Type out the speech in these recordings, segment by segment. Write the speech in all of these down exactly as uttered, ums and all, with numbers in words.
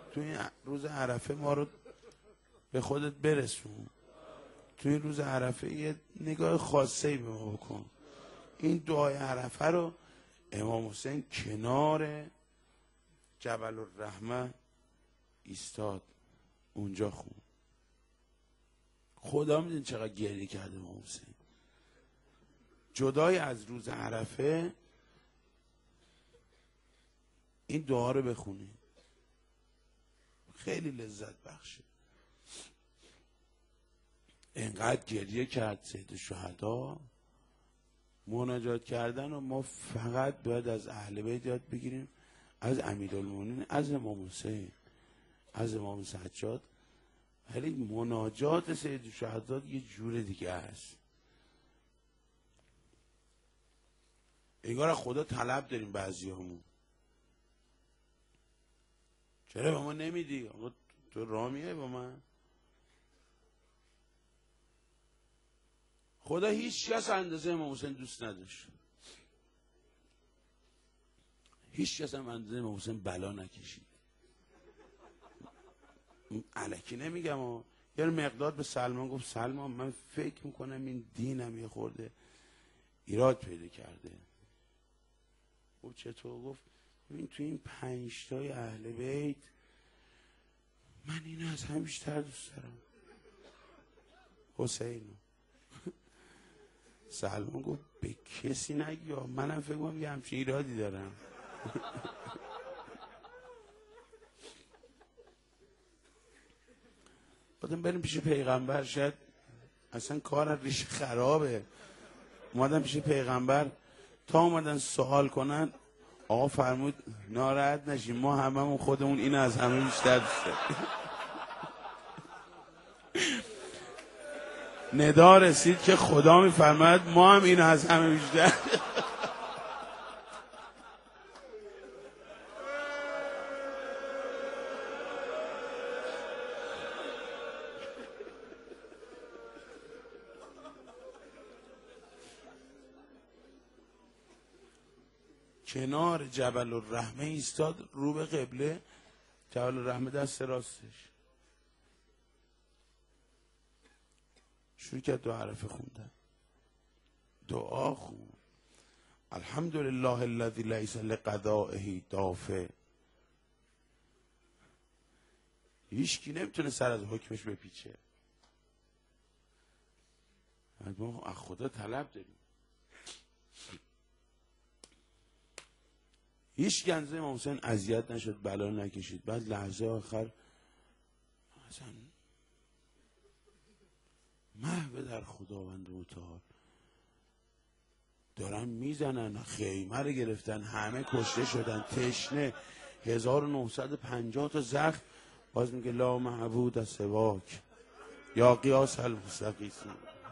توی روز عرفه ما رو به خودت برسون. توی روز عرفه یه نگاه خاصه‌ای به ما بکن. این دعای عرفه رو امام حسین کنار جبل الرحمه ایستاد، اونجا خون. خدا میدین چقدر گریه کرده امام حسین. جدای از روز عرفه این دعا رو بخونی، خیلی لذت بخشه. اینقدر گریه کرد سید الشهدا. مناجات کردن و ما فقط باید از اهل بیت یاد بگیریم، از امیرالمومنین، از امام حسین، از امام سجاد. ولی مناجات سید الشهدا یه جور دیگه است. انگار خدا طلب داریم بعضیامون. چرا به ما نمیدی؟ آقا تو راه میای با من؟ خدا هیچ کس اندازه امام حسین دوست نداشت. هیچ کس هم اندازه امام حسین بلا نکشید. الکی نمیگم ها. یه مقدار به سلمان گفت سلمان من فکر میکنم این دینم یه خورده ایراد پیدا کرده. گفت چطور؟ گفت ببین تو این پنج تای اهل بیت من اینو از هم بیشتر دوست دارم، حسینو. سلمان گفت به کسی نگی، منم فکر کنم یه همچین ایرادی دارم. بودم بریم پیش پیغمبر، شاید اصلا کار ریشه خرابه. اومدن پیش پیغمبر، تا اومدن سوال کنن آقا فرمود ناراحت نشیم، ما هممون خودمون این از همه بیشتر دوست داریم. ندا رسید که خدا میفرماید ما هم این از همه بیشتر. کنار جبل الرحمه ایستاد، رو به قبله. جبل الرحمه دست راستش. شروع کرد دعا عرفه خوندن. دعا خون الحمدلله الذی لیس لقضائه دافع. هیچکی نمیتونه سر از حکمش بپیچه. ما از خدا طلب داریم. هیچ گنزه امام حسین اذیت نشد، بلا نکشید. بعد لحظه آخر اصلا محو در خداوند متعال دارن میزنن، خیمه رو گرفتن، همه کشته شدن، تشنه، هزار و نهصد و پنجاه تا زخم. باز میگه لا معبود از سواک یا قیاس المستقیس.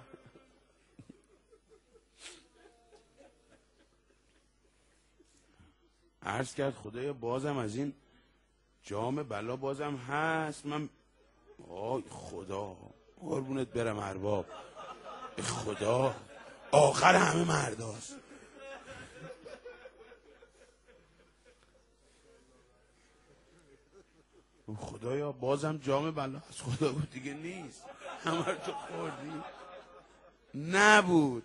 عرض کرد خدایا بازم از این جام بلا بازم هست. من آی خدا قربونت برم ارباب، خدا آخر همه مرداست. خدایا بازم جام بلا هست. خدا گفت دیگه نیست، همه رو تو خوردی. نبود.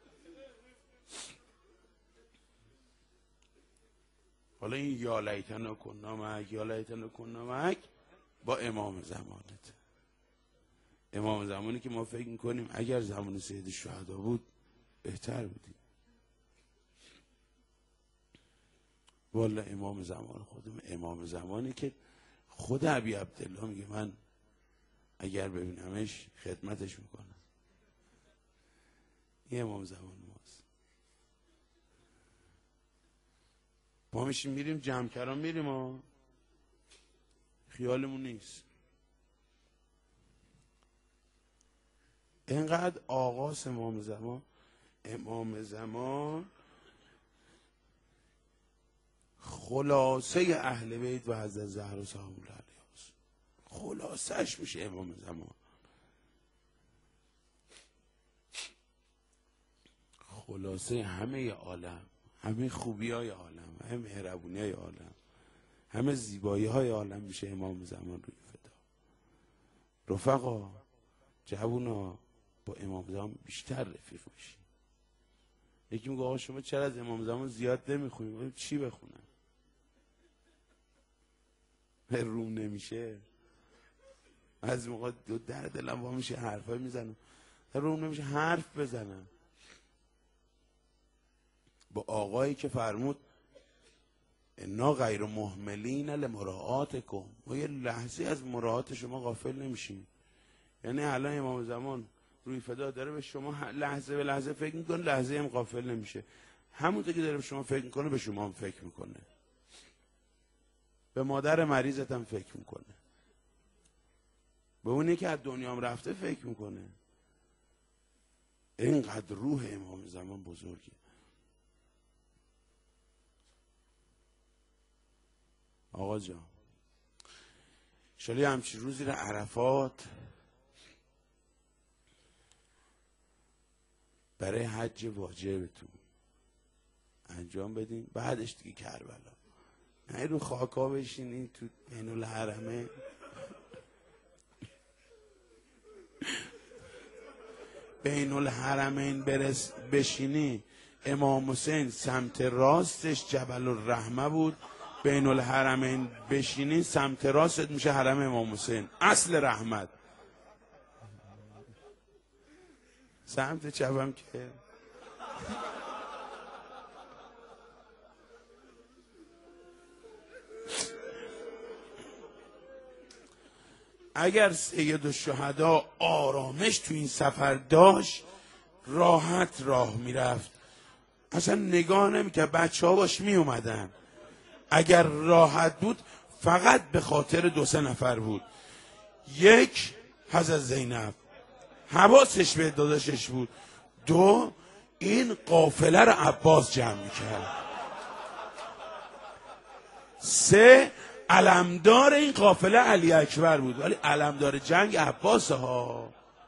حالا این یا لیتنا کنا معک یا لیتنا کنا معک با امام زمانت. امام زمانی که ما فکر میکنیم اگر زمان سید الشهدا بود بهتر بودیم. والا امام زمان خودم، امام زمانی که خود ابی عبدالله میگه من اگر ببینمش خدمتش میکنم. این امام زمان ماست. ما میشیم میریم جمع کرام میریم ها، خیالمون نیست. اینقدر آغاز امام زمان، امام زمان خلاصه اهل بیت و حضرت زهرا سلام الله علیها، خلاصش میشه امام زمان. خلاصه همه عالم، همه خوبی های عالم، همه مهربونی های عالم، همه زیبایی های عالم میشه امام زمان روی فدا. رفقا جوونا با امام زمان بیشتر رفیق میشین. یکی میگه آقا شما چرا از امام زمان زیاد نمیخونید؟ چی بخونم؟ روم نمیشه. از موقع در دلم وا میشه حرفای میزنم، روم نمیشه حرف بزنم. با آقایی که فرمود انا غیر مهملین لمراعاتکم، ما یه لحظه از مراعات شما غافل نمیشیم. یعنی الان امام زمان روی فدا داره به شما لحظه به لحظه فکر میکنه، لحظه هم غافل نمیشه. همونطور که داره به شما فکر میکنه به شما هم فکر میکنه، به مادر مریضت هم فکر میکنه، به اونی که از دنیا هم رفته فکر میکنه. اینقدر روح امام زمان بزرگی. آقا جان شالی همچین روزی را عرفات برای حج واجبتون انجام بدین، بعدش دیگه کربلا. نه رو خاکا بشینین تو بین الحرمه. بین الحرمین برس بشینی. امام حسین سمت راستش جبل الرحمه بود، بین الحرمین بشینی سمت راست میشه حرم امام حسین، اصل رحمت. سمت چپم که اگر سید الشهدا آرامش تو این سفر داشت راحت راه میرفت، اصلا نگاه نمیکرد، بچه ها باش می اومدن. اگر راحت بود فقط به خاطر دو سه نفر بود. یک حضرت زینب حواسش به داداشش بود، دو این قافله رو عباس جمع میکرد، سه علمدار این قافله علی اکبر بود، ولی علمدار جنگ عباس ها.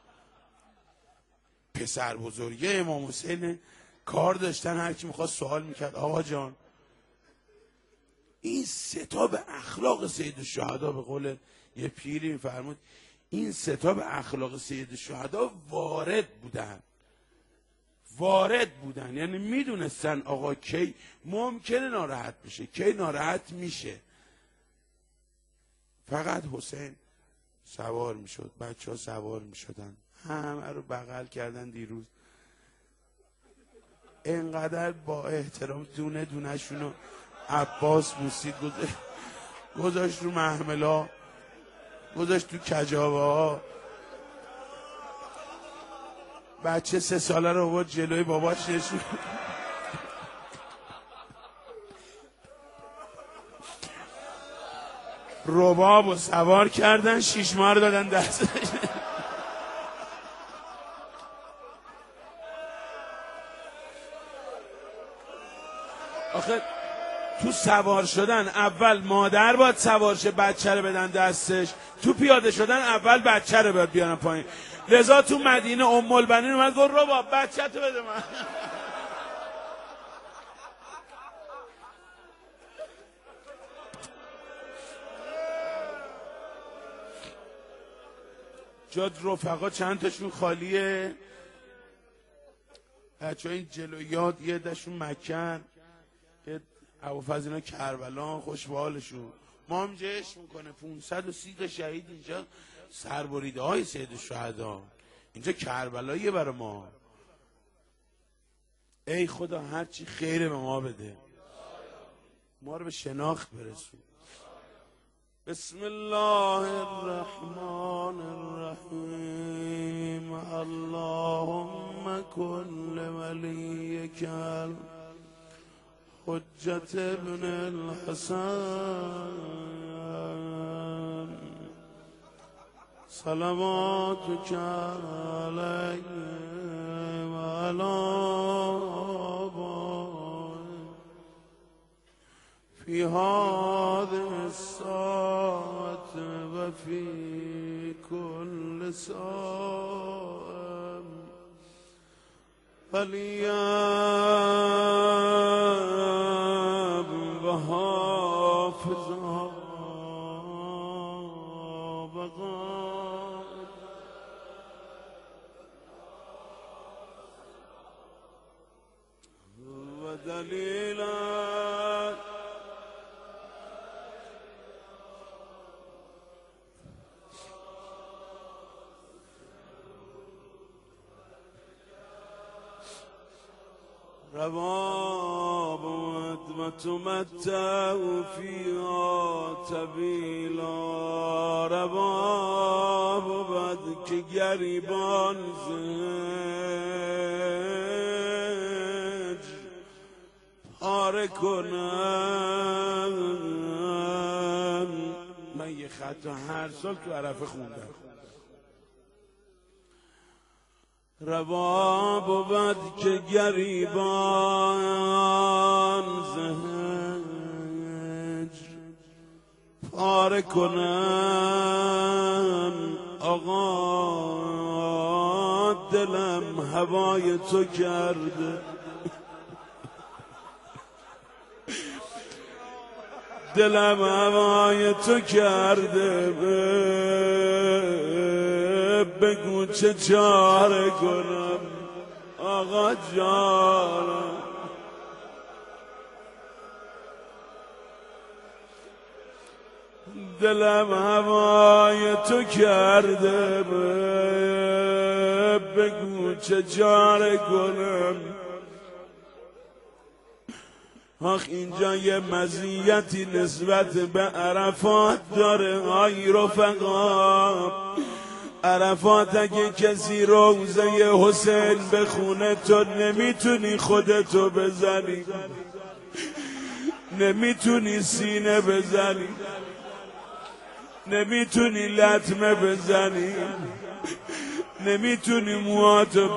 پسر بزرگی امام حسین کار داشتن، هر کی میخواست سوال میکرد. آقا جان این سه تا به اخلاق سید الشهدا، به قول یه پیری میفرمود این سه تا به اخلاق سید الشهدا وارد بودن، وارد بودن. یعنی میدونستن آقا کی ممکنه ناراحت بشه، کی ناراحت میشه. فقط حسین سوار میشد، بچه ها سوار میشدن، همه رو بغل کردن. دیروز اینقدر با احترام دونه دونه شونو عباس موسید گذاشت گذاشت رو محملا، گذاشت تو کجاوه ها. بچه سه ساله رو بود جلوی باباش نشون، رباب و سوار کردن، شیش ماه رو دادن دستش. آخه تو سوار شدن اول مادر باید سوار شه بچه رو بدن دستش، تو پیاده شدن اول بچه رو باید بیارن پایین. لذا تو مدینه ام البنین اومد گفت رباب بچه تو بده من. جاد رفقا چند تاشون خالیه، بچه ها این جلویات یه دشون مکن، یه ابوالفضل اینا کربلا، خوش به حالشون. ما هم جشن میکنه پانصد و سی تا شهید اینجا، سربریده های سید الشهدا اینجا کربلاییه برای ما. ای خدا هرچی خیره به ما بده، ما رو به شناخت برسون. بسم الله الرحمن الرحیم. اللهم کن ولیک حجت ابن الحسن صلواتک علیه و علی آبائه فی هذه الساعة و فی کل ساعة ولیاب و حافظها بقا و دلیلا روا بود و تمتع فیها طویلا روا بود که گریبان زنج پاره کنن. من یه خط هر سال تو عرفه خوندم. روا بود که گریبان زهج پاره کنن. آقا دلم هوای تو کرده، دلم هوای تو کرده، بگو چه چاره کنم آقا جانم. دلم هوای تو کرده، بگو چه چاره کنم. آخ اینجا یه مزیتی نسبت به عرفات داره های رفقا. عرفات اگه کسی روزه حسین بخونه تو نمیتونی خودتو بزنی، نمیتونی سینه بزنی، نمیتونی لطمه بزنی، نمیتونی موهاتو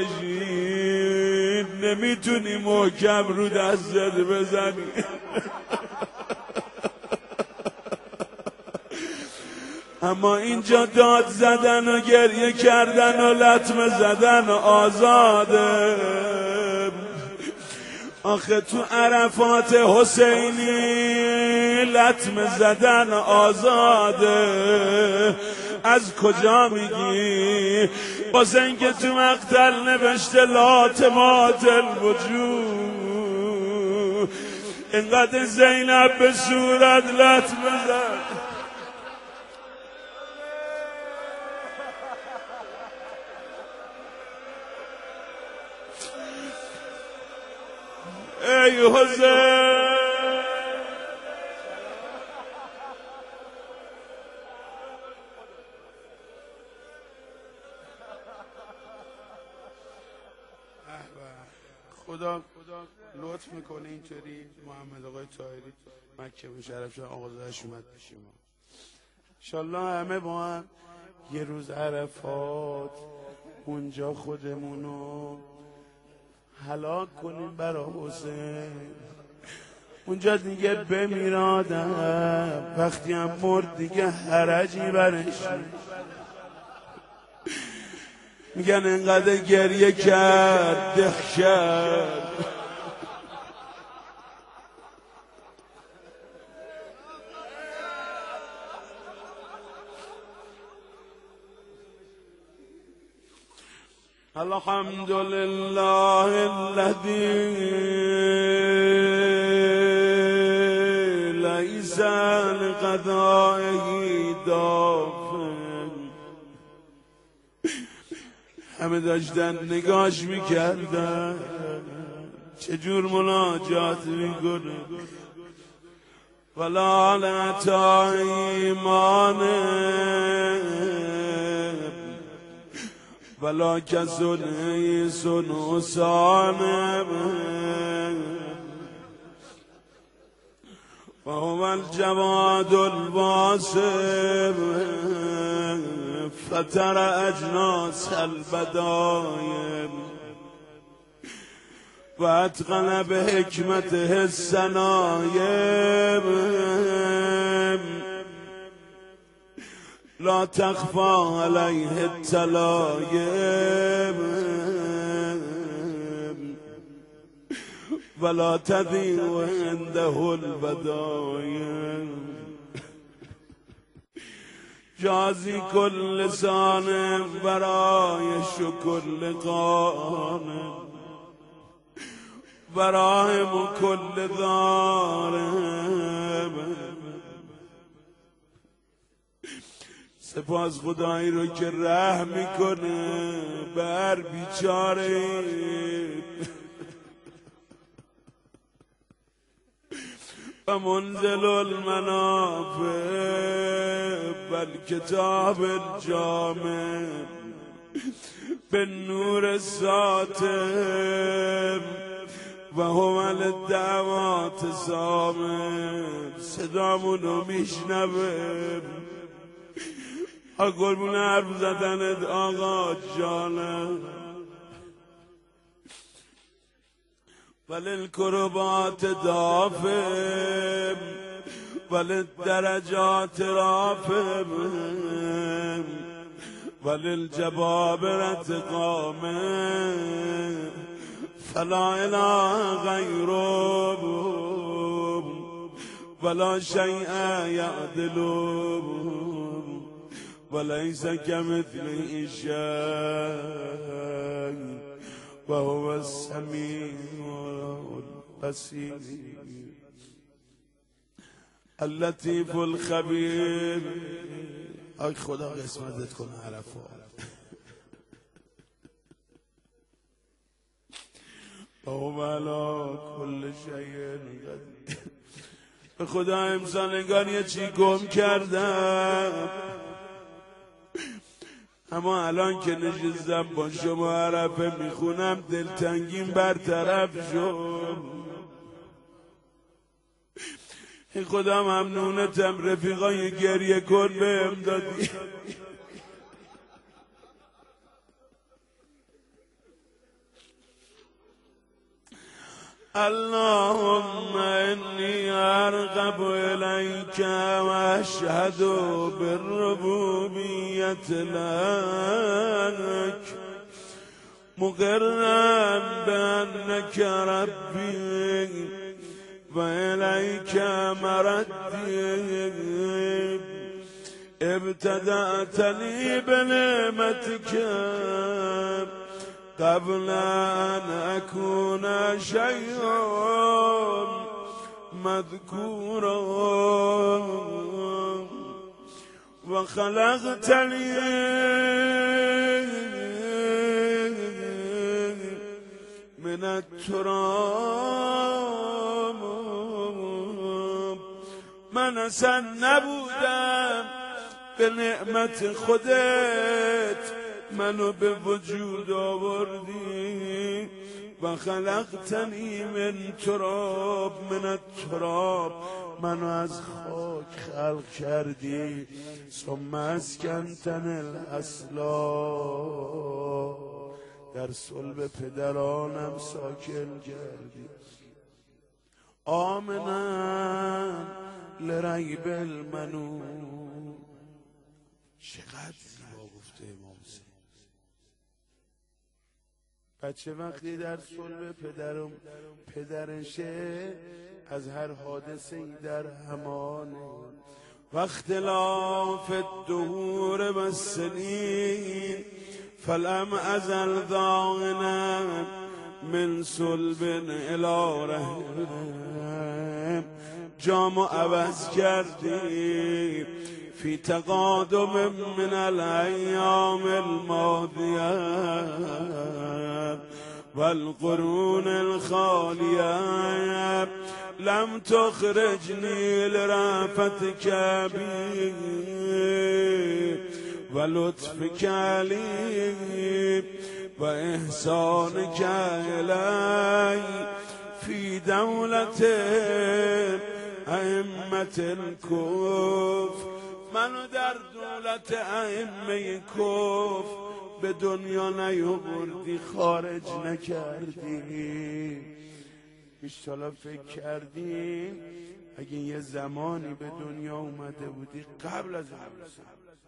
بکشی، نمیتونی محکم رو دستت بزنی. اما اینجا داد زدن و گریه کردن و لطمه زدن و آزاده. آخه تو عرفات حسینی لطمه زدن آزاده. از کجا میگی؟ واسه اینکه تو مقتل نوشته لاطمات الوجود. اینقدر زینب به صورت لطمه زد. ای حسین خدا لطف میکنه اینطوری محمد آقای طاهری مکه مشرف شدن آقازاده‌اش اومد پیش ما. انشالله همه با هم یه روز عرفات اونجا خودمونو هلاک کنیم برا حسین. اونجا دیگه بمیرادم، وقتی هم مرد دیگه حرجی برش. میگن انقدر گریه کرد دخ کرد. الحمد لله الذي ليس لقضائه دافع. همه داشتن نگاش میکردن چجور مناجات میکنه. ولا لعطا ایمانه ولا کسن ایسن حسانم و هو الجواد الواسم فتر اجناس البدایم و اتقن به حکمته السنایم لا تخفى عليه التلایم ولا تضيع عنده البدایم. جازی کل لسان برایش و کل قانم براهم کل ضارب. سپاس خدایی رو که رحم میکنه بر بیچاره و منزل المنافع بل کتاب الجامع به نور الساطع و هو للدعوات صامت. صدامونو میشنوه ها قربون حرف زدنت آقا جانم. وللکربات دافع وللدرجات رافع وللجبابرة قامع فلا اله غیره ولا شیء یعدله وليس كمثله شيء وهو السميع البصير اللطيف الخبير. ای خدا قسمتت کنه عرفا. وهو على كل شيء قدير. به خدا امسال انگار یه چی گم کردم، اما الان که نشستم با شما عرفه میخونم دلتنگیم برطرف شد. این خدا ممنونتم رفیقای گریه کن بهم دادی. اللهم انی ارغب الیک و اشهد بالربوبیت لک مقرا بانک ربی و الیک مردی ابتدأتنی بنعمتک قبل ان اكون شيئا مذكورا وخلقتني من التراب. من اصلا نبودم، به نعمت خودت منو به وجود آوردی. و خلقتنی من تراب من التراب، منو از خاک خلق کردی. ثم اسکنتن الاصلا، در صلب پدرانم ساکن کردی. آمنا لریب المنون. چقدر زیبا گفته امام حسین. بچه وقتی در صلب پدرم پدرشه از هر حادثه ای در همانه. و اختلاف الدهور و السنین فلم ازل ضاغنا من صلب الی رحم. جامو عوض کردی فی تقادم من الایام الماضیه والقرون الخالیه. لم تخرجنی لرأفتک بی و لطفک علی و احسانک الی فی دولت ائمة الکفر. منو در دولت ائمه کفر به دنیا نیاوردی، خارج نکردی. ایشالا فکر کردی اگه یه زمانی به دنیا اومده بودی قبل از همسن،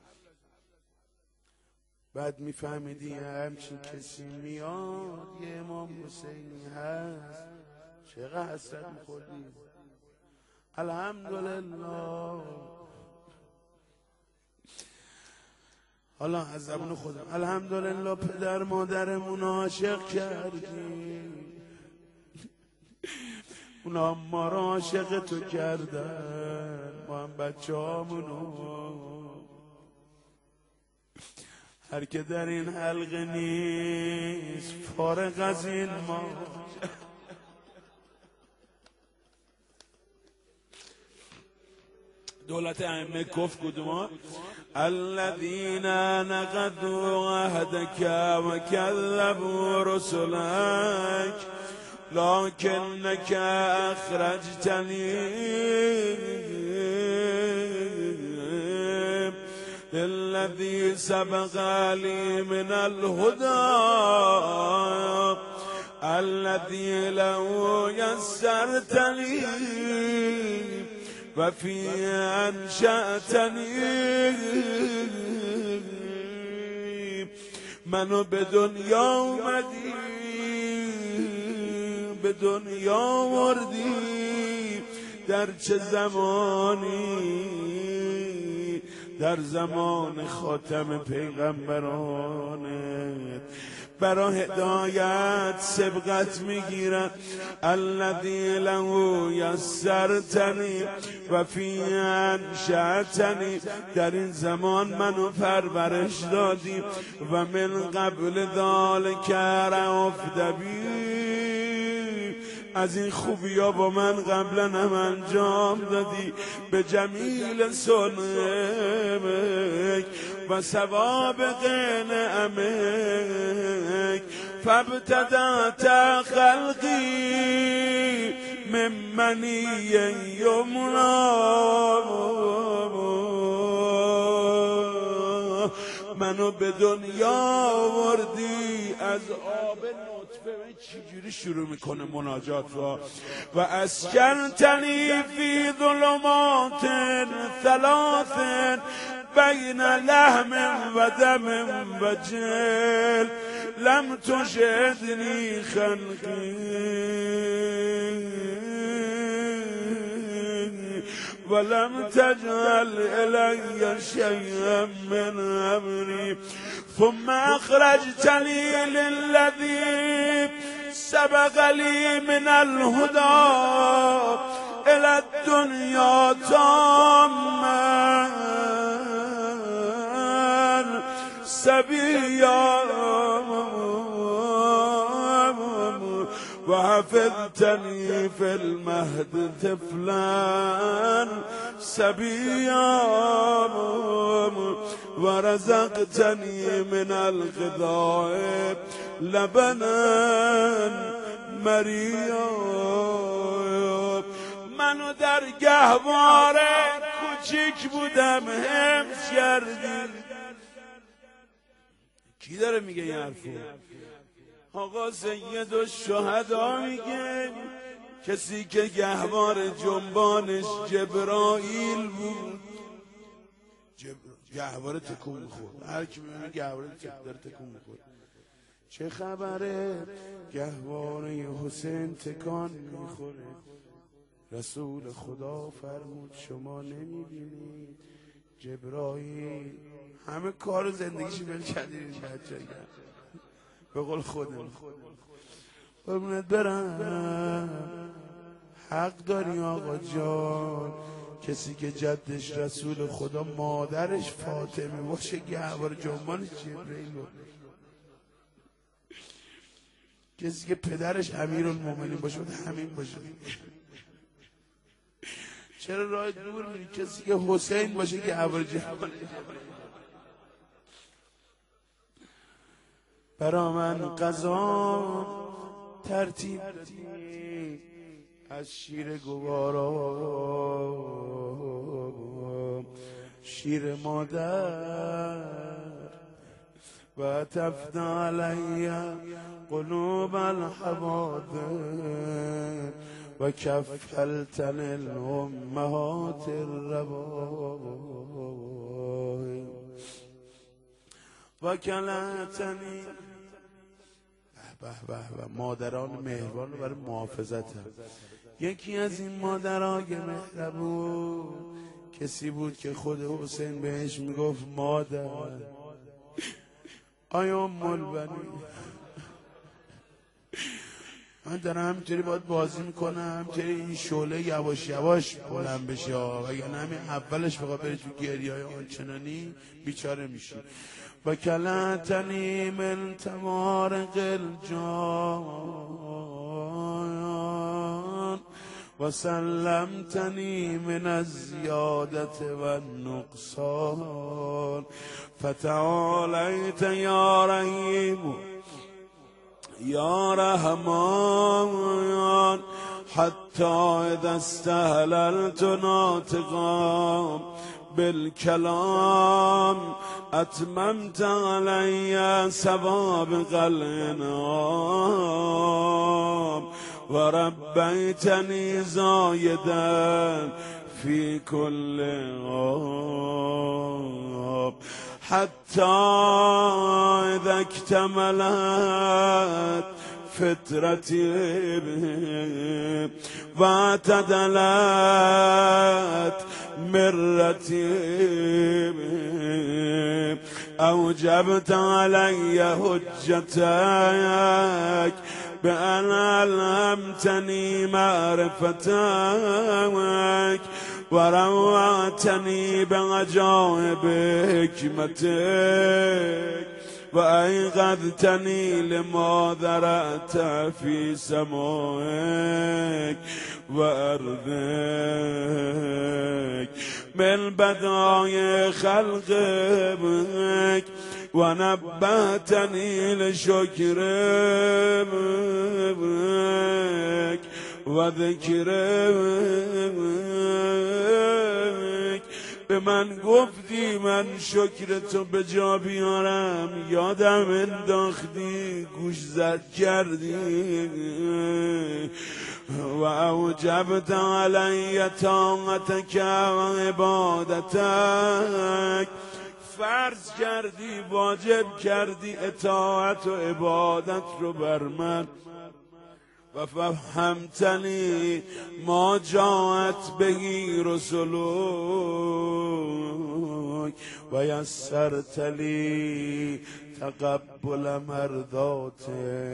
بعد میفهمیدی همچین کسی میاد یه امام حسینی هست، چقدر حسرت میخوردی. الحمدلله حالا از زبون خودم الحمدلله پدر مادرمون عاشق کردی، اونا ما را عاشق تو کردن، ما هم بچه هامونو. هر که در این حلقه نیست فارغ از این ما. دولت ائمه کفر کدوما؟ الذین نقضوا عهدک و کذبوا رسلک لکنک اخرجتنی الذي سبق لي من الهدى الذي لو يسرتني وفي انشأتني منو به دنیا اومدی به دنیا آوردی در چه زمانی؟ در زمان خاتم پیغمبرانت. برا هدایت سبقت میگیرن الذی له یسرتنی و فی انشأتنی، در این زمان منو پرورش دادی و من قبل ذلک رأفت بی، از این خوبی ها با من قبلا هم انجام دادی، به جمیل سنمک و سوابق نعمک فابتدأت خلقی من منی یمنا، منو به دنیا آوردی از آب نطفه. چجوری شروع میکنه مناجات را؟ و اسکنتنی فی ظلمات ثلاث بین لحم و دم و جل لم تشهدنی خلقی ولم تجعل الی شیئا من امری ثم اخرجتنی للذی سبق لی من الهدى الى الدنیا تاما سبیا و حفظتنی فی المهد طفلا سبیا و رزقتنی من الغذاء لبنا مریا. منو در گهواره کوچیک بودم حفظ کردی. کی داره میگه این حرفو؟ آقا سید الشهدا میگه کسی که گهوار جنبانش جبرائیل بود. جبر... گهواره تکون میخورد. هر کی میبینه گهواره داره تکون میخورد. چه خبره؟ گهواره حسین تکان میخوره. رسول خدا فرمود شما نمیبینید جبرائیل همه کار زندگیشو ول کرده این بچه به قول خودم قربونت برم. حق داری آقا جان. کسی که جدش رسول خدا مادرش فاطمه باشه گهواره جنبانش جبرائیل بود. کسی که پدرش امیرالمومنین باشه بود همین باشه. چرا راه دور میری؟ کسی که حسین باشه گهواره جنبانش. برا من قضا ترتیب دادی از شیر گوارا شیر مادر و تفنا علی قلوب الحوادث و کفلتن الامهات الربای و کلتنی. به به به مادران مهربان رو برای محافظت هم. یکی از این مادرای مهربون کسی بود که خود حسین بهش میگفت مادر آیا ام البنین من دارم همینطوری باید بازی میکنم، همینطوری این شعله یواش یواش بلند بشه وگرنه همین اولش بخواه بری تو گریه های آنچنانی بیچاره میشی. و کلتنی من تمارق الجان و سلمتنی من الزیادت و النقصان فتعالیت یا رحیم یا رحمان حتی اذا استهللت ناطقا بالکلام اتممت علی سوابق الانعام و ربیتنی زایدا فی کل عام حتی اذا اکتملت فطرتی و اعتدلت مرتی اوجبت علی حجتک بأن علمتنی معرفتک و روعتنی بعجائب حکمتک و ایقظتنی لما ذرأت فی سمائک و ارضک من بدای خلقک و نبهتنی لشکرک و ذکرک. به من گفتی من شکر تو به جا بیارم، یادم انداختی گوش زد کردی و اوجبت علی طاعتک و عبادتک، فرض کردی واجب کردی اطاعت و عبادت رو بر من و فهمتنی ما جاءت بهی رسولک و یسرت لی تقبل مرضاتک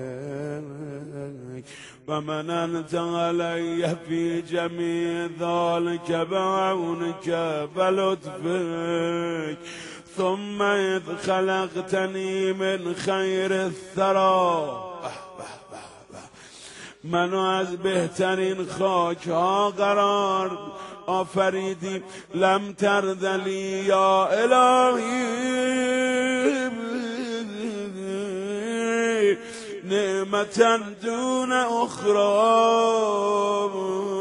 و مننت علی فی جمیع ذلک بعونک و لطفک ثم اذ خلقتنی من خیر الثری، منو از بهترین خاک ها قرار آفریدی، لم ترذلی یا الهی نعمتا دون اخرى،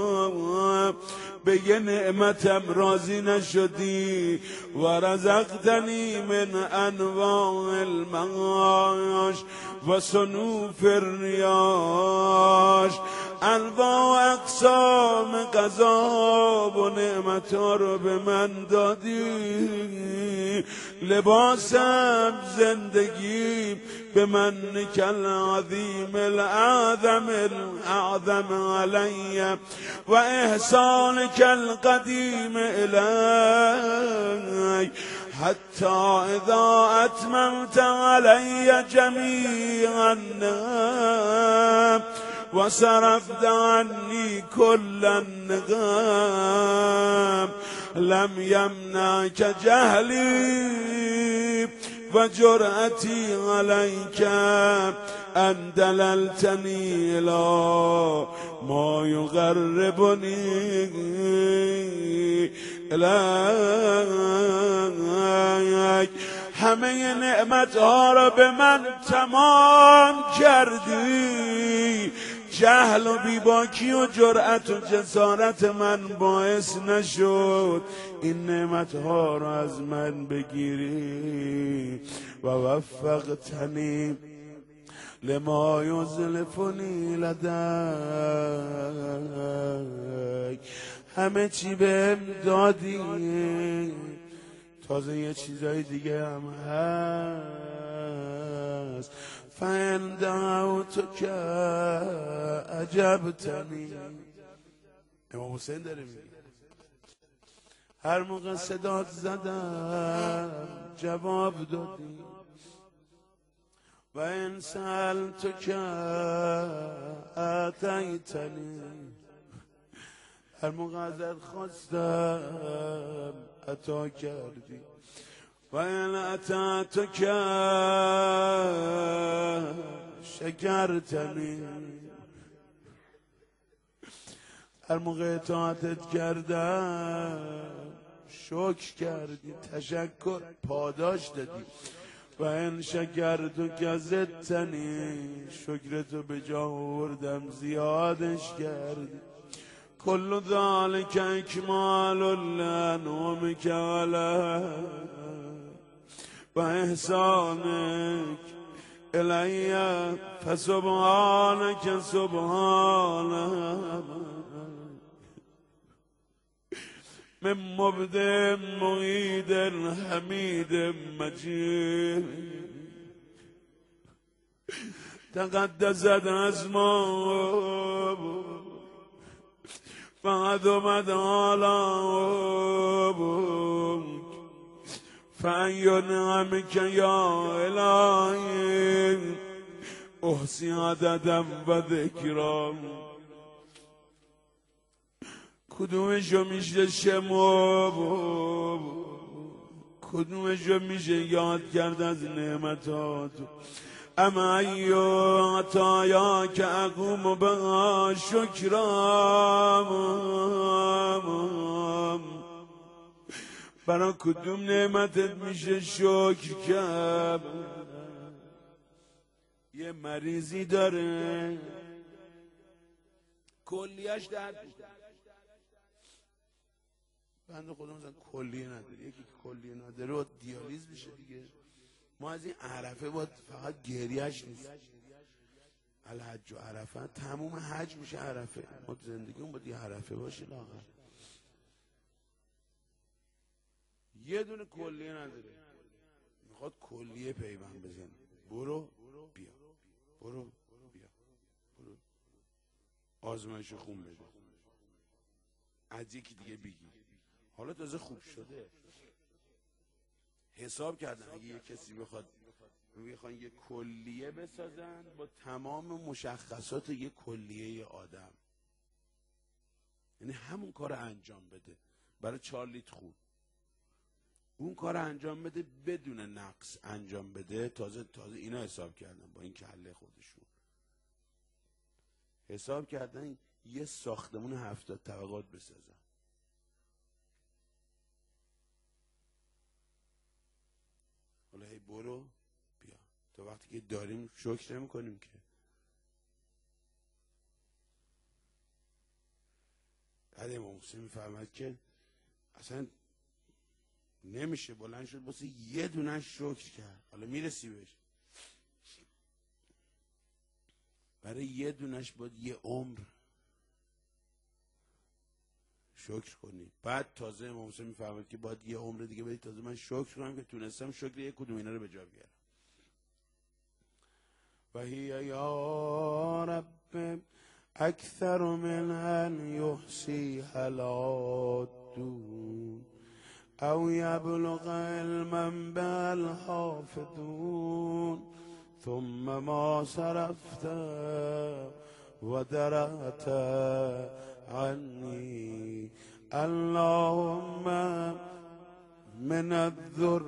به یه نعمتم راضی نشدی و رزقتنی من انواع المعاش و صنوف الریاش، انواع اقسام غذا و نعمت ها رو به من دادی، لباسم زندگی به من کل عظیم الاعظم الاعظم علی و احسان کل قدیم الی، حتی اذا اتممت علی جمیع النعم و صرفت عنی کل النقم لم یمنعک جهلی و جرأتی علیک ان دللتنی الی ما یقربنی الیک. همه نعمت ها را به من تمام کردی، جهل و بیباکی و جرأت و جسارت من باعث نشد این نعمت ها را از من بگیری و وفقتنی لما یزلفنی لدیک، همه چی بهم دادی، تازه یه چیزای دیگه هم هست. فَإِنْ دَعَوْتُكَ أَجَبْتَنِی، امام حسین داره میگه هر موقع صدات زدم جواب دادی، و این سألتک اعطیتنی، هر موقع ازت خواستم عطا کردی. و این اطعتک شکرتنی، هر موقع اطاعتت کردم شکر کردی، تشکر پاداش دادی. و این شکرتک زدتنی، شکرتو به جا آوردم زیادش کردی. کل ذلک اکمال لانعمک علی و احسانک الی فسبحانک سبحانک من مبدع معید حمید مجید. تقدست اسماء فعظمت آلاؤک فأی نعمک یا الهی احصی عددا و ذکرا. کدومشو میشه شما، کدومشو میشه یاد کرد از نعمتات؟ اما ایو عطایا که اقوم بها شکرام، برای کدوم نعمتت میشه شکر کرد؟ یه مریضی داره کلیه‌اش درد میکنه، بنده خدا مثلا کلیه نداره، یکی کلیه نداره و دیالیز میشه دیگه. ما از این عرفه باید فقط گریهش نیست، الحج و عرفه تموم حج میشه عرفه. ما زندگیمون باید یه عرفه باشه لاغر. یه دونه کلیه نداره، میخواد کلیه پیوند بزنه. برو بیا، برو بیا، برو آزمایش خون بده، از یکی دیگه بگی. حالا تازه خوب شده، حساب کردن اگه یه کسی بخواد بخوان یه کلیه بسازن با تمام مشخصات یه کلیه آدم، یعنی همون کار انجام بده برای چهار لیتر خون، اون کار انجام بده بدون نقص انجام بده. تازه تازه اینا حساب کردن با این کله خودشون، حساب کردن یه ساختمون هفتاد طبقات بسازن. حالا هی برو بیا، تا وقتی که داریم شکر نمی کنیم که. بعد امام حسین میفرماد که اصلا نمیشه، بلند شد واسه یه دونه شکر کرد. حالا میرسی بهش، برای یه دونش باید یه عمر شکر کنی. بعد تازه امام حسین میفرماد که باید یه عمر دیگه بدی تازه من شکر کنم که تونستم شکر یک کدوم اینا رو به جا بیارم. و هی یا رب اکثر من ان یحصی حلادون او یبلغ علما بالحافظون ثم ما صرفت و درعت عنی اللهم من الذر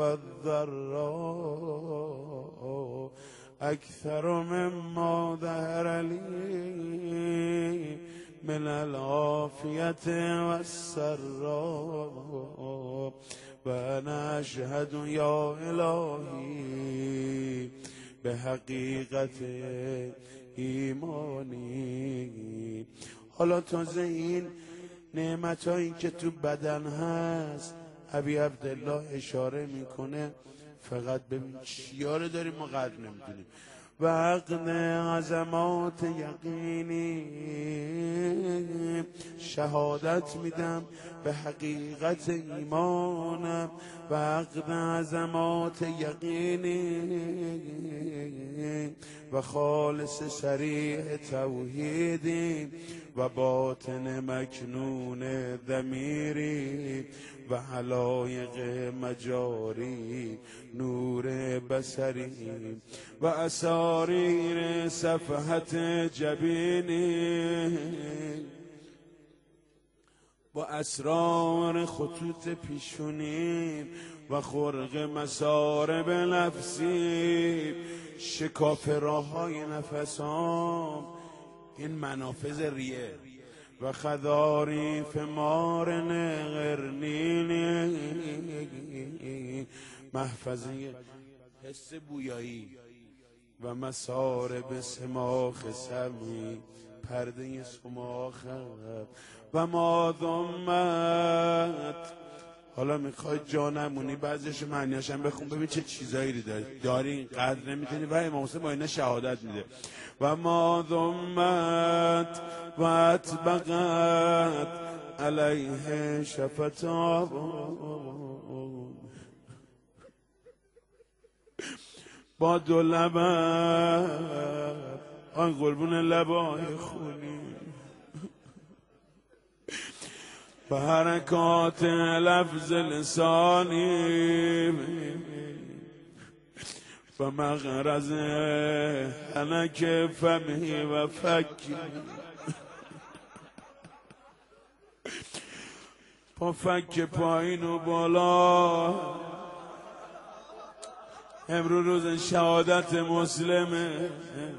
والضراء اکثر مما ظهر لی من العافیت والسراء و انا اشهد یا الهی به حقیقت ایمانی. حالا تازه این نعمت هایی که تو بدن هست ابی عبدالله اشاره میکنه، فقط ببین چیا رو داریم ما قدر نمیدونیم. و عقل عظمات یقینی، شهادت میدم به حقیقت ایمانم. و عقل عظمات یقینی و خالص صریح توحیدی و باطن مکنون ضمیری و حلایق مجاری نور بصری و اساریر صفحت جبینی با اسرار خطوط پیشونی و خرق مسارب نفسی شکاف راه های نفسام این منافذ ریه و خضاریف مارن قرنینی محفظه حس بویایی و مسارب سماخ سمی پرده سماخ و ما ضمت. حالا میخوای جا نمونی بعضیش معنیاش هم بخون ببین چه چیزایی داری داری اینقدر نمیتونی و امام حسین با اینا شهادت میده و ما ضمت و اتبقت علیه شفتاب با دو لبت آن قربون لبای خونی و حرکات لفظ لسانی و مغرز حنک فمی و فکی با فک پایین و بالا امروز روز شهادت مسلمه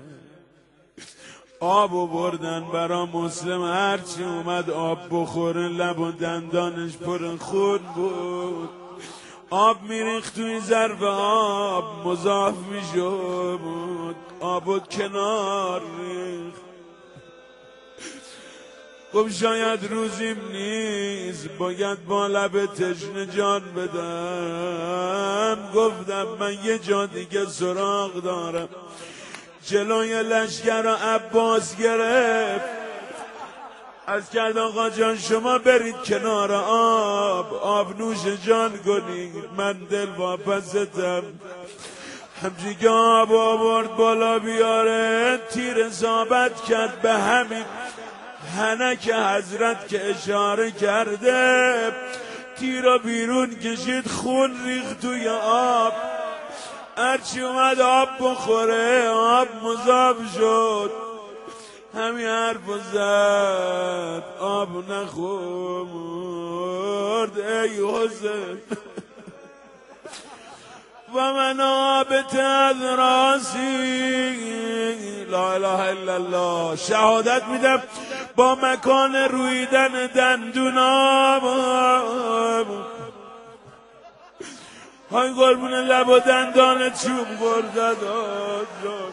آبو بردن برا مسلم هرچی اومد آب بخوره لب و دندانش پر خون بود آب میریخت توی ظرف آب مضاف میشد آبو کنار ریخت خب شاید روزیم نیست باید با لب تشنه جان بدم گفتم من یه جا دیگه سراغ دارم جلوی لشگر و عباس گرفت از کرد آقا جان شما برید کنار آب آب نوش جان کنید من دل واپستم همچی آب آورد بالا بیاره تیر ثابت کرد به همین حنک حضرت که اشاره کرده تیر رو بیرون کشید خون ریخت توی آب هرچی اومد آب بخوره آب مذاب شد همین حرف زد آب نخورد ای حسین و من آبت از راسی لا اله الا الله شهادت میدم با مکان رویدن دندونام های قربون لب و دندان چوب برده داد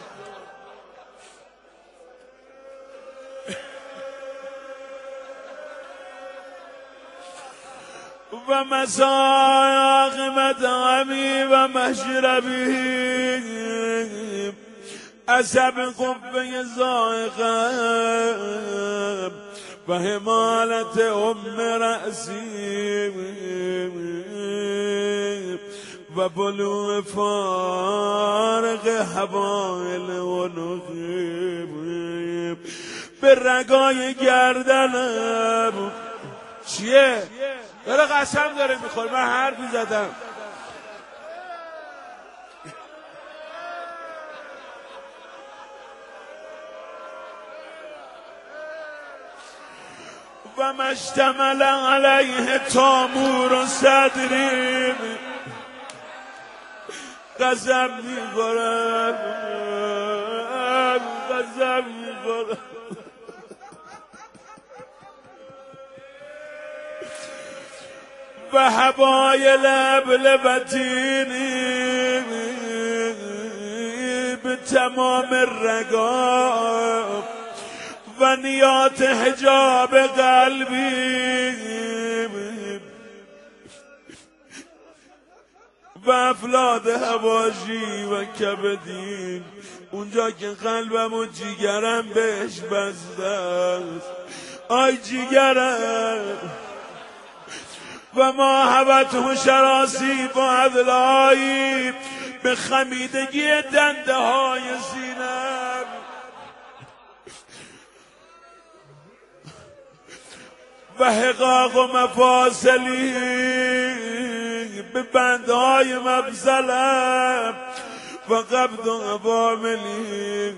و مساق مطعمی و مشربی عصب قبه زائقم و حمالت ام رأسی و بلوع فارق حوائل و نخیب به رگای گردنم چیه؟ داره قسم داره میخوره من حرفی زدم و مشتمل علیه تامور و صدری قسم میخورم قسم میخورم و حبایل ابلبتینی به تمام رگام و نیات حجاب قلبی و افلاد حواشی و کبدی اونجا که قلبم و جیگرم بهش بسته است آی جیگرم و ما حبته شراسی با عدلایی به خمیدگی دنده های سینم و حقاق و مفاصلی به بندهای مفصلم و قبض و عواملی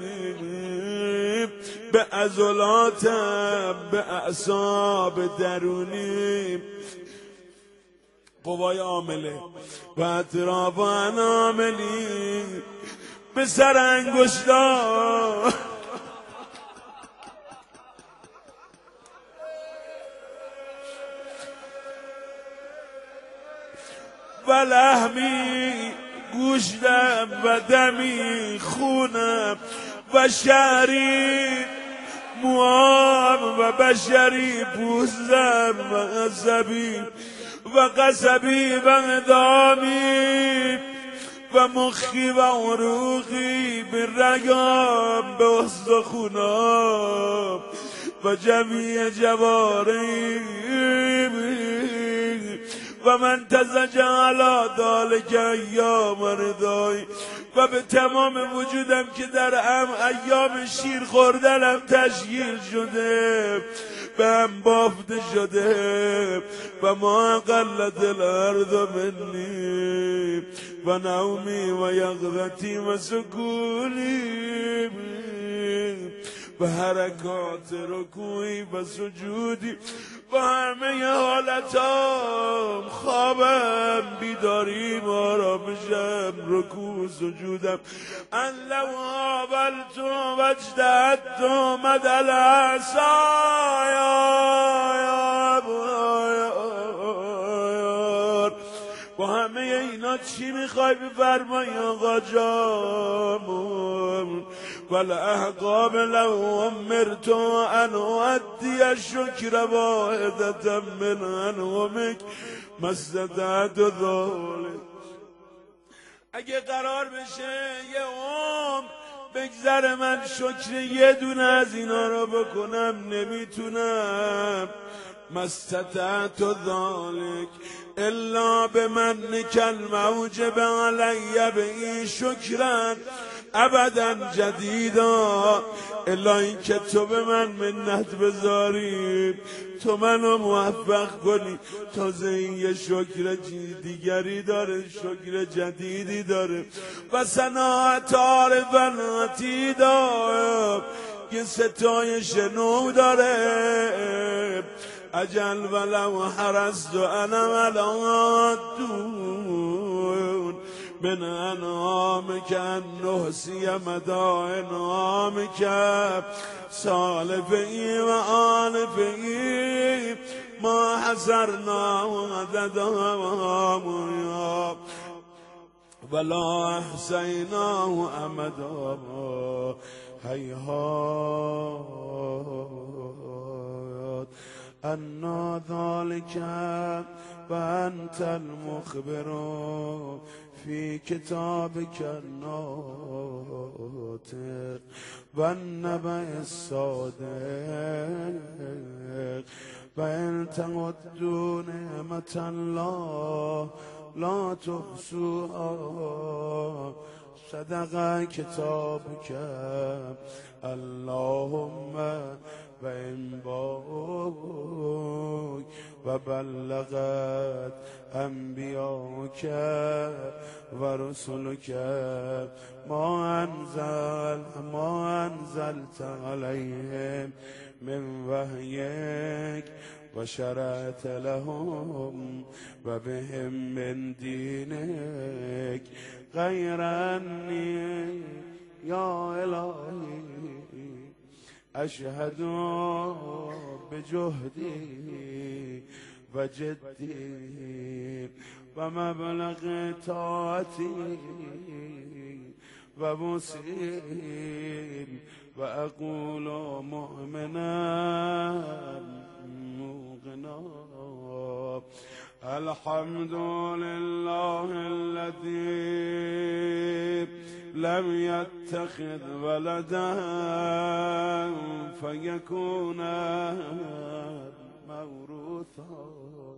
به عضلاتم به اعصاب درونی قوای عامله و اطراف و اناملی به سر انگشتان و لحمی گوشتم و دمی خونم و شعری موام و بشری پوزم و عصبی و قصبی و اندامی و مخی و عروقی به رگام به استخونام و جمیع جوارحی و من تزجع علی ذلک ایام ردایی و به تمام وجودم که در ام ایام شیر خوردنم تشکیل شده به هم بافته شده و ما قلت الارض منی و نومی و یقظتی و سکونی و حرکات رکوعی و سجودی و همه حالتام خوابم بیداریم آرامشم رکوع سجودم ان لو حاولت و اجتهدت مد العصایا با همه اینا چی میخوای بفرمایی آقا جان والاحقاب لو امرت ان اؤدی الشکر واحدة من انعمک ما استطعت ذلک. اگه قرار بشه یه عمر بگذره من شکر یه دونه از اینا رو بکنم نمیتونم. ما استطعت ذلک الا بمنک الموجب علی به شکرا ابدا جدیدا، الا این که تو به من منت بذاری، تو منو موفق کنی. تازه این یه شکر دیگری داره، شکر جدیدی داره و صناعت عارفناتی داره، یه ستایش نو داره. اجل ولو حرست انا ولا دون من انعامک ان نحصی مدى انعامک سالفی و آلفی ما حسرنا عددا ولا احصیناه امدا. هیهات انا ذلك و انت المخبر فی کتابک الناطق و النبأ الصادق و ان تعدوا نعمة الله لا تحصوها صدق کتابک اللهم و این باک و بلغت انبیاک و رسولک ما انزل ما انزلت علیهم من وحیک و شرعت لهم و بهم من دینک غیر انی یا الهی اشهد بجهدی و جدی و مبلغ طاعتی و وسعی و اقول مؤمنا موقنا الحمد لله الذي لم يتخذ ولدا فيكون موروثا.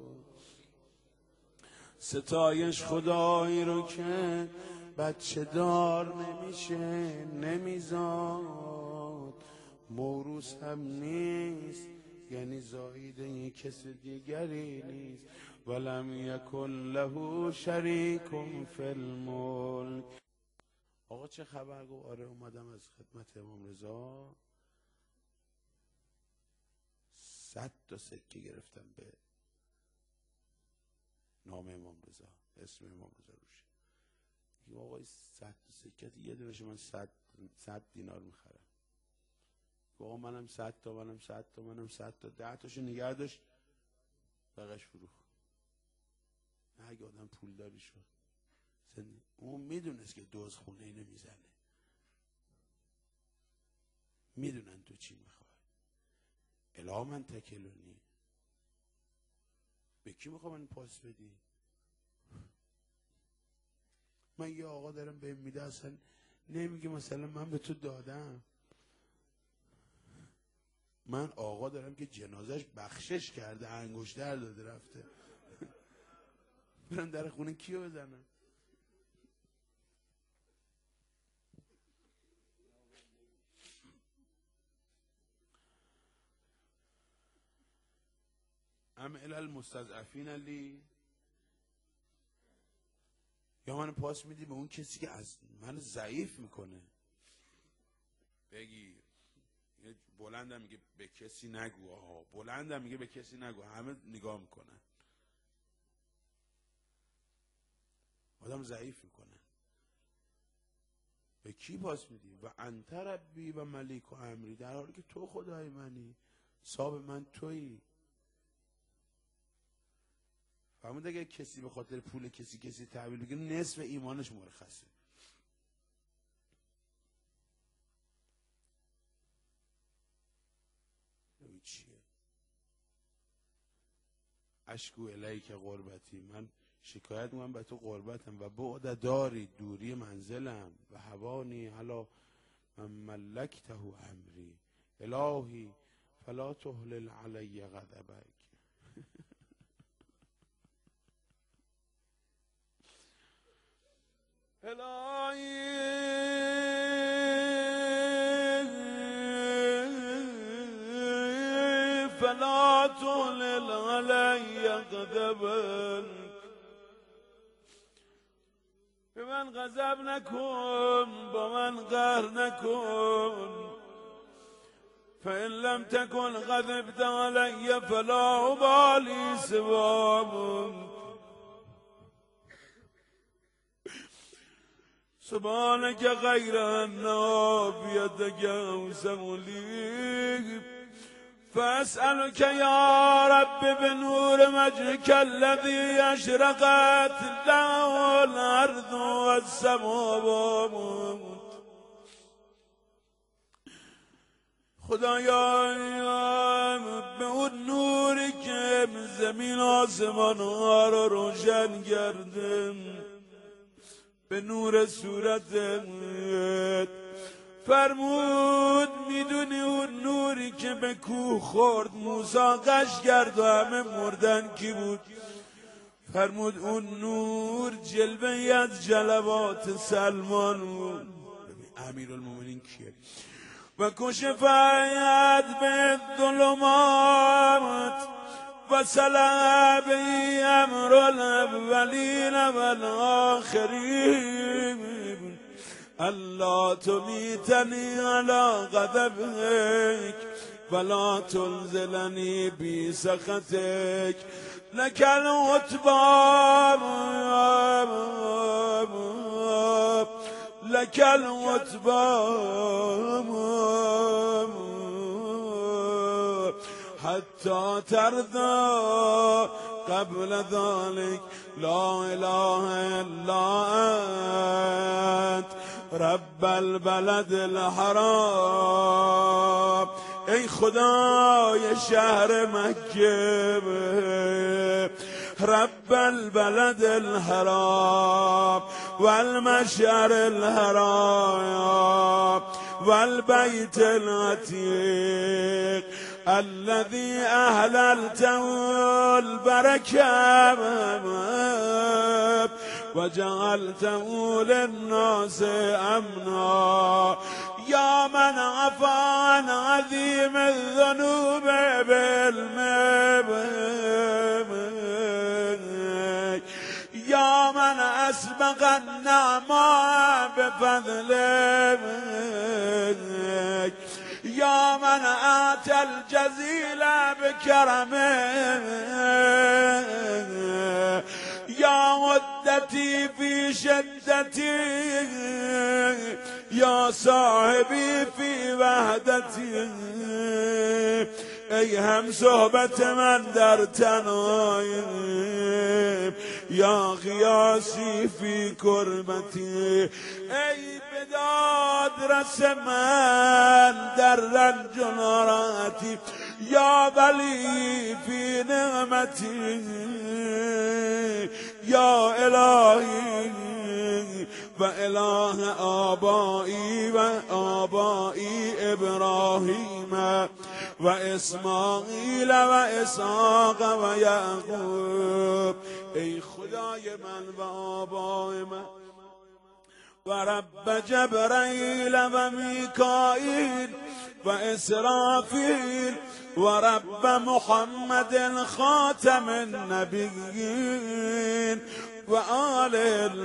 ستایش خدایی رو که بچه دار نمیشه، نمیزاد، موروث هم نیست، یعنی زایده کس دیگری نیست. ولم یکن له شریک فی الملک. آقا چه خبر؟ گفت آره اومدم از خدمت امام رضا، صد تا سکه گرفتم به نام امام رضا، اسم امام رضا روشه. میگه آقا صد تا سکه یه دونش من صد صد دینار میخرم. آقا منم صد تا منم صد تا منم صد تا ده تاشو نگه داشت، بقیش فروخت. اگه آدم پولداری شد، اون میدونست که دوز خونه اینو میزنه، میدونن تو چی میخوای. الا من تکلونی، به کی میخوای من پاس بدی؟ من یه آقا دارم بهم میده، اصلا نمیگه مثلا من به تو دادم. من آقا دارم که جنازش بخشش کرده، انگشتر داده رفته، برم در خونه کیو بزنم؟ ام الی المستضعفین لی، یا من پاس میدی به اون کسی که از من ضعیف میکنه. بگیر. بلندم میگه به کسی نگو، آها بلندم میگه به کسی نگو، همه نگاه میکنن، آدم ضعیف میکنه. به کی پاس میدی؟ و انت ربی و ملیک و امری، در حالی که تو خدای منی، صاحب من تویی. فهمید؟ اگه کسی به خاطر پول کسی کسی تحویل بگیره، نصف ایمانش مرخصه. این چیه؟ اشکو الیک غربتی، من شکایت میکنم به تو غربتم، و بعد داری، دوری منزلم، و هوانی علی من ملکته امری، الهی فلا تهلل علی غضبک. الهی فلا تهلل علی غضبک، به من غضب نکن، با من قهر نکن. فإن لم تكن غضبت علی فلا أبالی سواک. سبحانك غير أن بيدك أوسع لي، فأسألك يا رب بنور وجهك الذي أشرقت له الأرض والسماوات. خدایا به اون نوری که زمین آسمان ها رو روشن کرده، به نور صورتت فرمود میدونی اون نوری که به کوه خورد موسی قش کرد و همه مردن کی بود؟ فرمود اون نور جلوه از جلوات سلمان بود. امیرالمومنین کیه؟ و کشفت به ظلمات و سلب امر الاولین و الاخرین، الله تمیتنی علی غضبک ولا تنزلنی بی سخطک، لک العتبی لك العتبى حتى ترضى، قبل ذلك لا اله الا انت رب البلد الحرام. ای خدای شهر مکه، رب البلد الحرام والمشعر الحرام والبيت العتيق الذي أهللته البركة وجعلته للناس أمنا. یا من عفا عن عظیم الذنوب بالمبت، یا من اسبق النعماء بفضلك، یا من اعطى الجزيل بكرمك، یا مدتی فی شدتی، یا صاحبی فی وحدتی. ای هم صحبت من در تنهایی، یا غیاسی فی کربتی. ای بداد رس من در رنج و ناراحتی، یا ولی فی نعمتی، یا الهی و اله آبایی و آبایی ابراهیم و اسماعیل و اسحاق و یعقوب. ای خدای من و آبای من و رب جبرائیل و میکائیل و اسرافیل و رب محمد خاتم النبیین و آل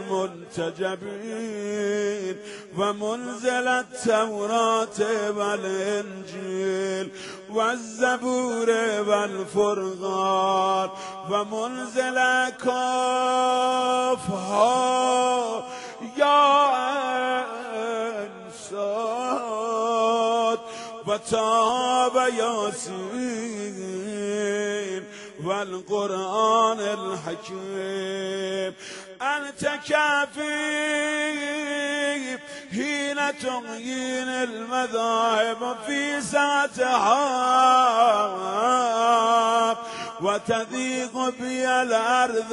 المنتجبین و منزل التورات و الانجیل و الزبور و الفرقان و منزل کافها یا انصاد و طه و یاسین و القرآن الحکیم. انت کافی حین تغیین المذاهب فی ساعتها و تضیق بی الارض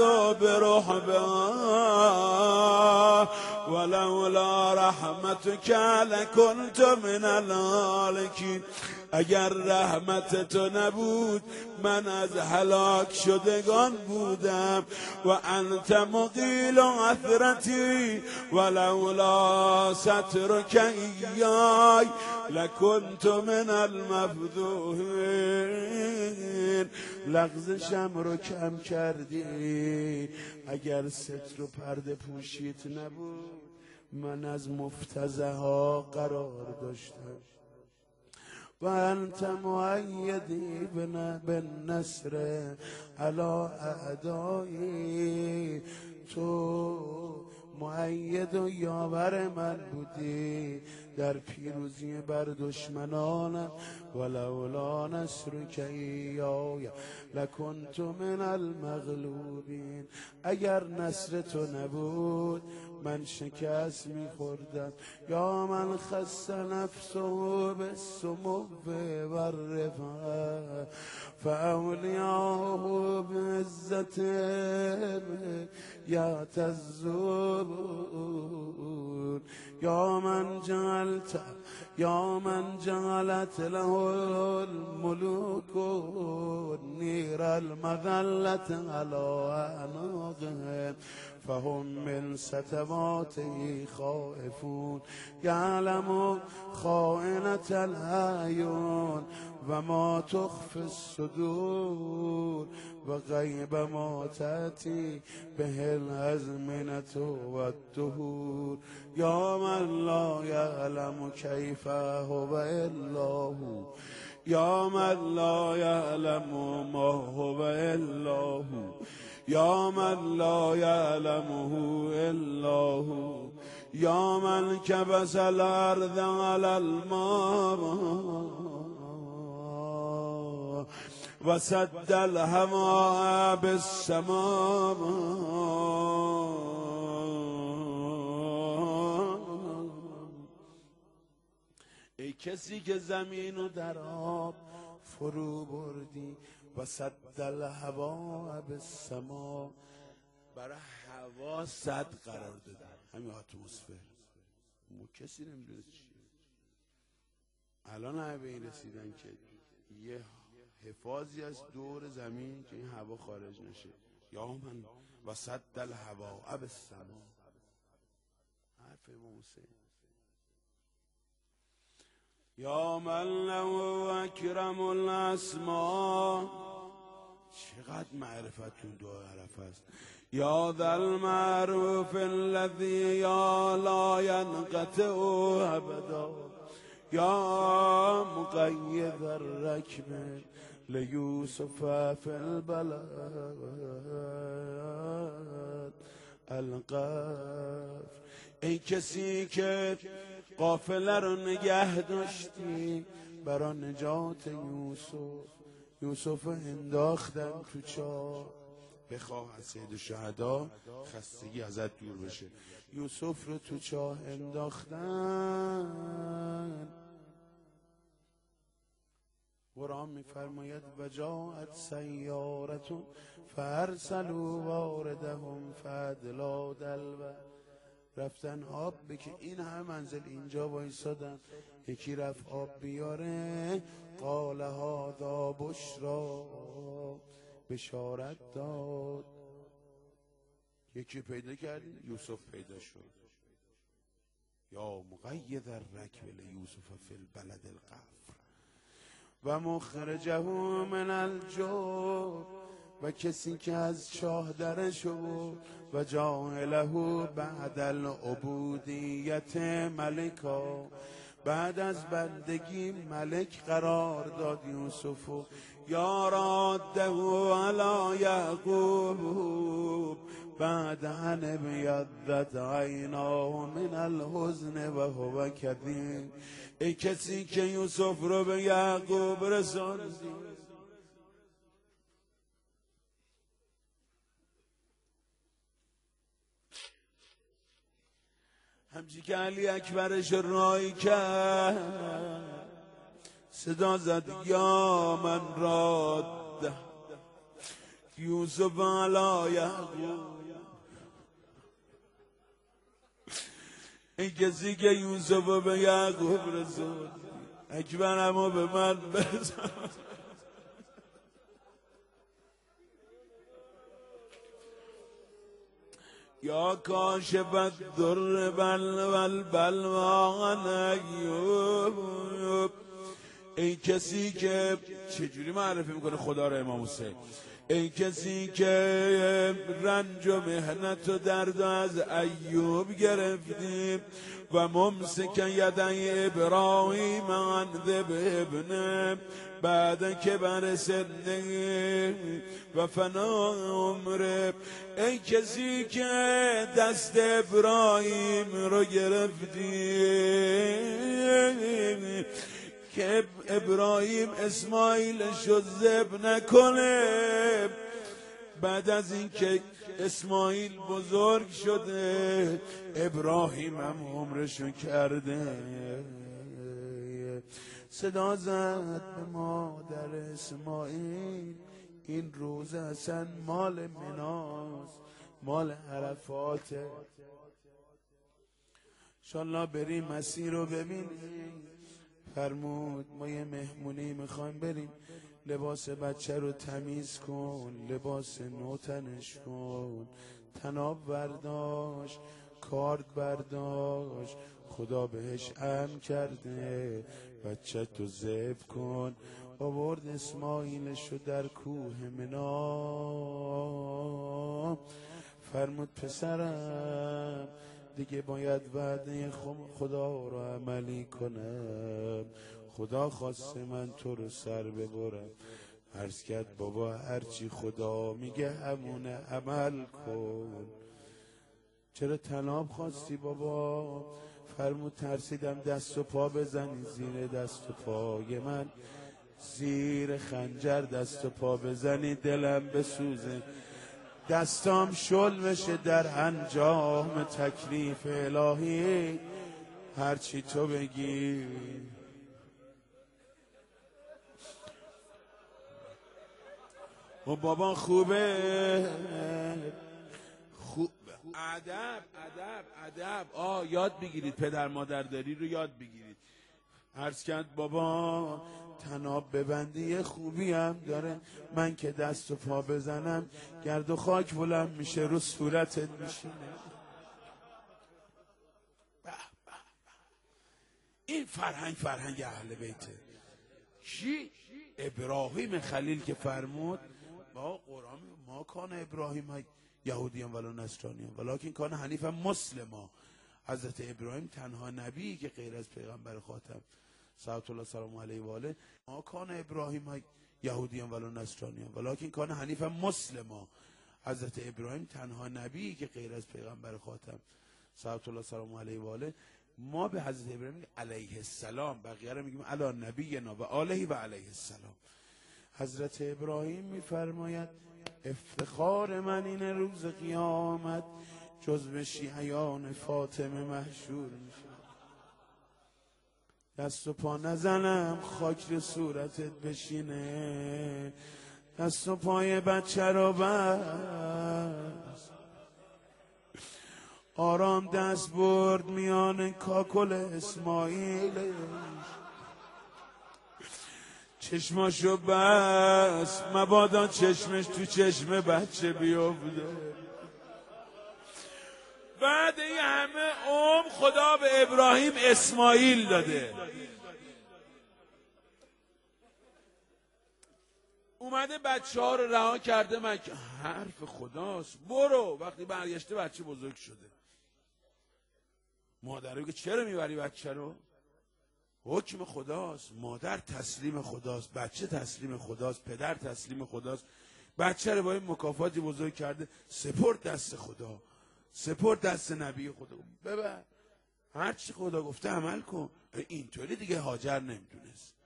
برحبها ولولا رحمتك لکنت من الهالکین. اگر رحمت تو نبود من از هلاک شدگان بودم. و انت مقیل عثرتی ولولا سترک ایای لکنت من المفضوحین. لغزشم رو کم کردی، اگر ستر و پرده پوشیت نبود من از مفتضح ها قرار داشتم. و انت مؤیدی بالنصر علی اعدایی، تو مؤید و یاور من بودی در پیروزی بر دشمنانم. ولولا نصرک ایای لکنت من المغلوبین. اگر نصر تو نبود من شکست میخوردم. یا من خص نفسه بالسمو والرفعه فاولیاه بعزت یعتزون. یا من جعلت یا من جعلت له الملوك نیر المذلة على اعناقهم فهم من ستواته خائفون. یعلم خائنة الاعین و ما تخفی الصدور و غیب ما تأتی به الازمنة و الدهور. یا من لا یعلم کیف هو الا هو، یا من لا یعلم ما هو الا هو، یا من لا یعلمه الا هو، یا من کبس الارض علی الماء و سد الهواء بالسماء. ای کسی که زمین و در آب فرو بردی و سد الهواء بالسماء، برای هوا صد قرار دادن، همین اتمسفر. ما کسی نمیدونه چیه. الان همه به این رسیدن که یه حفاظی از دور زمین که این هوا خارج نشه. یا من و سد الهواء بالسماء. حرف امام حسین. یا من له اکرم الاسما. چقدر معرفت تو دعا عرفه است. یا ذا المعروف الذی یا لا ینقطع ابدا. یا مقید الرکب لیوسف فی البلد القفر. ای کسی که قافله رو نگه داشتی برا نجات یوسف، یوسف انداختن تو چاه. بخواه از سید الشهدا خستگی ازت دور بشه. یوسف رو تو چاه انداختن. قرآن میفرماید و جاءت سیارتون فارسلوا واردهم فادلا دلو. رفتن آب بکن. این همه منزل اینجا وایسادن، یکی رفت آب بیاره. قال هذا بشرا، بشارت داد. یکی پیدا کردی یوسف پیدا شد. یا مقید الرکب لیوسف فی البلد القفر و مخرجه من الجب. و کسی که از چاه درش بود و جاهله بعد العبودیت ملکا، بعد از بندگی ملک قرار داد یوسفو. یا راده علی یعقوب بعد ان بیضت عیناه من الحزن و هو کظیم. ای کسی که یوسف رو به یعقوب رساندی، همچی که علی اکبرش رای کرد صدا زد یا من راد یوسف علی یعقوب. این کسی که یوسف به یعقوب رسوند، اکبرمو به من بزن. یا کاشف الضر والبلوا عن ایوب. این کسی که چجوری معرفی میکنه خدا را امام حسین؟ این کسی که رنج و مهنت و درد از ایوب گرفتیم و ممسک یدی ابراهیم عن ذبح ابنه بعد که بر سنه و فنا عمره. ای کسی که دست ابراهیم رو گرفتی که ابراهیم اسماعیلش رو ذبح نکنه، بعد از اینکه اسماعیل بزرگ شده ابراهیم هم عمرشو کرده. صدا زد به مادر اسماعیل این روز اصلا مال مناست، مال عرفاته. انشالله بریم مسیر رو ببینیم. فرمود ما یه مهمونی میخوایم بریم، لباس بچه رو تمیز کن، لباس نو تنش کن. تناب برداشت، کارد برداشت، خدا بهش امر کرده بچه تو ذبح کن. آورد اسماعیلشو در کوه منا. فرمود پسرم دیگه باید وعده خدا رو عملی کنم. خدا خواسته من تو رو سر ببرم. عرض کرد بابا هرچی خدا میگه همونه عمل کن. چرا طناب خواستی بابا؟ فرمود ترسیدم دست و پا بزنی زیر دست و پای من، زیر خنجر دست و پا بزنی دلم بسوزه، دستام شل بشه در انجام تکلیف الهی. هرچی تو بگی. و بابا خوبه خوب ادب ادب ادب آه یاد بگیرید، پدر مادرداری رو یاد بگیرید. عرض کرد بابا طناب ببندی خوبی هم داره، من که دست و پا بزنم گرد و خاک بلند میشه رو صورتت میشینه. این این فرهنگ فرهنگ اهل بیته. کی؟ ابراهیم خلیل که فرمود با قرآن ما کان ابراهیم های یهودیان ولو نصرانیان ولکن کان حنیفا مسلما. حضرت ابراهیم تنها نبی که غیر از پیغمبر خاتم صلوات الله سلام علیه و آله ما کان ابراهیم های یهودیان ولو نصرانیان ولکن کان حنیفا مسلما. حضرت ابراهیم تنها نبی که غیر از پیغمبر خاتم صلوات الله سلام علیه و آله ما به حضرت ابراهیم علیه السلام، بقیه رو میگیم علی نبینا و آله و علیه السلام. حضرت ابراهیم میفرماید افتخار من این روز قیامت جزو شیعیان فاطمه محشور میشه. دست و پا نزنم خاک رو صورتت بشینه، دست و پای بچه رو بست، آرام دست برد میان کاکل اسماعیل، چشماشو بس مبادا چشمش تو چشم بچه بیفته. بعد این همه عمر خدا به ابراهیم اسماعیل داده، اومده بچه ها رو رها کرده مکه. حرف خداست برو. وقتی برگشته بچه بزرگ شده، مادر بگه چرا میبری بچه رو؟ حکم خداست. مادر تسلیم خداست، بچه تسلیم خداست، پدر تسلیم خداست. بچه رو با این مکافاتی بزرگ کرده، سپرد دست خدا، سپرد دست نبی خدا. ببر هر چی خدا گفته عمل کن. اینطوری دیگه هاجر نمیدونست.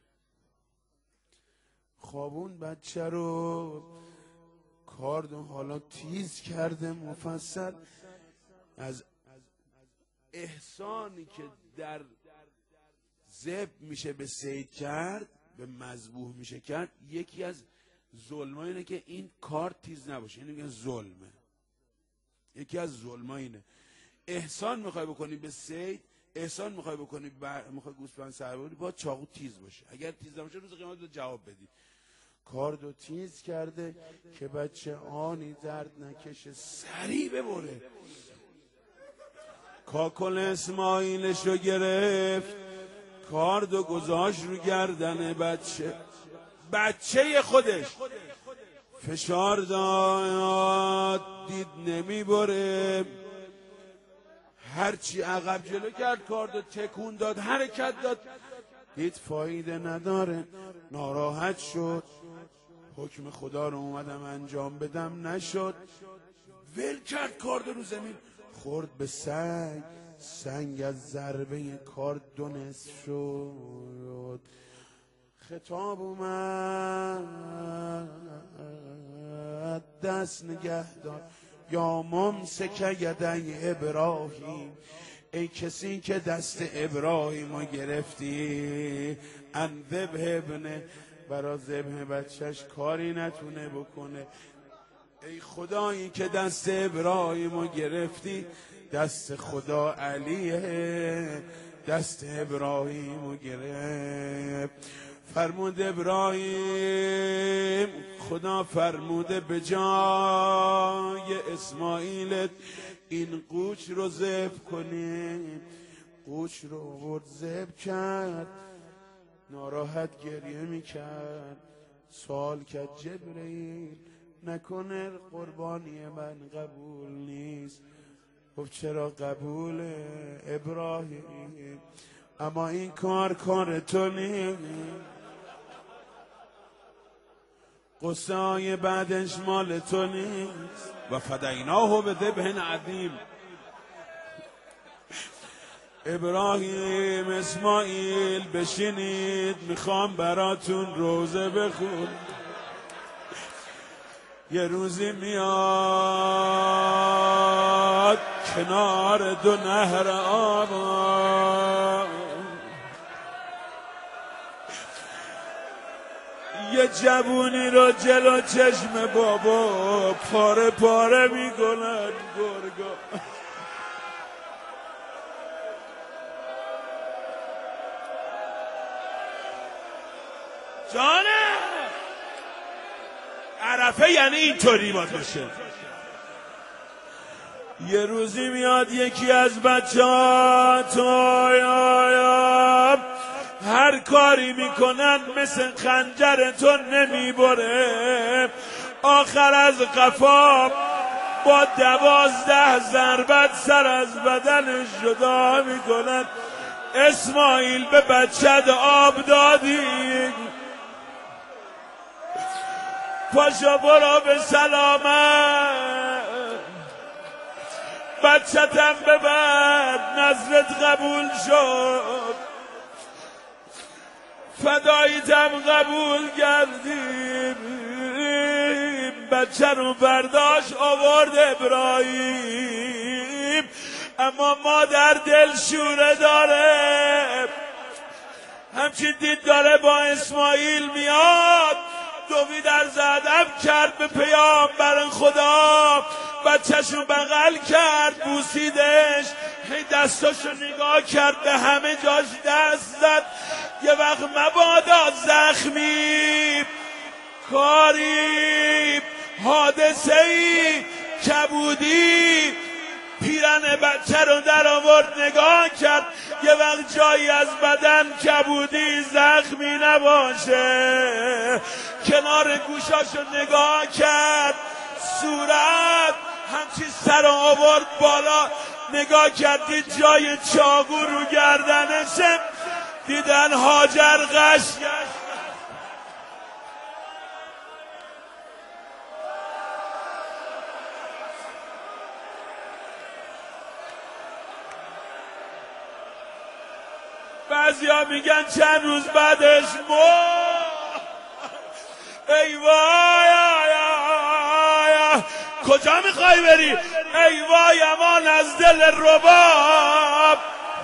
خوابون بچه رو کاردون حالا تیز کرده مفصل از احسانی که در ذبح میشه به صید کرد، به مذبوح میشه کرد. یکی از ظلم‌ها اینه که این کار تیز نباشه، اینه میگن ظلمه. یکی از ظلم‌ها اینه. احسان میخوای بکنی به صید، احسان میخوای بکنی بر... میخوای گوسفند سر ببری، باید چاقو تیز باشه. اگر تیز نباشه روز قیامت باید جواب بدی. کاردو تیز کرده که بچه آنی درد نکشه، سریع ببره. کاکل اسماعیلشو گرفت، کاردو گذاشت رو گردن بچه، بچه خودش فشار داد، دید نمی بره. هرچی عقب جلو کرد کاردو تکون داد، حرکت داد، دید فایده نداره، ناراحت شد. حکم خدا رو اومدم انجام بدم، نشد. ول کرد کاردو رو زمین، خورد به سنگ، سنگ از ضربه کارد دو نصف شد. خطاب اومد، دست نگه دار یا ممسک یدی ابراهیم، ای کسی که دست ابراهیم رو گرفتی، ان ذبح ابنه، برا ذبح بچهش کاری نتونه بکنه. ای خدایی که دست ابراهیم رو گرفتی، دست خدا علیه، دست ابراهیم رو گرفت. فرمود ابراهیم، خدا فرموده به جای اسماعیلت این قوچ رو ذبح کنی. قوچ رو آورد ذبح کرد، ناراحت گریه میکرد. سوال کرد جبرئیل، نکنه قربانی من قبول نیست؟ گفت چرا قبول ابراهیم، اما این کار کار تو نیست. قصه های بعدش مال تو نیست. و فدیناه به ذبح عظیم. ابراهیم اسماعیل بشینید، میخوام براتون روزه بخون. یه روزی میاد کنار دو نهر آب، یه جوونی رو جلو چشم بابا پاره پاره میکنن گرگا. جانه عرفه یعنی اینطوری باید باشه. یه روزی میاد یکی از بچه ها تو هر کاری میکنن مثل خنجر تو نمیبره، آخر از قفا با دوازده ضربت سر از بدنش جدا میکنن. اسماعیل به بچت آب دادی، پاشو برو به سلامت، بچتم ببر نظرت قبول شد، فداییتم قبول کردیم. بچه رو برداشت آورد ابراهیم، اما مادر دل شوره داره، همچین دید داره با اسماعیل میاد، دوید در زدم کرد به پیامبر خدا، بچه‌شو بغل کرد بوسیدش، هی دستاشو نگاه کرد به همه جاش دست زد. یه وقت مبادا زخمی کاری حادثه‌ای کبودی پیرن بچه رو در آورد نگاه کرد، یه وقت جایی از بدن کبودی زخمی نباشه، کنار گوشاشو نگاه کرد، صورت همچی سر آورد بالا، نگاه کردی جای چاقو رو گردنشه، دیدن هاجر غش بعضیا میگن چند روز بعدش مرد. ای وای کجا میخوای بری؟ ای وای امان از دل رباب.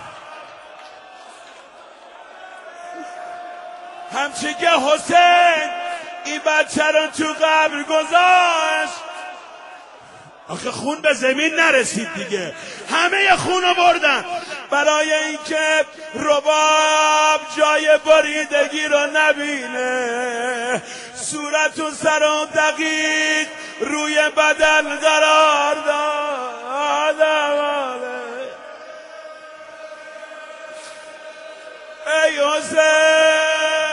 همچی که حسین این بچه رو تو قبر گذاشت، آخه خون به زمین نرسید دیگه، همه خونو بردن برای اینکه رباب جای بریدگی رو نبینه، صورت و سر و دقیق روی بدن قرار داد. ای حسین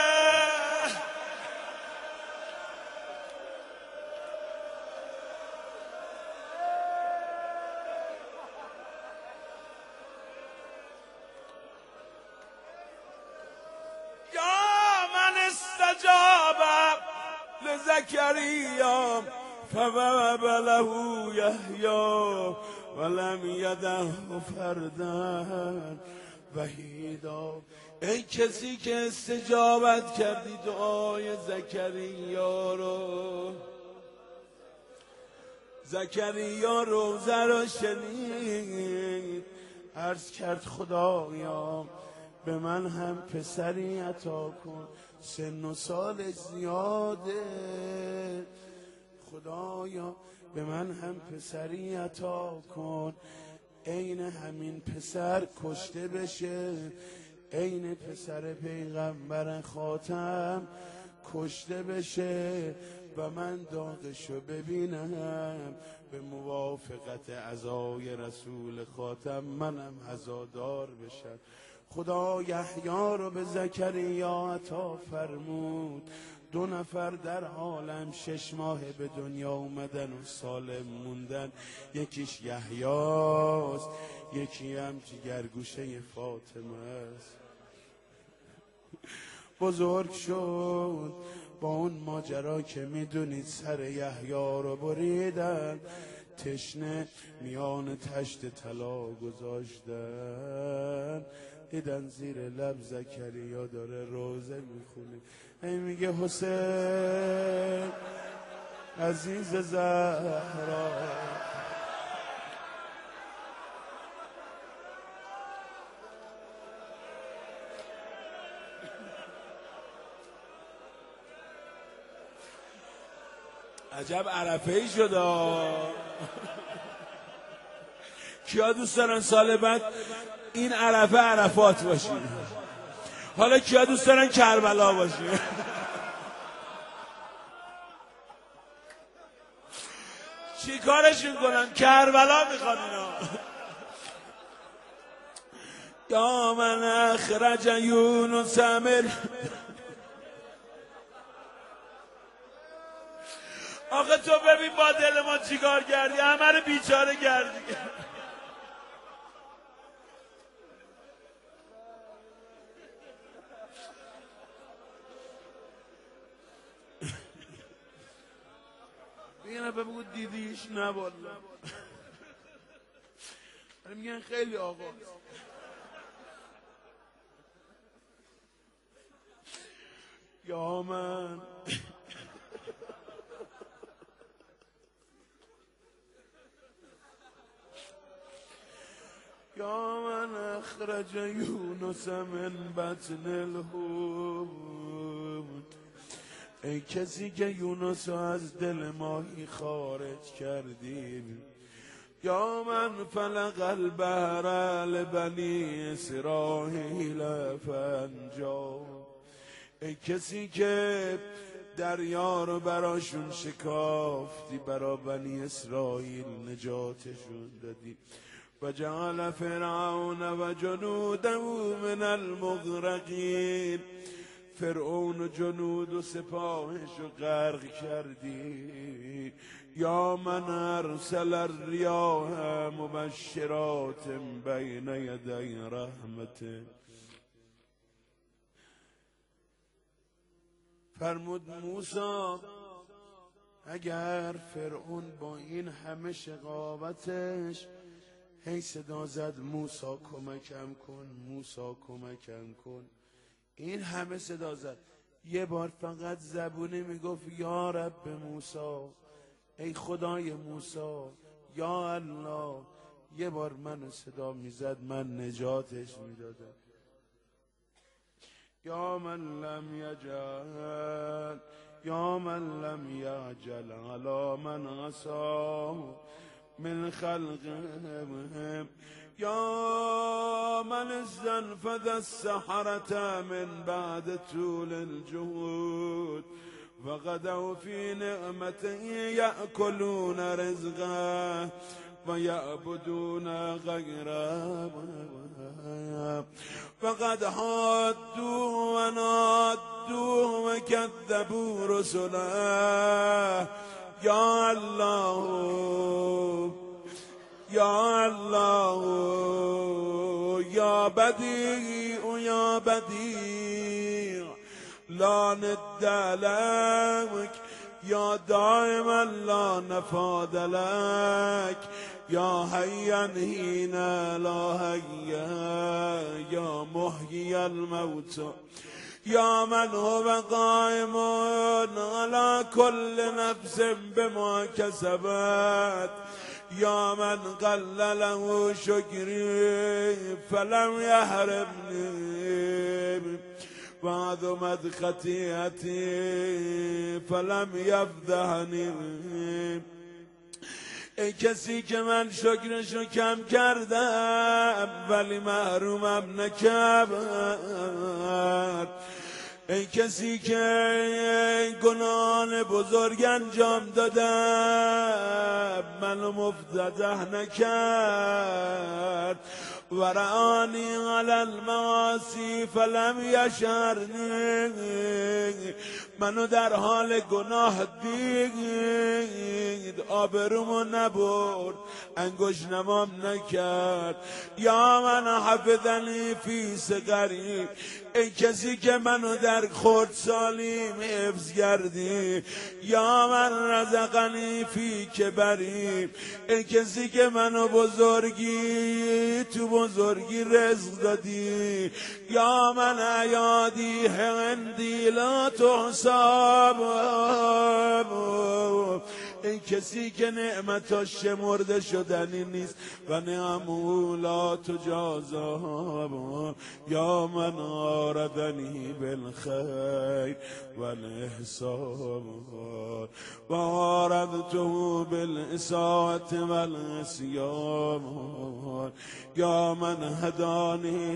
لزكريا فوهب له يحيى ولم يدعه فردا وحیدا. ای کسی که استجابت کردی دعای زکریا رو، زکریا روزه رو شنید، عرض کرد خدایا به من هم پسری عطا کن، سن و سال زیاده، خدایا به من هم پسری عطا کن، عین همین پسر کشته بشه، عین پسر پیغمبر خاتم کشته بشه و من داغشو ببینم، به موافقت عزای رسول خاتم منم عزادار بشم. خدا یحیی رو به زکریا عطا فرمود، دو نفر در عالم شش ماه به دنیا اومدن و سالم موندن، یکیش یحیاست، یکی هم جگرگوشه فاطمه است. بزرگ شد با اون ماجرا که میدونید سر یحیی رو بریدن، تشنه میان تشت طلا گذاشتن، دیدن زیر لب زکریا داره روزه میخونه، ای میگه حسین عزیز زهرا. عجب عرفه ای شد. کیا دوست دارن سال بعد این عرفه عرفات باشی؟ حالا کیا دوست دارن کربلا باشی؟ چی کارشون کنن؟ کربلا میخوان اینا. یا من اخرج یونس من، آخه تو ببین با دل ما چیکار کردی، همه رو بیچاره کردی. بگن بگو دیدیش؟ نه والله میگن خیلی آقا. یا من یا من اخرج یونس من بطن الحوت، ای کسی که یونس از دل ماهی خارج کردی. یا من فلق البحر لبنی اسرائیل فانجا، ای کسی که دریا رو براشون شکافتی، برا بنی اسرائیل نجاتشون دادی. و جعل فرعون و جنوده من المغرقین، فرعون و جنود و سپاهش رو غرق کردی. یا من ارسل الریاح مبشرات بین یدی رحمته، فرمود موسی اگر فرعون با این همه شقاوتش هی صدا زد موسی کمکم کن، موسی کمکم کن، این همه صدا زد، یه بار فقط زبونی میگفت یا رب موسی، ای خدای موسی، یا الله، یه بار من صدا میزد، من نجاتش میدادم. یا من لم یجل، یا من لم یعجل علی من عصاه من خلقهم، یا من استنفذ السحرة من بعد طول الجهود وغدوا في نعمته يأكلون رزقه ويعبدون غيره، فقد حادوا ونادوا وكذبوا رسله. یا الله یا الله یا بدیع یا بدیع لا ند لك، یا دائما لا نفاد لك، یا حیا حین لا حیا، یا محیی الموت، یا من هو قائم على كل نفس بما كسبت، یا من قل له شکری فلم یحرمنی وعظمت خطیئتی فلم یفضحنی. ای کسی که من شکرشو کم کردم ولی محرومم نکرد، ای کسی که گناهان بزرگ انجام دادم منو مفتضح نکرد، و رآنی علی المعاصی فلم یشرنی، منو در حال گناه دید آبرومو نبرد، انگوش نمام نکرد. یا من حفظنی فی صغری، ای کسی که منو در خردسالیم حفظ کردی. یا من رزقنی فی کبری، ای کسی که منو بزرگی تو بزرگی رزق دادی. یا من عیادی هندی لا تحساب، این کسی که نعمتاش شمرده شدنی نیست و نعمو لا تجازا. یا من آردنی بالخیر والاحسان و آردته بالاساءة والعصیان. یا من هدانی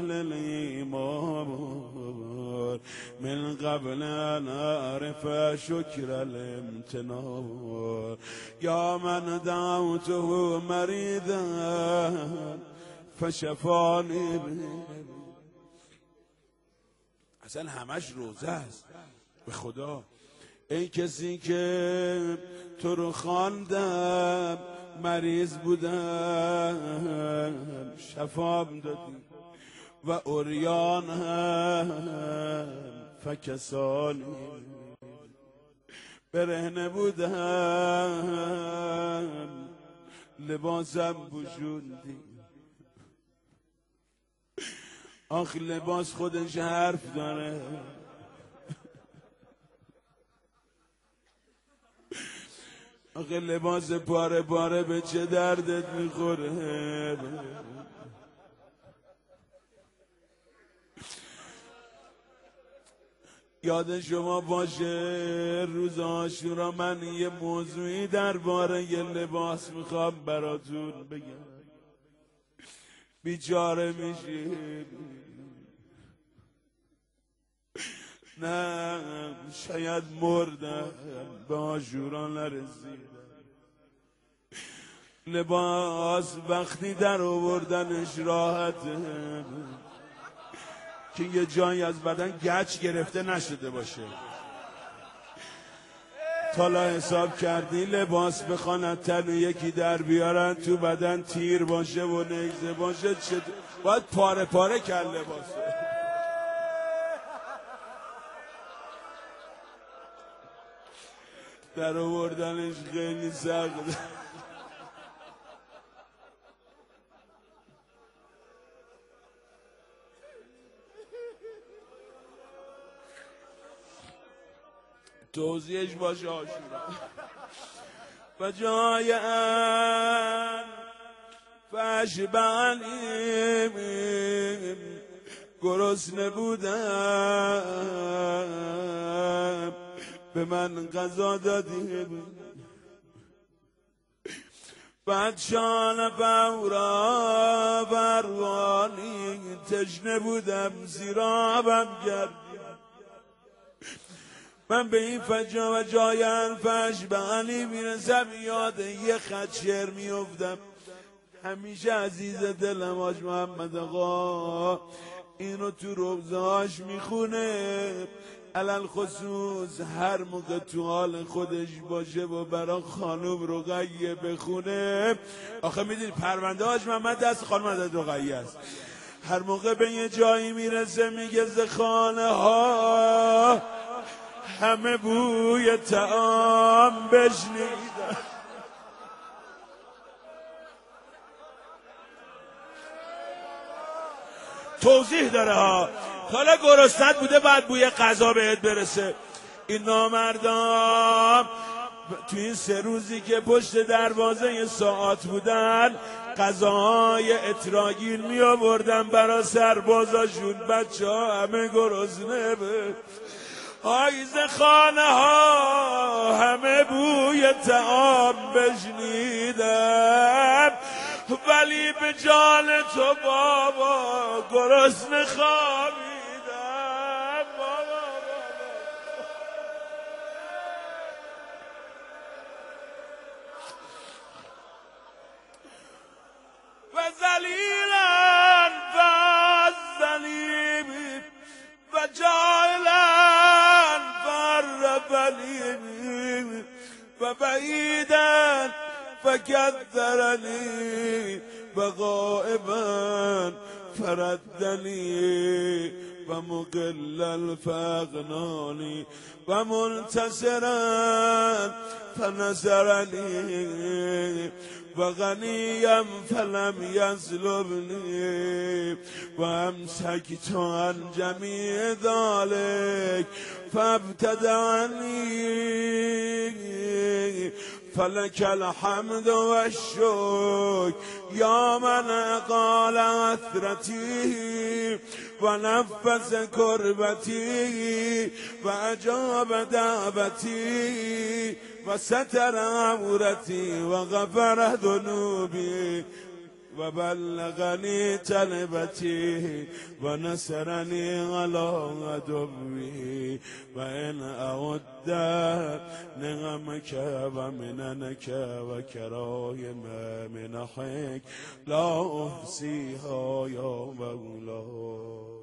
للایمان من قبل ان اعرف شکر الامتنان. یا من دعوته مریضا فشفانی. اصلا همش روزه است به خدا. ای کسی که تو رو خواندم مریض بودم شفام دادی و عریان هم فکسانی، برهنه بودم لباسم پوشوندی. آخ لباس خودش حرف داره. آخه لباس پاره پاره به چه دردت میخوره؟ یاد شما باشه روز عاشورا من یه موضوعی درباره یه لباس میخوام براتون بگم. بیچاره میشی. نه شاید مردم به عاشورا نرسیدم. لباس وقتی در آوردنش راحته که یه جایی از بدن گچ گرفته نشده باشه. تالا حساب کردی لباس بخوان تن یکی در بیارن تو بدن تیر باشه و نیزه باشه چه باید پاره پاره کن لباسه. در آوردنش خیلی سخته. توضیحش باشه عاشورا. و جای ان فشبعنیم گرسنه بودم به من غذا دادی. بعد شان فورا پروانی تشنه بودم زیرابم کردی. من به این فجا و جای انفش به علی میرسم یاد یه خط شعر میافتم همیشه عزیز دلم حاج محمد آقا اینو تو روزهاش میخونه، علل خصوص هر موقع تو حال خودش باشه و برا خانوم رقیه بخونه. آخه میدونی پرونده حاج محمد دست خانوم عدد رقیه است. هر موقع به یه جایی میرسه میگه ز خانه ها همه بوی طعام بشنیدم. توضیح داره ها. حالا گرسنت بوده بعد بوی غذا بهت برسه. این نامردان تو این سه روزی که پشت دروازه ساعت بودن غذاهای اتراگین می آوردن برا سربازاشون. بچه ها همه گرسنه به آیز خانه ها همه بوی طعام بشنیدم ولی به جان تو بابا گرسنه خوابیدم. بابا و ذلیلا فالذلیمی و جاهلا فربلیمی و بعیدا فکدرنی و غائبا فردنی و مقل الفغنانی و منتصرا فنصرنی و غنیم فلم یظلمنی و امسکت عن جمیع ذلک فابتدعنی فلک الحمد و الشکر یا من قال عثرتی و نفس کربتی و اجاب دعوتی و ستر عورتی و غفر ذنوبی. و بلغنی طلبتی و نصرنی علی عدوی و ان اعد نعمک و مننک و کرایم منحک لا احصیها یا مولا.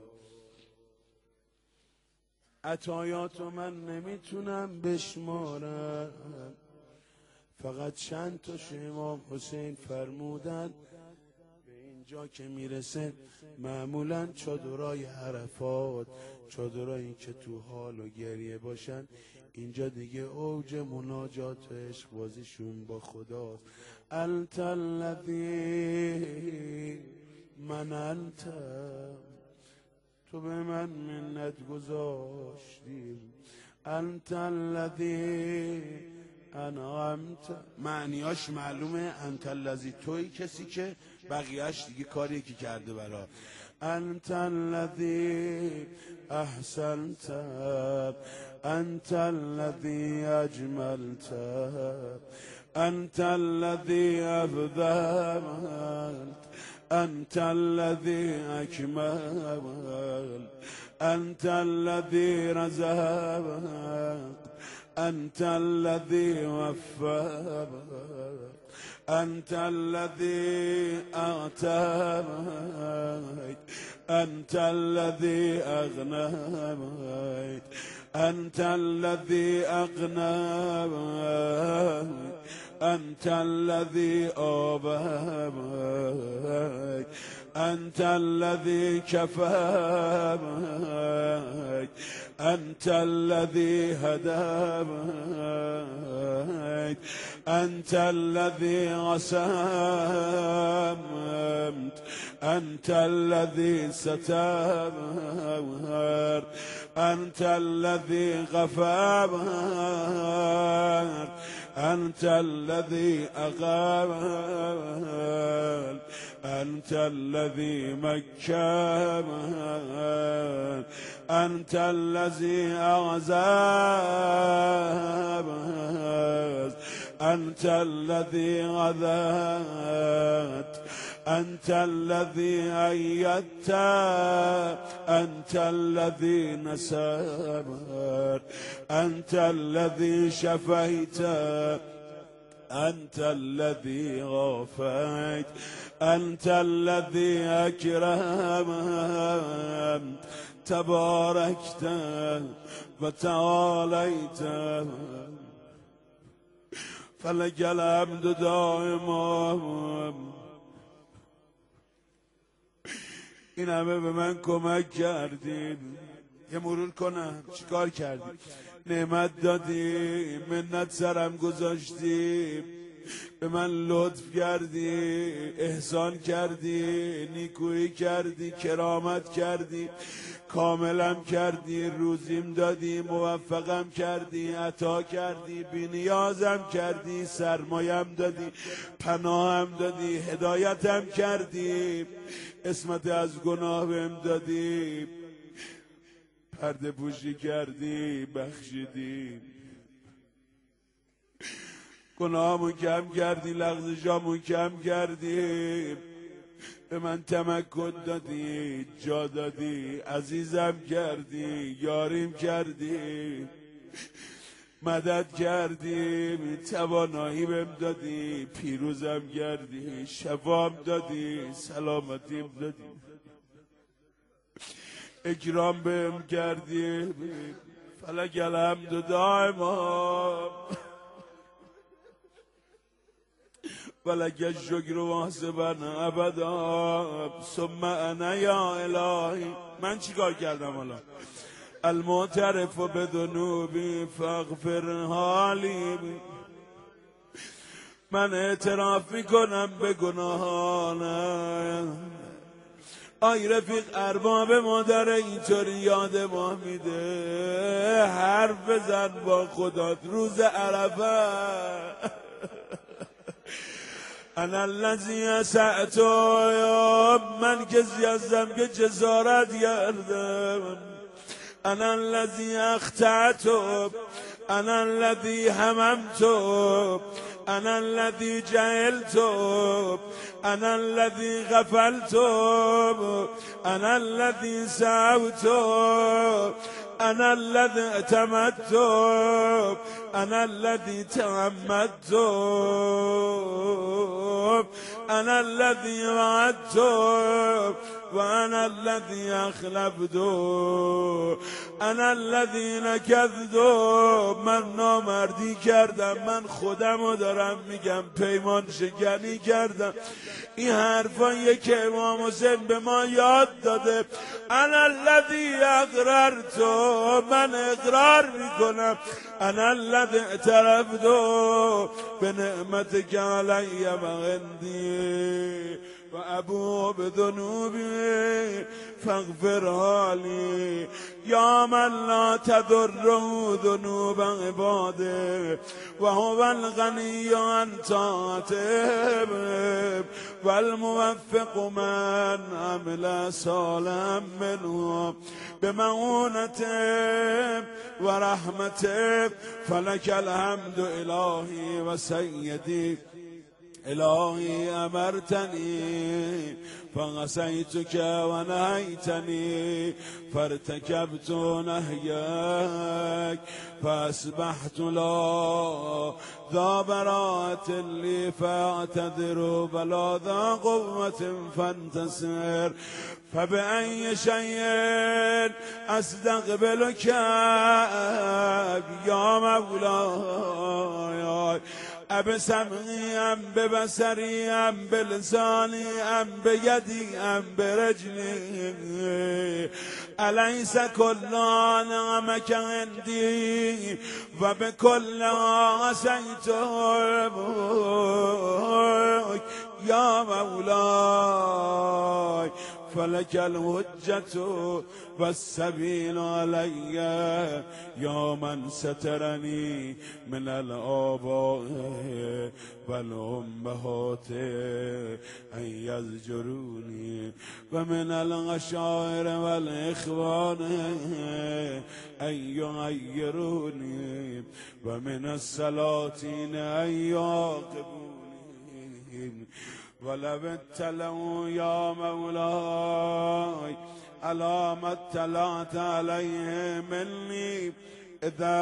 عطایاتو من نمیتونم بشمارم، فقط چند تا امام حسین فرمودن به اینجا که میرسه معمولا چادرای عرفات، چادرایی که تو حال و گریه باشن، اینجا دیگه اوج مناجات و عشق بازیشون با خداست. انت الذی مننت، تو به من منت گذاشتی. انت الذی انعمت، معنیاش معلومه. انت الذی، توی کسی که بقیهش دیگه کاری که کرده برا. انت الذی احسنت، انت الذی اجملت، انت الذی افضلت، انت الذی اکمل، انت الذی رزقت، انت الذی وفق، انت الذی اعطیت، انت الذی اغنیت، انت الذی اقنیت، انت الذی آبیت، انت الذی کفیت، انت الذی هدیت، انت الذی عصمت، انت الذی سترت، انت الذی غفرت، انت الذي أقام، انت الذي مكن، انت الذي أعزب، انت الذي غذت، انت الذي أيدت، انت الذي نصرت، انت الذي شفيت، انت الذي غفرت، انت الذي اكرمت، تباركت وتعاليت، فلك الحمد دائما. این همه به من کمک کردید، یه مرور کنم چیکار کردی؟ نعمت دادی، منت سرم گذاشتی، به من لطف کردی، احسان کردی، نیکویی کردی، کرامت کردی، کاملم کردی، روزیم دادی، موفقم کردی، عطا کردی، بی‌نیازم کردی، سرمایم دادی، پناهم دادی، هدایتم کردی، اسمت از گناه بهم دادی، پرده پوشی کردی، بخشیدی، گناهمون کم کردی، لغزشامون کم کردی، به من تمکن دادی، جا دادی، عزیزم کردی، یاریم کردی، مدد کردی، توانایی بهم دادی، پیروزم کردی، شفام دادی، سلامتیم دادی، اکرام بهم کردی، فلک الحمد دائما ولک الشکر واحسبا ابدا. ثم انا یا الهی، من چیکار کردم حالا؟ المعترف بذنوبی فاغفرها لی، من اعتراف میکنم به گناهانم. آی رفیق، ارباب مادر اینطوری یاد ما میده، حرف بزن با خدات روز عرفه. انا الذی اسأت، من کسی هستم که جسارت کردم. انا الذی اخطأت، انا الذی هممت، أنا الذي جهلت أنا الذي غفلت أنا الذي سعوت أنا الذي اعتمدت أنا الذي تعمدت أنا الذي وعدت وأنا الذي أخلفت أنا الذي نکذت من نامردی کردم من خودمو دارم میگم پیمان شکنی کردم این حرفایی که امام حسین به ما یاد داده انا الذی اقررت من اقرار میکنم انا الذی اعترفت به نعمتک علی و عندی و ابو بذنوبی فاغفرها لی یا من لا تضره ذنوب عباده و هو الغنی عن طاعتهم و الموفق من عمل صالحا منهم بمعونته و رحمته فلک الحمد الهی و سیدی الهی امرتنی فعصیتک و نهیتنی فارتکبت نهیک فاصبحت لا ذا براءة لی فاعتذر ولا ذا قوة فانتصر فبأي شيء استقبلك یا مولاي اب سمعی ام به بصری ام به لسانی ام به یدی ام به رجلی الیس کل نعمک عندی و به کل عصیت یا مولاي فلك الحجة والسبيل علي يا من سترني من الآباء والأمهات أن يزجروني ومن العشائر والإخوان أن يعيروني ومن السلاطين أن يعاقبوني ولو اتلوا يا مولاي على ما اطلعت عليه مني إذا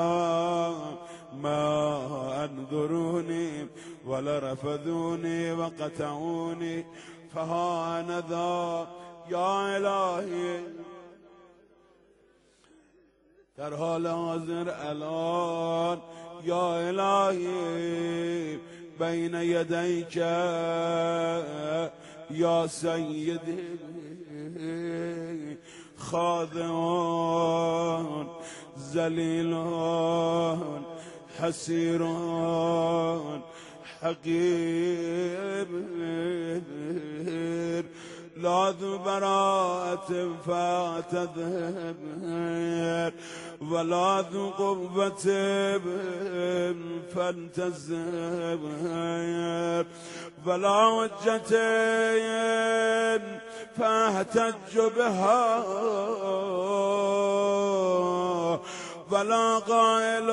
ما أنذروني ولرفضوني وقطعوني فها أنا ذا يا إلهي در حال حاضر الان یا الهی بین یدیک یا سیدی خاضعون ذلیلون حسیرون حقیر لا ذو براءة فاعتذر ولا ذو قوة فانتظر ولا حجة فاحتج بها ولا قائل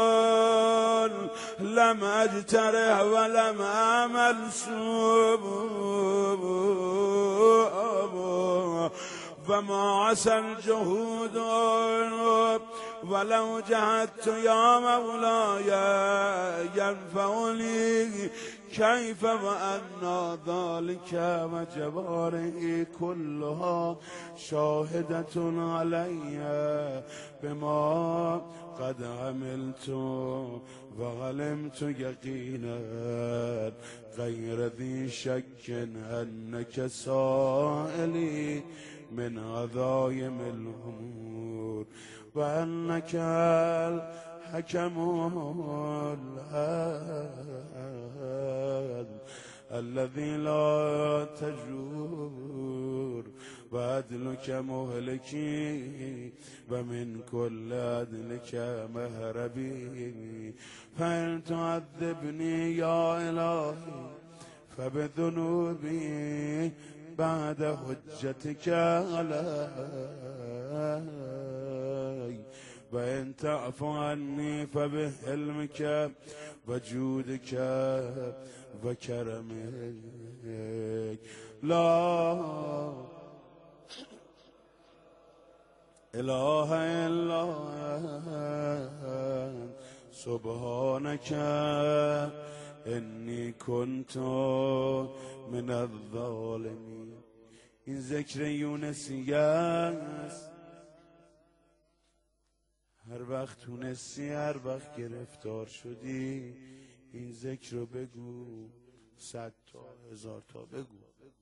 لم اجترح ولم اعمل سوء وما عسى الجهود ولو جهدت يا مولاي ينفعني كيف وأن ذلك وجواره كلها شاهدة علي بما قد عملت وعلمت يقينا غير ذي شك أنك سائلي من عظائم الأمور وأنك الحكم العدل الذي لا تجور وعدلك مهلكي ومن كل عدلك مهربي فإن تعذبني يا إلهي فبذنوبي بعد حجتك علي وإن تعف عني فبحلمك وجودك وكرمك لا إله إلا أنت سبحانك إني كنت من الظالمين. این ذکر یونسیه است. هر وقت تونستی، هر وقت گرفتار شدی، این ذکر رو بگو، صد تا هزار تا بگو.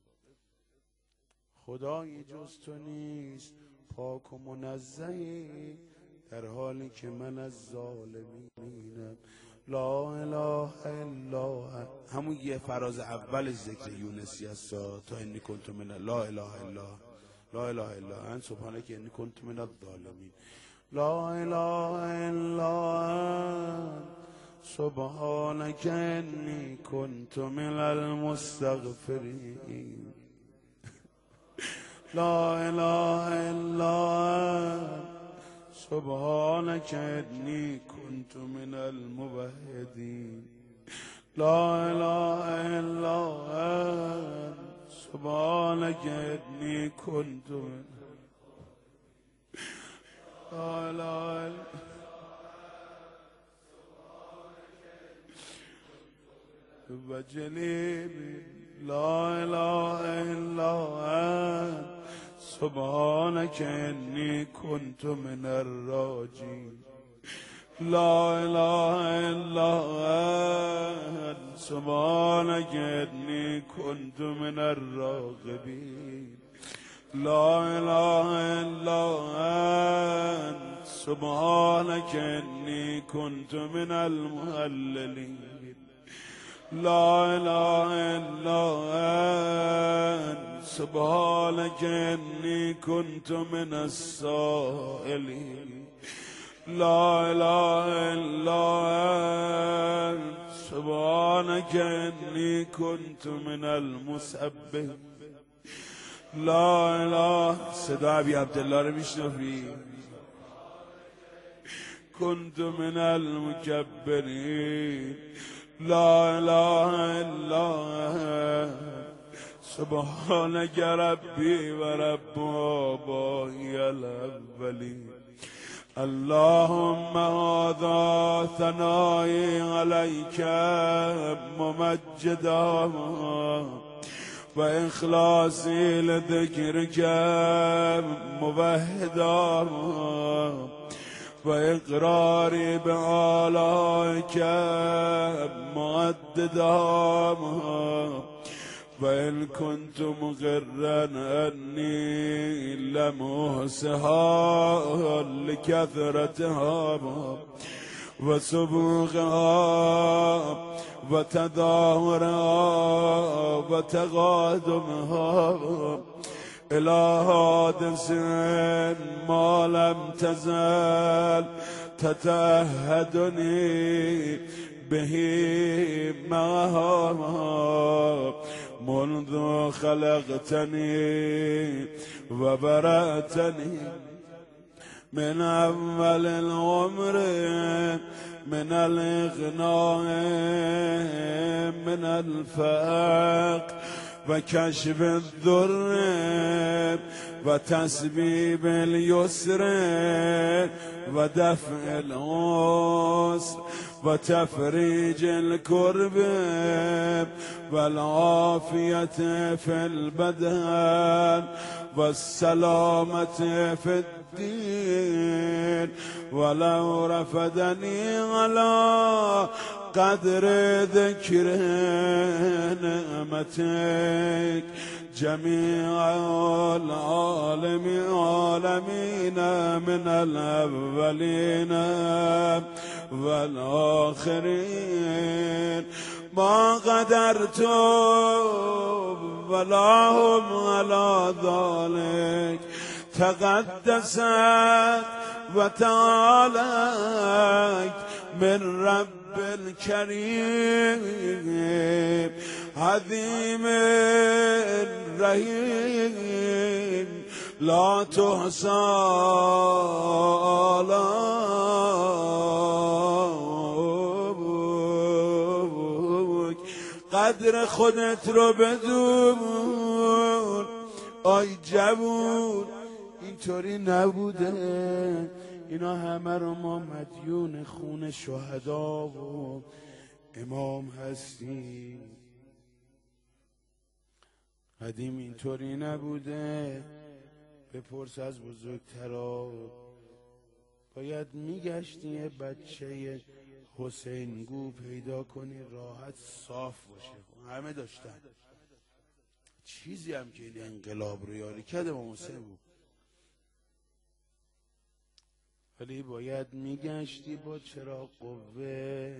خدایی جز تو نیست، پاک و منزهی، در حالی که من از ظالمینم. لا اله الا انت. همون یه فراز اولش ذکر یونسی است تا انی کنت من لا اله الا لا اله الا انت سبحانك انی کنت من الظالمین. لا اله الا انت سبحانك انی کنت من المستغفرین. لا اله الا انت سبحانك إني كنت من الموحدين. لا إله إلا أنت سبحانك إني كنت من لا إله إلا وجليبي. لا إله إلا أنت سبحانك إني كنت من الراجين. لا إله إلا أنت سبحانك إني كنت من الراغبين. لا إله إلا أنت سبحانك إني كنت من المهللين. لا إله إلا أنت سبحانك إني كنت من السائلين. لا إله إلا أنت سبحانك إني كنت من المسبحين. لا إله. صدا ابی عبدالله رو میشنوی؟ كنت من المكبرين. لا إله إلا أنت سبحانك ربي ورب آبائي الأولين. اللهم هذا ثنائي عليك ممجدا وإخلاصي لذكرك موحدا وإقراري بآلائك مؤددا. وإن كنت مقرا أني لموسها لكثرتها وسبوغها وتظاهرها وتقادمها إلى حادث ما لم تزل تتعهدني به معها منذ خلقتني وبرأتني من أول العمر من الإغناء من الفقر وكشف الضر وتسبيب اليسر ودفع العسر وتفريج الكرب والعافية في البدن والسلامة في الدين. ولو رفدني على قدر ذكر نعمتك جميع العالمين عالمين من الأولين والآخرين ما قدرت ولا هم على ذلك تقدست وتعالت من رب الكريم عظيم رحيم. لا تحصى آلاؤک. قدر خودت رو بدون آی جوون، اینطوری نبوده. اینا همه رو ما مدیون خون شهدا و امام هستیم. قدیم اینطوری نبوده. بپرس از بزرگترا. باید میگشتی یه بچه حسین گو پیدا کنی راحت صاف باشه. همه داشتن. چیزی هم که این انقلاب رو یاری کرد امام حسین بود. ولی باید میگشتی با چراغ قوه.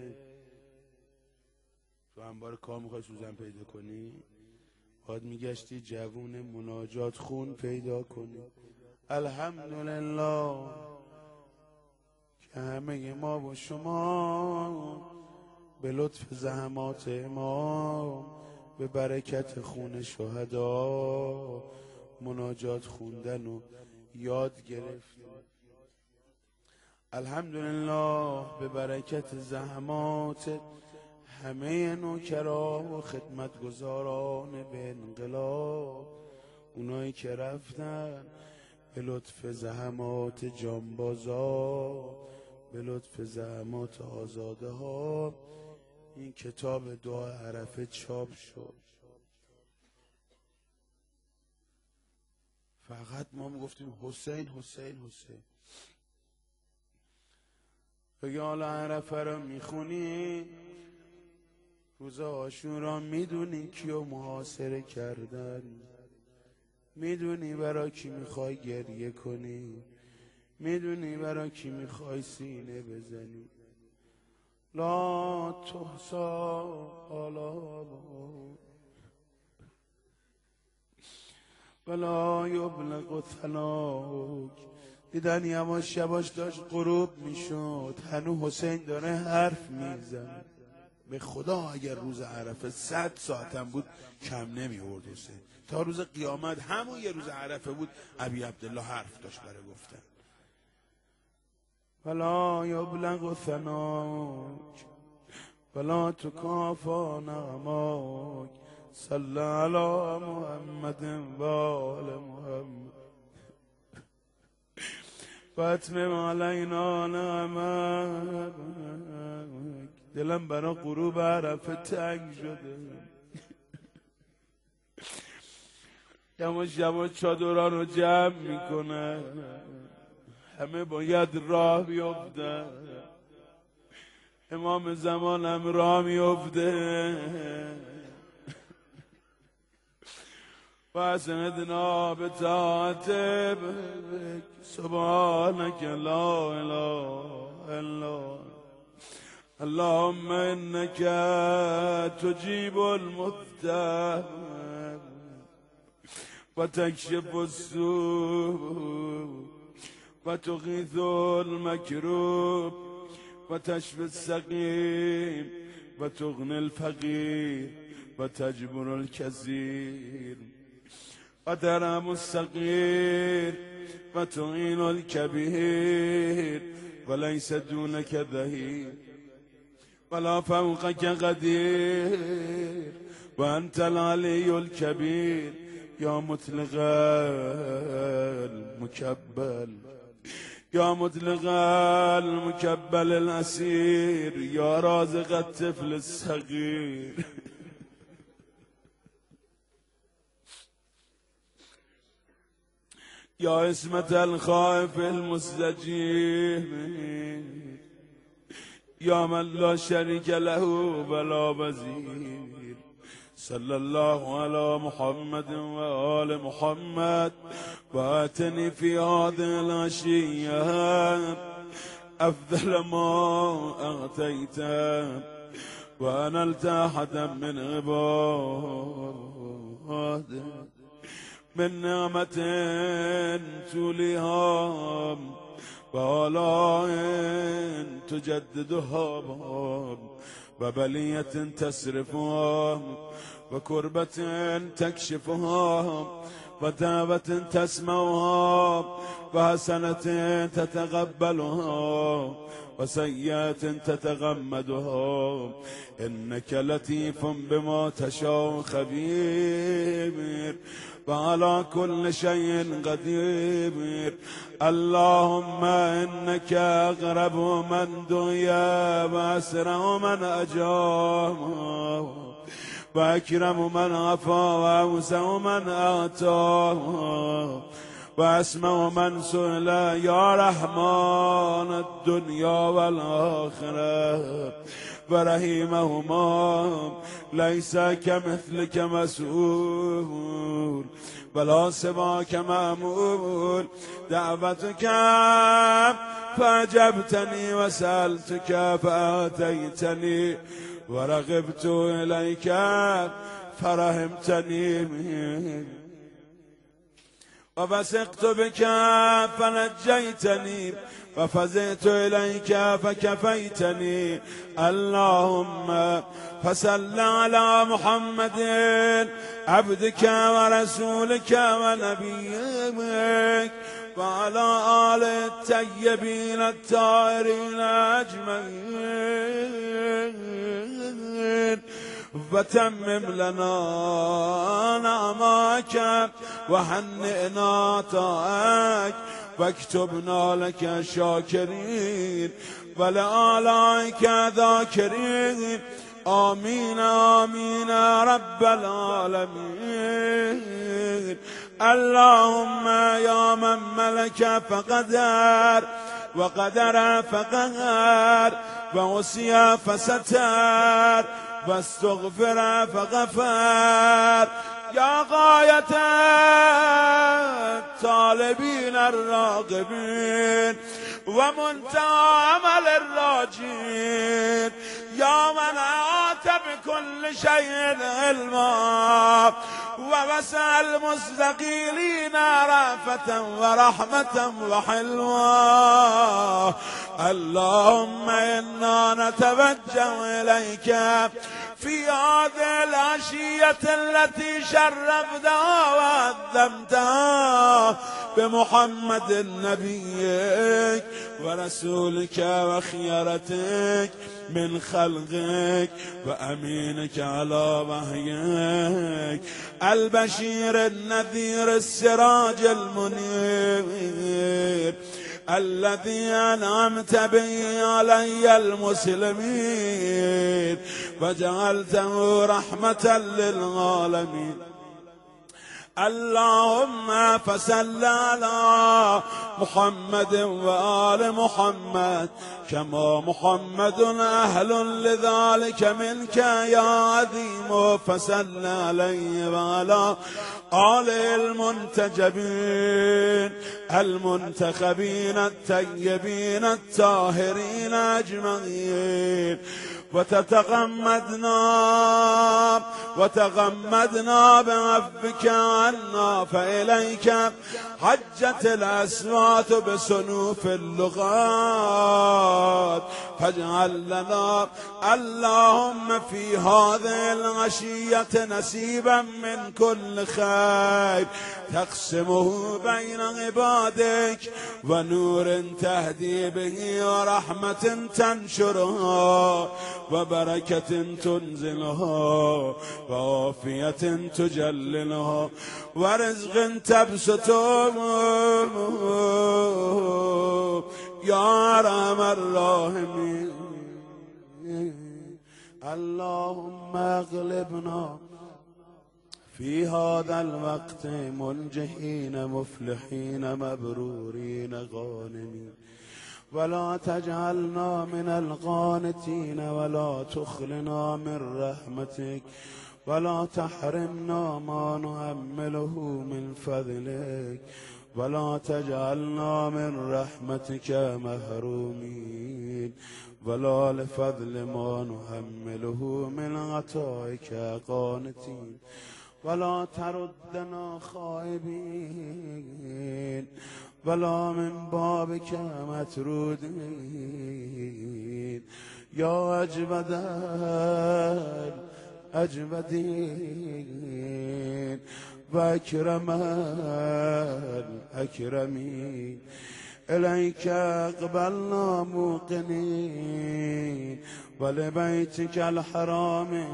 تو انبار کار میخوای سوزن پیدا کنی، باید میگشتی جوون مناجات خون پیدا کنی. الحمدلله که همه ما و شما به لطف زحمات امام، به برکت خون شهدا مناجات خوندن و یاد گرفتیم. الحمدلله به برکت زحمات همه نوکران و خدمتگزاران به انقلاب، اونایی که رفتن به لطف زحمات جانبازا، به لطف زحمات آزاده ها، این کتاب دعا عرفه چاپ شد. فقط ما میگفتیم حسین حسین حسین. بگه حالا عرفه رو میخونی، روز عاشورا میدونی کیو محاصره کردن، میدونی برا کی میخوای گریه کنی، میدونی برا کی میخوای سینه بزنی. لا تحصا آلاؤک ولا یبلغ ثناؤک. دیدن یواش یواش داشت غروب میشد، هنو حسین داره حرف میزنه. به خدا اگر روز عرفه صد ساعتم بود کم نمی آورد حسین. تا روز قیامت همون یه روز عرفه بود ابی عبدالله حرف داشت برای گفتن. ولا یبلغ ثناؤک ولا تکافا نعماک صلی علی محمد و آل محمد فاتمم علینا نعمک. دلم برا غروب عرفه تنگ شده. یواش یواش چادران رو جمع میکنه، همه باید راه بیفتن. امام زمانم راه میفته. فاسندنا بطاعتک سبحانک لا اله الا اللهم انك تجيب المضطر وتكشف السوء وتغيث المكروب وتشفي السقيم وتغني الفقير وتجبر الكثير وترحم الصغير وتعين الكبير وليس دونك ظهير ولا فوقك قدير وأنت العلي الكبير. يا مطلق المكبل يا مطلق المكبل الأسير يا رازق الطفل الصغير. يا اسمة الخائف المستجيب يا من لا شريك له ولا وزير. صلى الله على محمد وآل محمد وآتني في هذه العشية أفضل ما أعطيت وأنلت أحدا من عبادك من نعمة توليها وآلاء تجددها وبلية تصرفها وكربة تكشفها ودعوة تسمعها وحسنة تتقبلها وسيئة تتغمدها إنك لطيف بما تشاء خبير وعلى كل شيء قدير. اللهم إنك أقرب من دعي وأسرع من أجاب وأكرم من عفا وأوسع من أعطى وأسمع من سئل يا رحمن الدنيا والآخرة ورحيمهما ليس كمثلك مسؤول ولا سواك مأمول. دعوتك فأجبتني وسألتك فآتيتني ورغبت إليك فرحمتني وبثقت بك فنجيتني وفزعت إليك فكفيتني. اللهم فصل على محمد عبدك ورسولك ونبيك وعلى آل الطيبين الطاهرين أجمعين وتمم لنا نعمك وهنئنا طاعك واكتبنا لك شاكرين ولآلائك ذاكرين. آمين آمين رب العالمين. اللهم يا من ملك فقدر وقدر فقهر ووصي فستر واستغفر فغفر يا غاية الطالبين الراغبين ومنتهى أمل الراجين يا من أحاط بكل شيء علما ووسع المستقيلين رأفة ورحمة وحلما. اللهم إنا نتوجه إليك في هذه العشية التي شرفتها وعظمتها بمحمد نبيك ورسولك وخيرتك من خلقك وأمينك على وحيك البشير النذير السراج المنير الذي أنعمت به علي المسلمين وجعلته رحمة للعالمين. اللهم فصل على محمد وآل محمد كما محمد أهل لذلك منك يا عظيم. فصل عليه وعلى آل المنتجبين المنتخبين الطيبين الطاهرين أجمعين وتتغمدنا وتغمدنا بعفوك عنا فإليك حجت الأصوات بصنوف اللغات فاجعل لنا اللهم في هذه العشية نصيبا من كل خير تقسمه بين عبادك ونور تهدي به ورحمة تنشرها وبركة تنزلها وعافية تجللها ورزق تبسطه يا أرحم الراحمين. اللهم اغلبنا في هذا الوقت منجحين مفلحين مبرورين غانمين ولا تجعلنا من القانتين ولا تخلنا من رحمتك ولا تحرمنا ما نؤمله من فضلك ولا تجعلنا من رحمتك محرومين ولا لفضل ما نحمله من عطائك قانتين ولا تردنا خائبين ولا من بابك مطرودين يا أجود الأجودين و اکرم الاکرمین الیک اقبلنا موقنین ولبیتک الحرام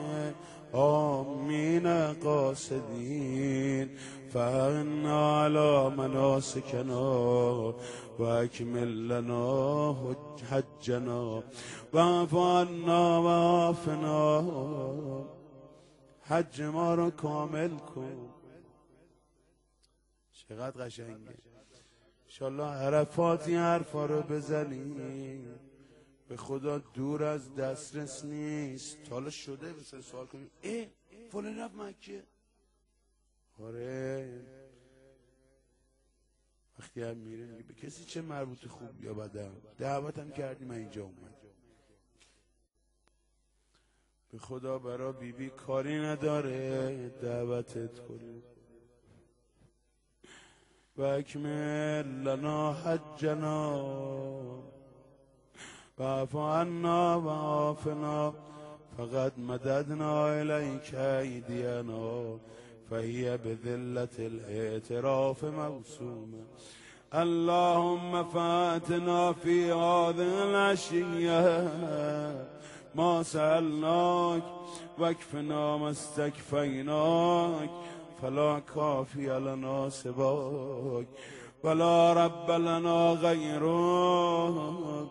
آمین قاصدین فاعنا علی مناسکنا و اکمل لنا حجنا واعف عنا و عافنا. حج ما رو کامل کن. چقدر قشنگه. انشالله عرفات این حرفا رو بزنی، به خدا دور از دسترس نیست. حالا شده مثلا سوال کنیم اه فلان رفت مکه؟ آره. وقتی هم میره میگه به کسی چه مربوط خوب یا بدم، دعوتم کردی من اینجا اومد. به خدا برا بیبی بی کاری نداره دعوتت کنه. و اکمل لنا حجنا و اعف عنا و عافنا فقد مددنا الیک ایدینا فهی بذلت الاعتراف موسومه. اللهم فاتنا فی هذه العشیه ما سألناک واکفنا ما استکفیناک فلا کافی لنا سواک ولا رب لنا غیرک.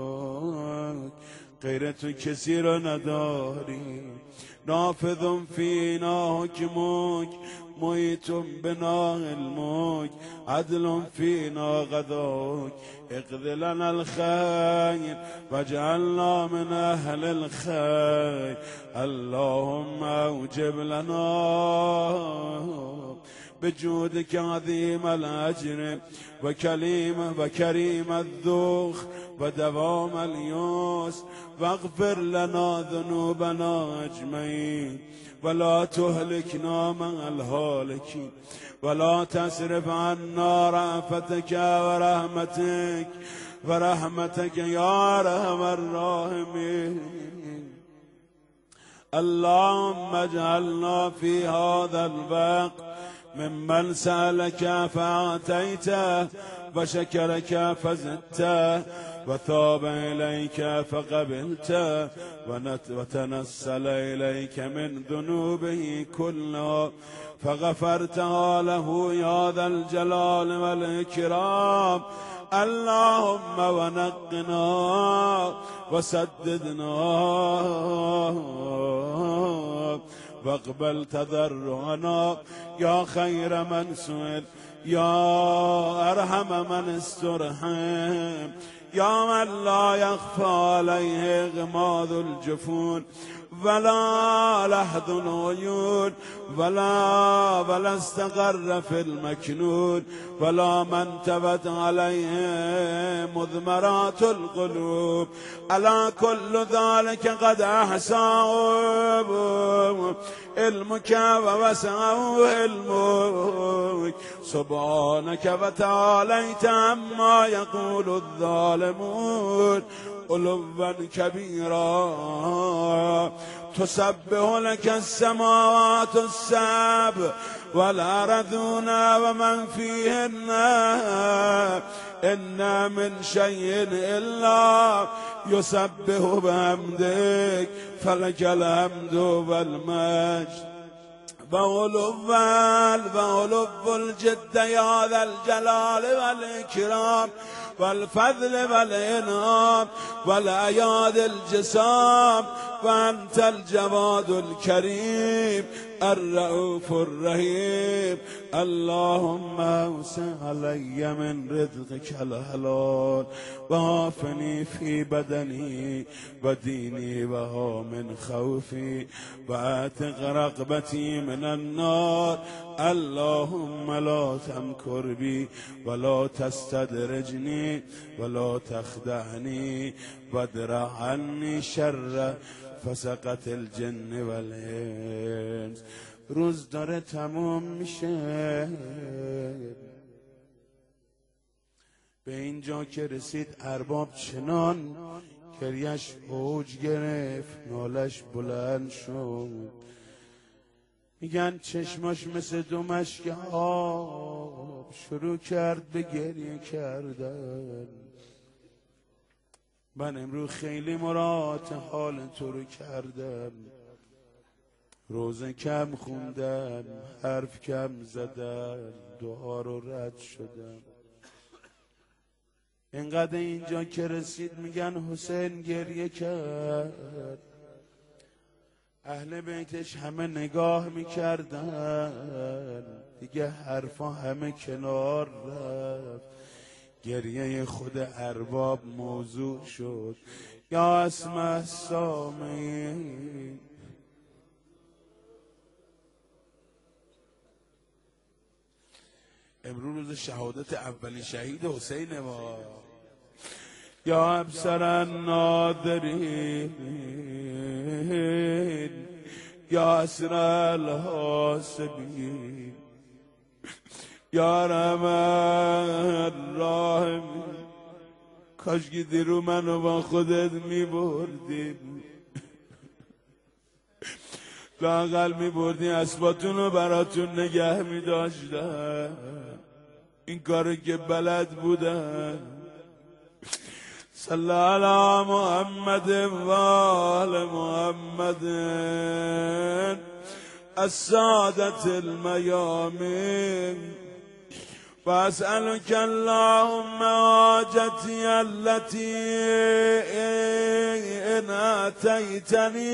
غیر تو کسی را نداری. نافذ فینا حکمک محیط بنا علمک عدل فینا قضاک اقض لنا الخیر واجعلنا من اهل الخیر. اللهم اوجب لنا بجودك عظيم الأجر وكريم وكريم الذوق ودوام اليسر واغفر لنا ذنوبنا أجمعين ولا تهلكنا مع الهالكين ولا تصرف عنا رأفتك ورحمتك ورحمتك يا أرحم الراحمين. اللهم اجعلنا في هذا الوقت ممن سألك فأعطيته وشكرك فزدته وثاب إليك فقبلته وتنسل إليك من ذنوبه كلها فغفرتها له يا ذا الجلال والإكرام. اللهم ونقنا وسددنا واقبل تضرعنا يا خير من سئل يا أرحم من استرحم يا من لا يخفى عليه غماض الجفون ولا لحظ العيون ولا ولا استقر في المكنون ولا من تبت عليه مضمرات القلوب. ألا كل ذلك قد أحصاه علمك ووسعه علمك سبحانك وتعاليت عما يقول الظالمون علوا كبيرا. تسبح لك السماوات السبع والأرضون ومن فيهن إن من شيء إلا يسبح بحمدك فلك الحمد والمجد وعلو وعلو الجد يا ذا الجلال والإكرام والفضل والإنعام والأياد الجسام وأنت الجواد الكريم الرؤوف الرحيم. اللهم اوسع علي من رزقك الحلال وعافني في بدني وديني وها من خوفي واعتق رقبتي من النار. اللهم لا تمكر بي ولا تستدرجني ولا تخدعني وادرع عني شر فسقت الجن والانس. روز داره تمام میشه. به اینجا که رسید ارباب چنان گریش اوج گرفت، نالش بلند شد. میگن چشماش مثل دو مشک آب شروع کرد به گریه کردن. من امروز خیلی مراد حال تو رو کردم، روزه کم خوندم، حرف کم زدم، دعا رو رد شدم. اینقدر اینجا که رسید میگن حسین گریه کرد، اهل بیتش همه نگاه میکردن، دیگه حرفا همه کنار رفت، گریه خود ارباب موضوع شد. یا اسمع السامعین، امروز روز شهادت اولین شهید حسین ما. یا ابصر الناظرین، یا اسر الحاسبین، یا رحم الراحمین. کاش که دیرو منو با خودت میبردی، لااقل میبردی اسباتون رو براتون نگه میداشتن، این کارو که بلد بودن. صلی علی محمد و آل محمد السادة المیامین. و اسألک اللهم حاجتی التي ان اتیتنی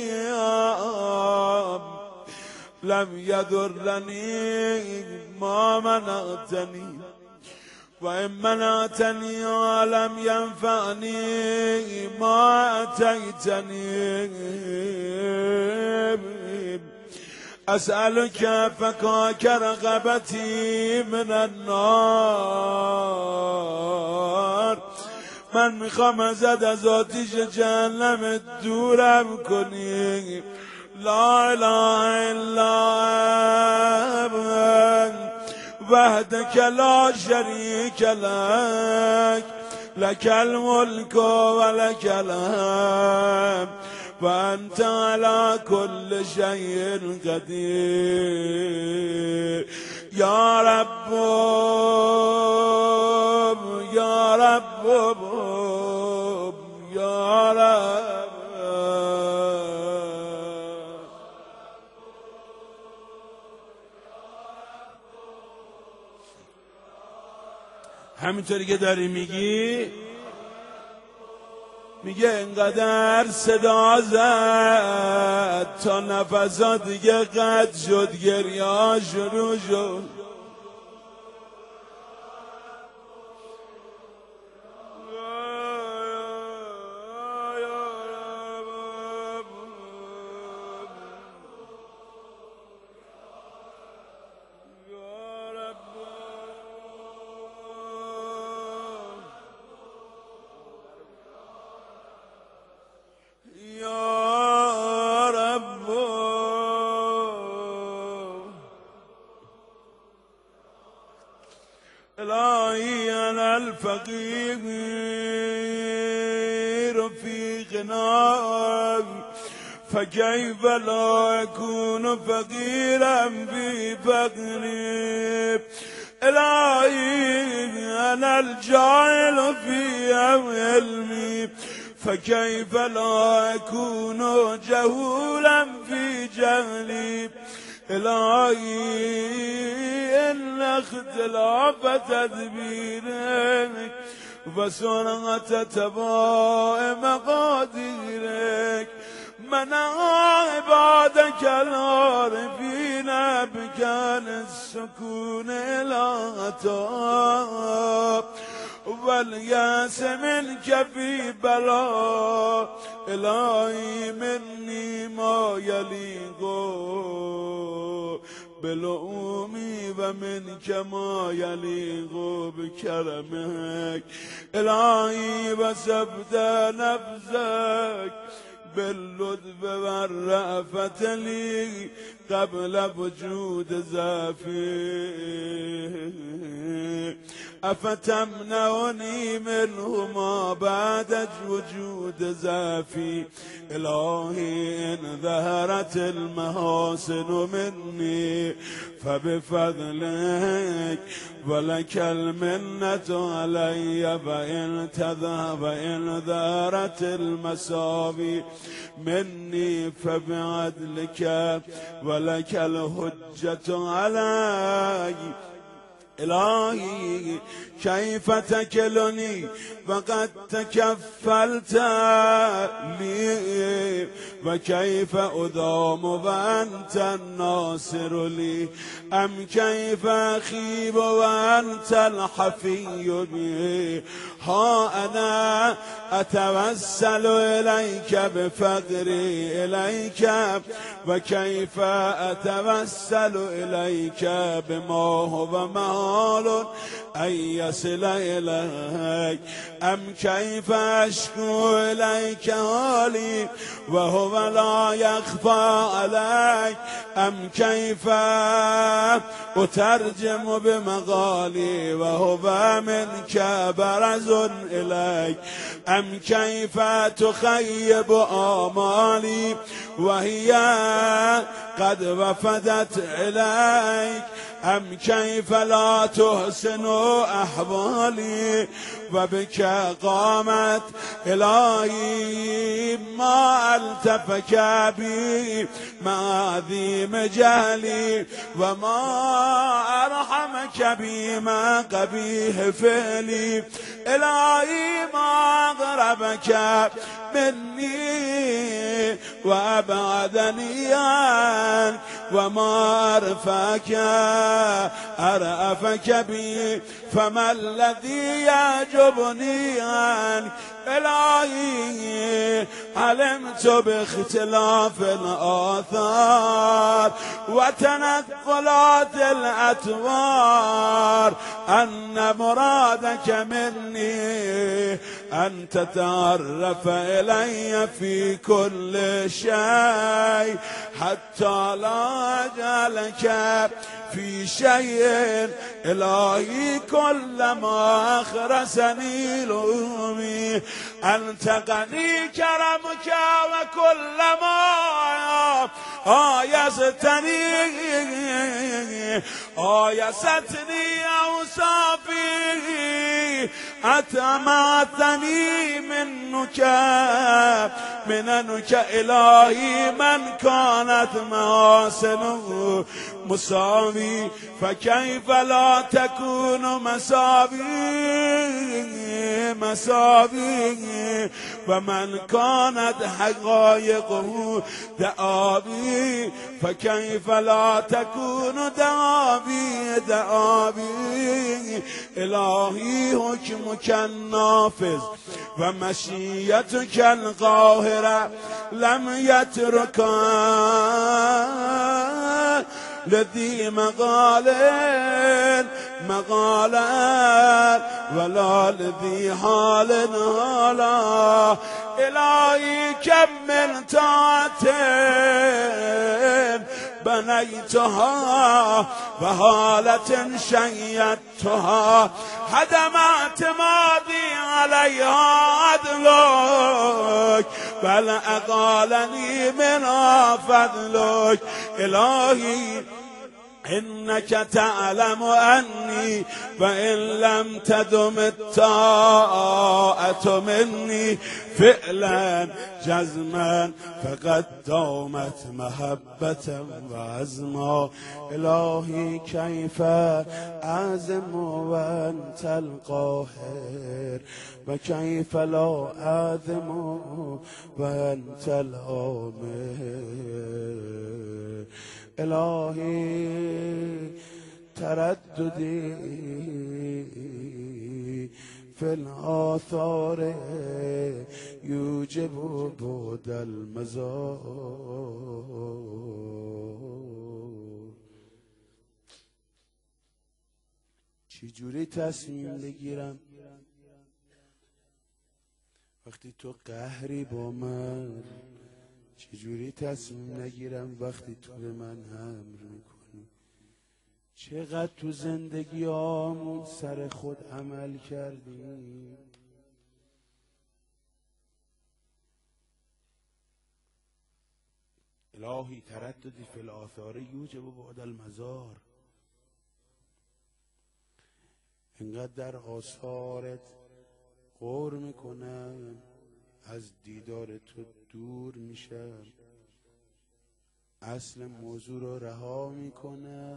لم یضرنی ما منعتنی، و ان منعتنی لم ینفعنی ما اتیتنی. اسألك فكاك رغبتي من النار. من میخوام ازت از آتیش جهنم دورم کنی. لا اله الا انت وحدك لا شريك لك، لك الملك ولك الحمد وأنت على كل شيء قدير. يا رب يا رب يا رب. همینطوری که داری میگی، میگه انقدر صدا زد تا نفسا دیگه قطع شد، گریه شروع شد. إلهي أنا الفقير في غناك، فكيف لا أكون فقيرا في فقري. إلهي أنا الجاهل في علمي، فكيف لا أكون جهولا في جهلي. إلهي إن اختلاف تدبيرك وسرعة تباع مقاديرك منع عبادك العارفين بكان السكون العطاء والياس منك في بلاء. إلهي مني ما يليق بلؤومي ومنك ما يليق بكرمك. إلهي وسبت نفسك باللطف والرأفة لي قبل وجود ضعفي. افتمنعنی منهما بعد وجود ضعفی الهی ان ظهرت المحاسن منی فبفضلك ولك المنة علي وإن تذهب وإن ظهرت المساوي مني فبعدلك ولك الحجة علي الهی کیف تکلنی وقد تکفلت لی و کیف ادام و انت الناصر لی ام کیف اخیب و انت الحفی بی ها انا اتوسل الیک بفقری الیک و کیف اتوسل الیک بما هو محال ان یصل الیک ام کیف اشکو الیک حالی و هو لا یخفی علیک ام کیف اترجم بمقالی و هو منک برز الیک ام کیف تخیب آمالی و هی قد وفدت الیک ام کیف لا تحسن احوالی و بک قامت الهی ما التفک بی مع عظیم جهلی و ما ارحمک بی مع قبیح فعلی الهی ما اقربک منی و ابعدنی عنک و ما ارفعک ارأفک بی فما الذی یعجبنی عنک الهی علمت باختلاف الآثار و تنقلات الأطوار ان مرادك مني ان تتعرف الي في كل شيء حتى لا اجعلك في شيء الهي كلما اخرسني لومي انت غني كرمك وكلما آیستنی آیستنی اوصافی اتمعتنی منک مننک الهی من کانت محاسنه مساوی فکیف لا تکون مساوی مساوی و من کانت حقایقه دعاوی فکیف لا تکون دعاوی دعاوی الهی حکمک النافذ و مشیتک القاهره لم یترکن لذی مقال مقالا ولا لذی حال حالا الهی کم من طاعت بنیتها و حالت شیدتها هدم اعتمادی علیها عدلک بل اقالنی منها فضلک الهی انك تعلم انی و ان لم تدم الطاعة مني فعلا جزما فقد دامت محبة و عزما الهی کیف اعظم و انت القاهر و کیف لا اعظم و انت الآمر الهی ترددی فی الآثار یوجب بعد المزار چجوری تصمیم بگیرم وقتی تو قهری با من؟ چجوری تصمیم نگیرم وقتی تو به من امر میکنی؟ چقدر تو زندگی آمون سر خود عمل کردیم. الهی ترددی فی الآثار یوجب بعد المزار. انقدر در آثارت غور میکنم، از دیدار تو دور میشم، اصل موضوع رو رها میکنم.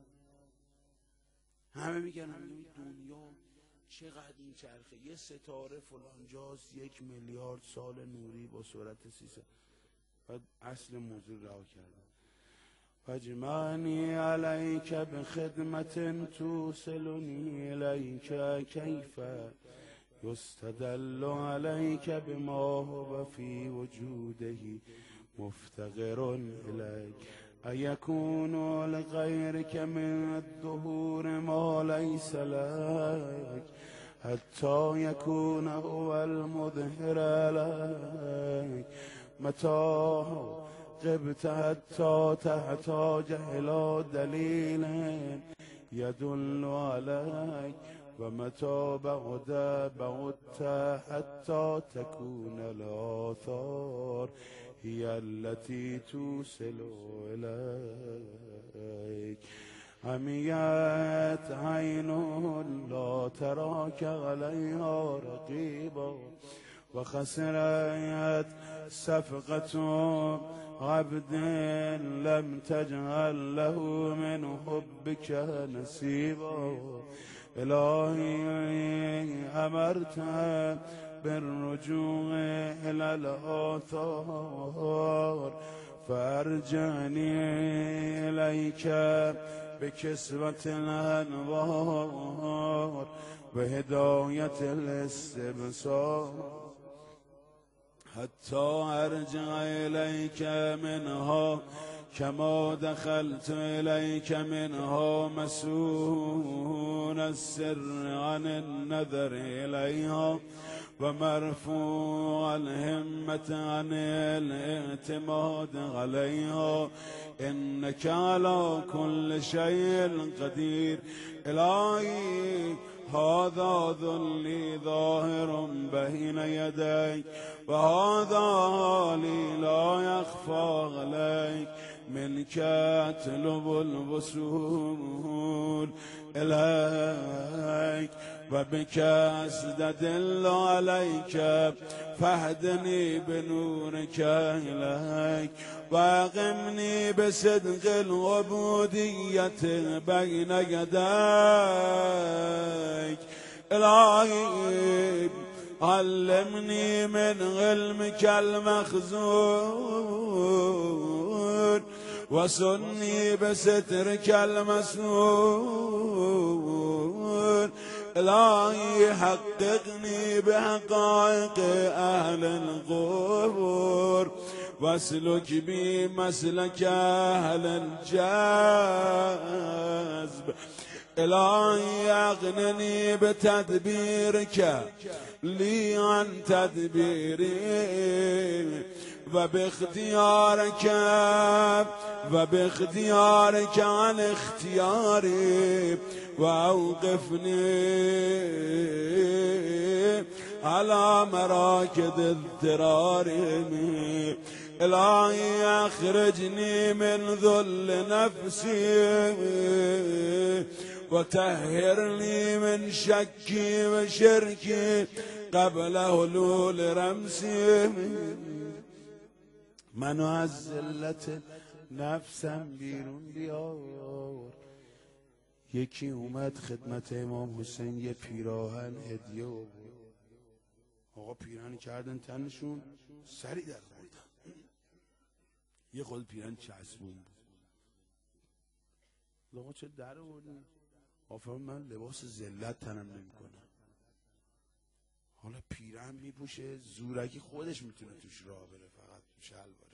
همه میگن همین دنیا چقدر میچرخه، یه ستاره فلان جاست یک میلیارد سال نوری با سرعت سیصد. بعد اصل موضوع رها کردم. فاجمعنی علیک بخدمت توصلنی الیک کیف یستدل علیک بما هو فی وجوده مفتقر الیک ایکون لغیرک من الظهور ما لیس لک حتی یکون هو المظهر لک متى غبت حتی تحتاج الى دلیل يدل عليك ومتى بعد بعدت حتى تكون الآثار هي التي توصل إليك. عميت عين لا تراك عليها رقيبا وخسرت صفقة عبد لم تجعل له من حبك نصيبا. إلهي أمرت بالرجوع إلى الآثار فأرجعني إليك بكسوة الأنوار وهداية الاستبصار حتى أرجع إليك منها كما دخلت إليك منها مسون السر عن النظر إليها ومرفوع الهمة عن الاعتماد عليها إنك على كل شيء قدير. إلهي هذا ذلي ظاهر بين يديك وهذا حالي لا يخفى عليك منك أطلب الوصول إليك وبك أستدل عليك فاهدني بنورك إليك وأقمني بصدق العبودية بين يديك. إلهي علمني من علمك المخزون وسني بسترك المسنون. إلهي حققني بحقائق أهل القبور واسلك بي مسلك أهل الجذب. إلهي أغنني بتدبيرك لي عن تدبيري وباختيارك وباختيارك عن اختياري وأوقفني على مراكد اضطراري. إلهي أخرجني من ذل نفسي وطهرني من شكي وشركي قبل هلول رمسي. منو از ذلت نفسم بیرون بیار. یکی اومد خدمت امام حسین یه پیراهن هدیه آورد. آقا پیراهن کردن تنشون سری در آوردن. یه خود پیراهن چسبون بود. آقا چه در آوردن؟ آفرین من لباس ذلت تنم نمیکنم. حالا پیراهن میپوشه زورکی خودش میتونه توش راه بره، فقط شلواره.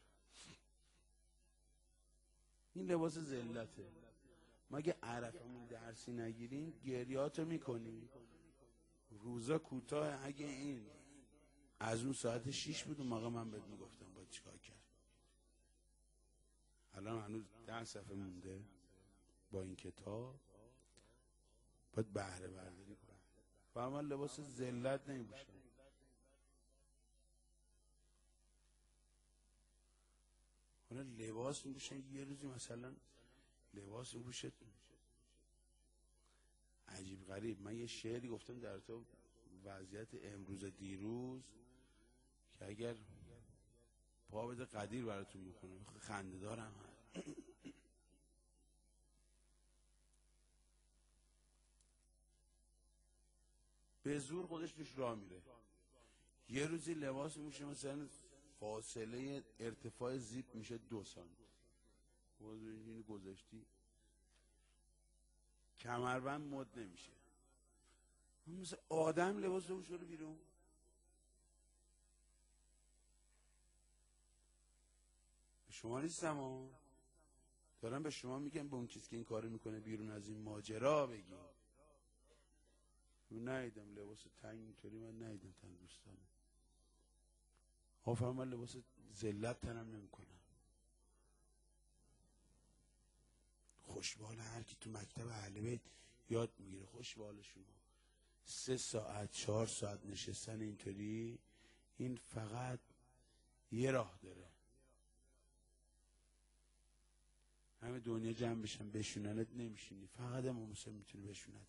این لباس ذلته. مگه عرفمون درسی نگیریم؟ گریاتو میکنیم. روزا کوتاه. اگه این از اون ساعت شیش بود اون موقع من بهت میگفتم باید چیکار کرد. الان هنوز ده صفحه مونده. با این کتاب باید بهره برداری کنم و من لباس ذلت نمیپوشم. اونا لباس میپوشن، یه روزی مثلا لباس میپوشه عجیب غریب. من یه شعری گفتم در تو وضعیت امروز دیروز که اگر پا بده قدیر براتون میکنه، خنده دارم. به زور خودش توش راه میره. یه روزی لباس میشه مثلا فاصله ارتفاع زیپ میشه دو سانتی، اینو گذاشتی کمربند مد نمیشه، مثل آدم لباس رو بشوره بیرون. به شما نیستم ها، دارم به شما میگم به اون کسی که این کارو میکنه بیرون از این ماجرا بگی. من ندیدم لباس تنگ اینطوری، من ندیدم تن دوستانه. آفرین، من لباس ذلت تنم نمیکنم. خوشبال هر کی تو مکتب اهل بیت یاد میگیره، خوشبال شما. سه ساعت چهار ساعت نشستن اینطوری، این فقط یه راه داره، همه دنیا جمع بشن بشوننت نمیشونی، فقط امام حسین میتونه بشونتت.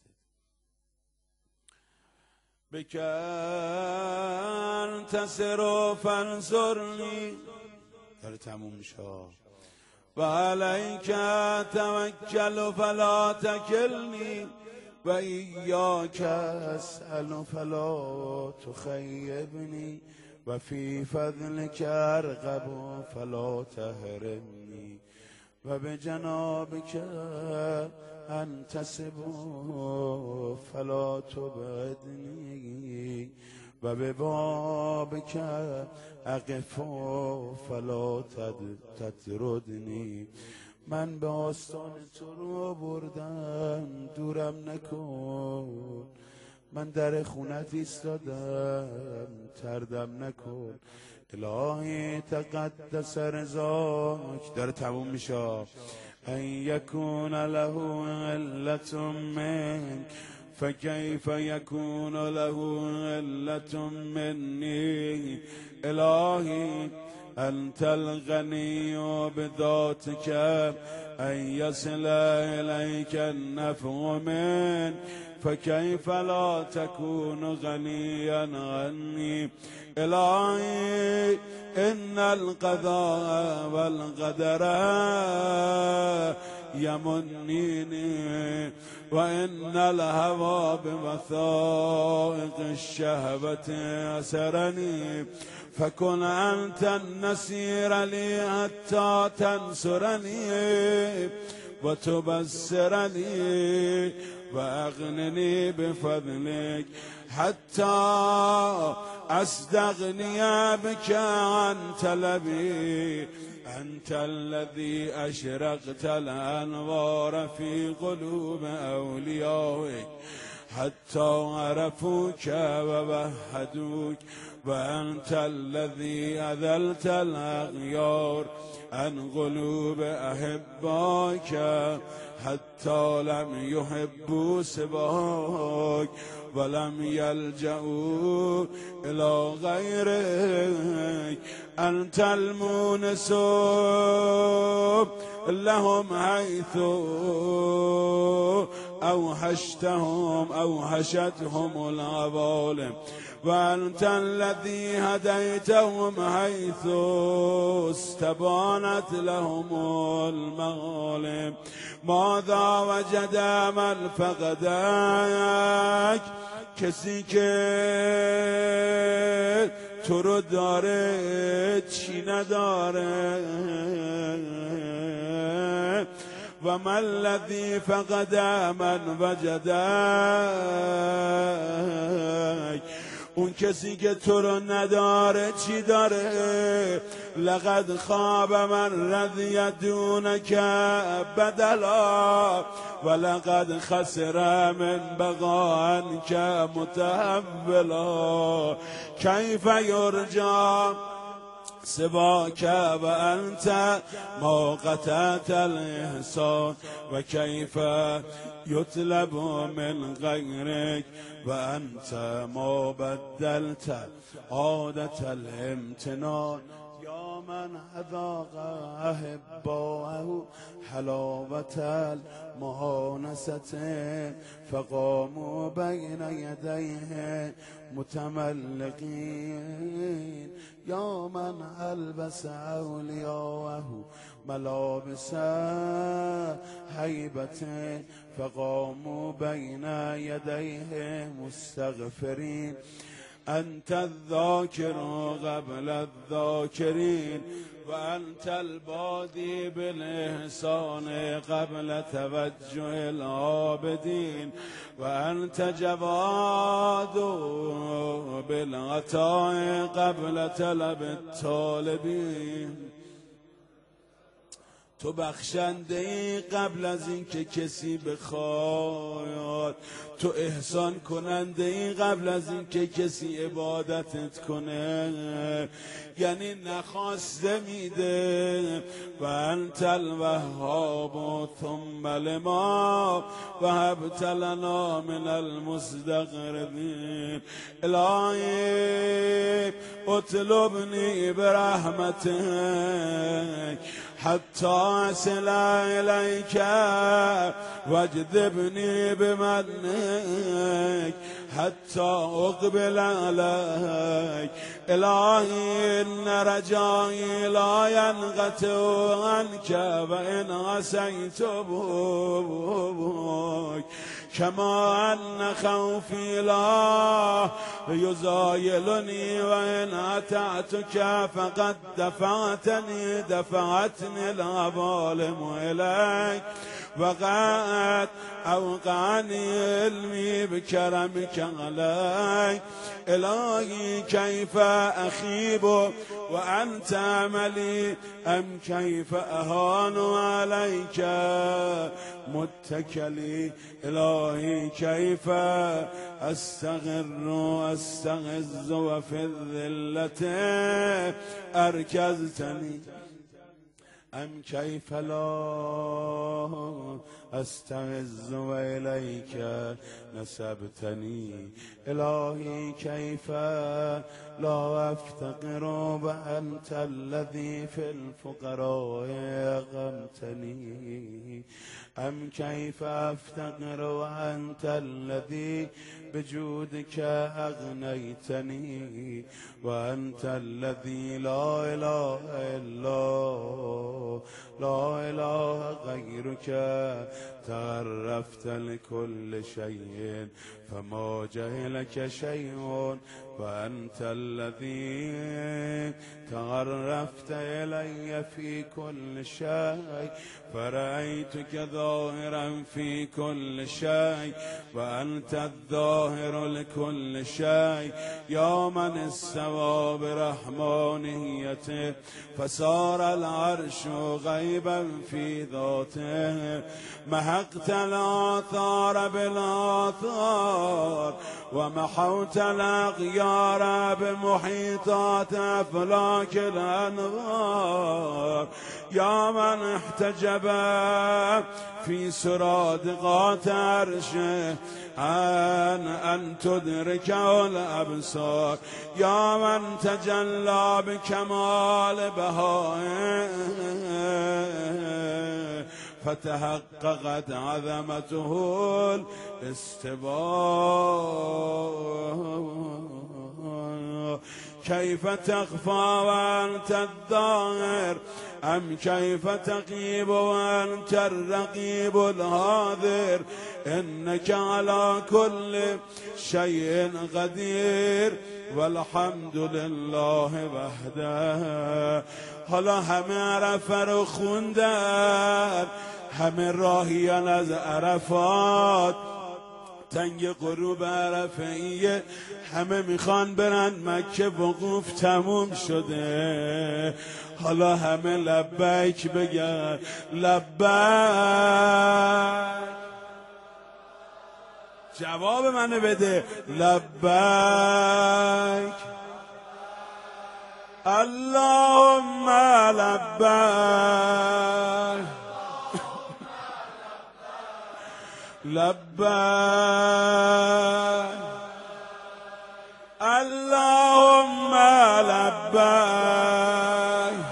بکن تسر فانصرنی، داره تموم میشه. و علیک توکل فلا تکلنی، و ایاک اسأل فلا تخیبنی، و فی فضلک ارغب فلا تحرمنی، و به جنابک انتسب فلا تبعدنی، و به بابک اقف فلا تطردنی. من به آستان تو رو بردم دورم نکن، من در خونت ایستادم تردم نکن. الهی تقدس رضاک، داره تموم میشه. ان یکون له علت منک فکیف یکون له علت منی. الهی انت الغنی بذاتک ان یصل الیک النفع من، فکیف لا تکون غنیا عنی. الهی ان القضاء والقدر یمنینی، و ان الهوى بوثائق الشهوة اسرنی، فکن انت النصیر لی حتی تنصرنی و تبصرنی، و اغننی بفضلک حتی استغنی بک عن طلبی. انت الذي اشرقت الانوار في قلوب اولیائک حتی عرفوک و وحدوک، و انت الذي اذلت الاغیار عن قلوب احباک حتی لم يحبوا سواک، ولم يلجأوا الى غیرک. انت المونس لهم حيث اوحشتهم اوحشتهم العوالم، وانت الذي هديتهم حيث استبانت لهم المغالم. ماذا وجد من فقدك، کسی که تو رو داره چی نداره. و من الذی فقد من وجدک، اون کسی که تو رو نداره چی داره. لقد خواب من رضی دونک بدلا، ولقد خسر من بقا عنک متحولا. کیف یرجا سواك وأنت ما قطعت الإحسان وكيف يطلب من غيرك وأنت ما بدلت عادة الامتنان يا من أذاق أحباءه حلاوة المؤانسة فقاموا بين يديه متملقين يا من ألبس أولياءه ملابس هيبة فقاموا بين يديه مستغفرين أنت الذاكر قبل الذاكرين وأنت البادي بالإحسان قبل توجه العابدين وأنت جواد بالعطاء قبل طلب الطالبين تو بخشنده ای قبل از این که کسی بخواد تو احسان کننده ای قبل از این که کسی عبادتت کنه یعنی نخواسته میده و انت الوهاب ثم لما وهبت لنا من المستغربین الهی اطلبنی برحمتك حتى أصل إليك واجذبني بمنك حتى أقبل عليك إلهي إن رجائي لا ينقطع عنك وإن عصيت بك كما أن خوفي لا يزايلني وإن أطعتك فقد دفعتني دفعتني العوالم إليك وقد أوقعني علمي بكرمك علي إلهي كيف أخيب وأنت عملي أم كيف أهان عليك متكلي إلهي كيف أستغر أستغز وفي الذلة أركزتني أم كيف لا أستعز وإليك نسبتني إلهي كيف لا أفتقر وأنت الذي في الفقراء أغمتني أم كيف أفتقر وأنت الذي بجودك أغنيتني وأنت الذي لا إله إلا لا إله غيرك تعرفت لكل شيء فما جهلك شيء وأنت الذي تعرفت إلي في كل شيء فرأيتك ظاهرا في كل شيء وأنت الظاهر لكل شيء يا من استوى برحمانيته فصار العرش غيبا في ذاته محقت الآثار بالآثار ومحوت الأغيار بمحيطات أفلاك الأنوار يا من احتجب في سرادقات عرشه عن أن تدركه الأبصار يا من تجلى بكمال بهائه فتحققت عظمته الاستواء كيف تخفى وأنت الظاهر أم كيف تقيب وأنت الرقيب الهاذر إنك على كل شيء قدير والحمد لله وحده حالا همه عرفه رو خوندن همه راهیان از عرفات تنگ غروب عرفه‌ایه همه میخوان برن مکه وقوف تموم شده حالا همه لبیک بگن لبیک جواب منو بده لبیک اللهم لبیک لبیک اللهم لبیک.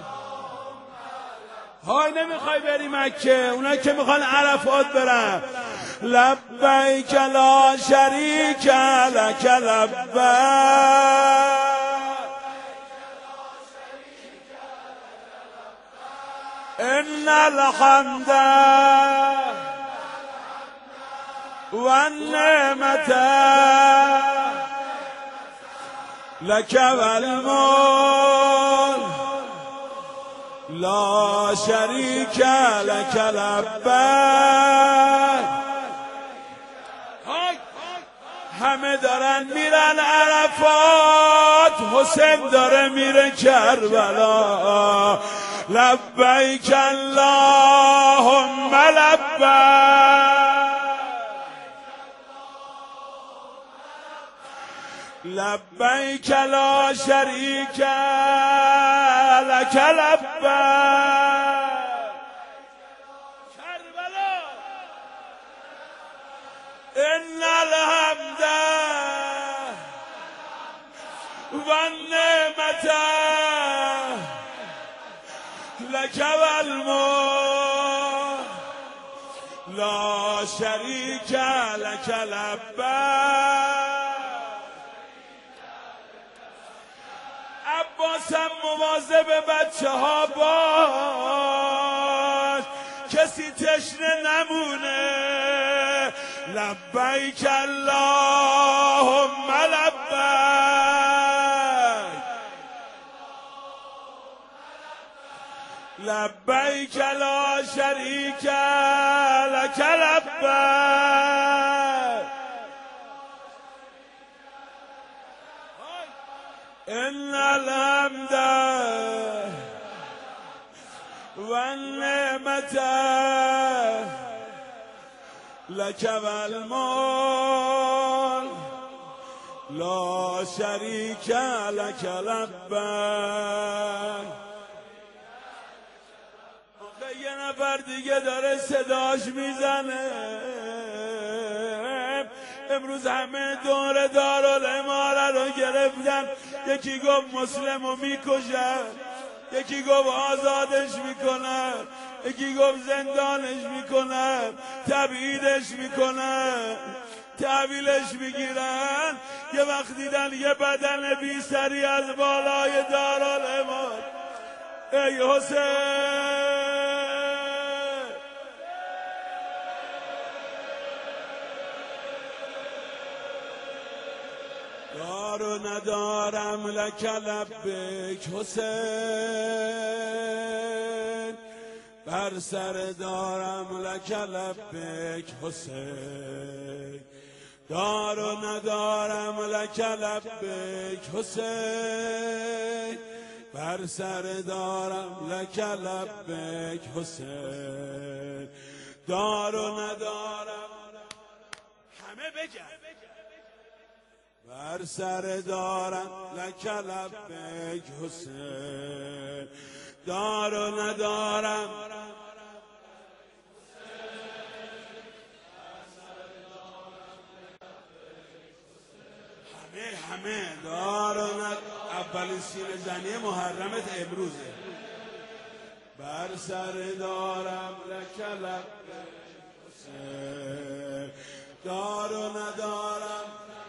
های نمیخوای بری مکه، اونا که میخوان عرفات برن. لبیک لا شریک لک لبیک ان الحمد والنعمة لك والملك لا شریک لك لبیک. همه دارن میرن عرفات، حسین داره میره کربلا. لبیک اللهم لبیک لبیک لا شریک لک لبیک. کربلا ان الحمد والنعمة لك والملك لا شریک لک لبیک. عباسم مواظب بچه ها باش، کسی تشنه نمونه. لبیک اللهم لبیک لبیک لا شریک لک لبیک ان الحمد والنعمة لك والملك لا شریک لک لبیک. یه نفر دیگه داره صداش میزنه. امروز همه دور دارالاماره رو گرفتن. یکی گفت مسلمو میکشن، یکی گفت آزادش میکنن، یکی گفت زندانش میکنن، تبعیدش میکنن، تحویلش میگیرن. یه وقت دیدن یه بدن بی سری از بالای دارالاماره. ای حسین دار ندارم لک لبیک حسین، بر سر دارم لک لبیک حسین. دار ندارم لک لبیک حسین، بر سر دارم لک لبیک حسین. دار ندارم همه بگن بر سر دارم لک لبیک حسین. دار ندارم همه همه دار ندارم. اولین سینه زنی محرمت امروزه. بر سر دارم لک لبیک حسین. دار ندارم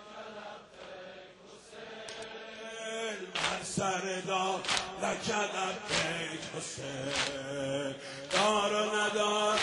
سر دار لک لبیک حسین. دار و ندار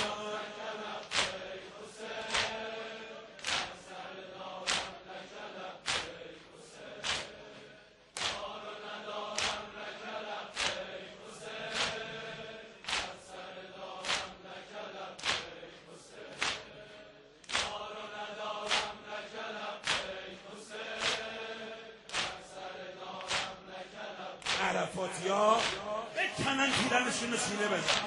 عرفاتیا بکنن پیرنشون رو سینه بزن.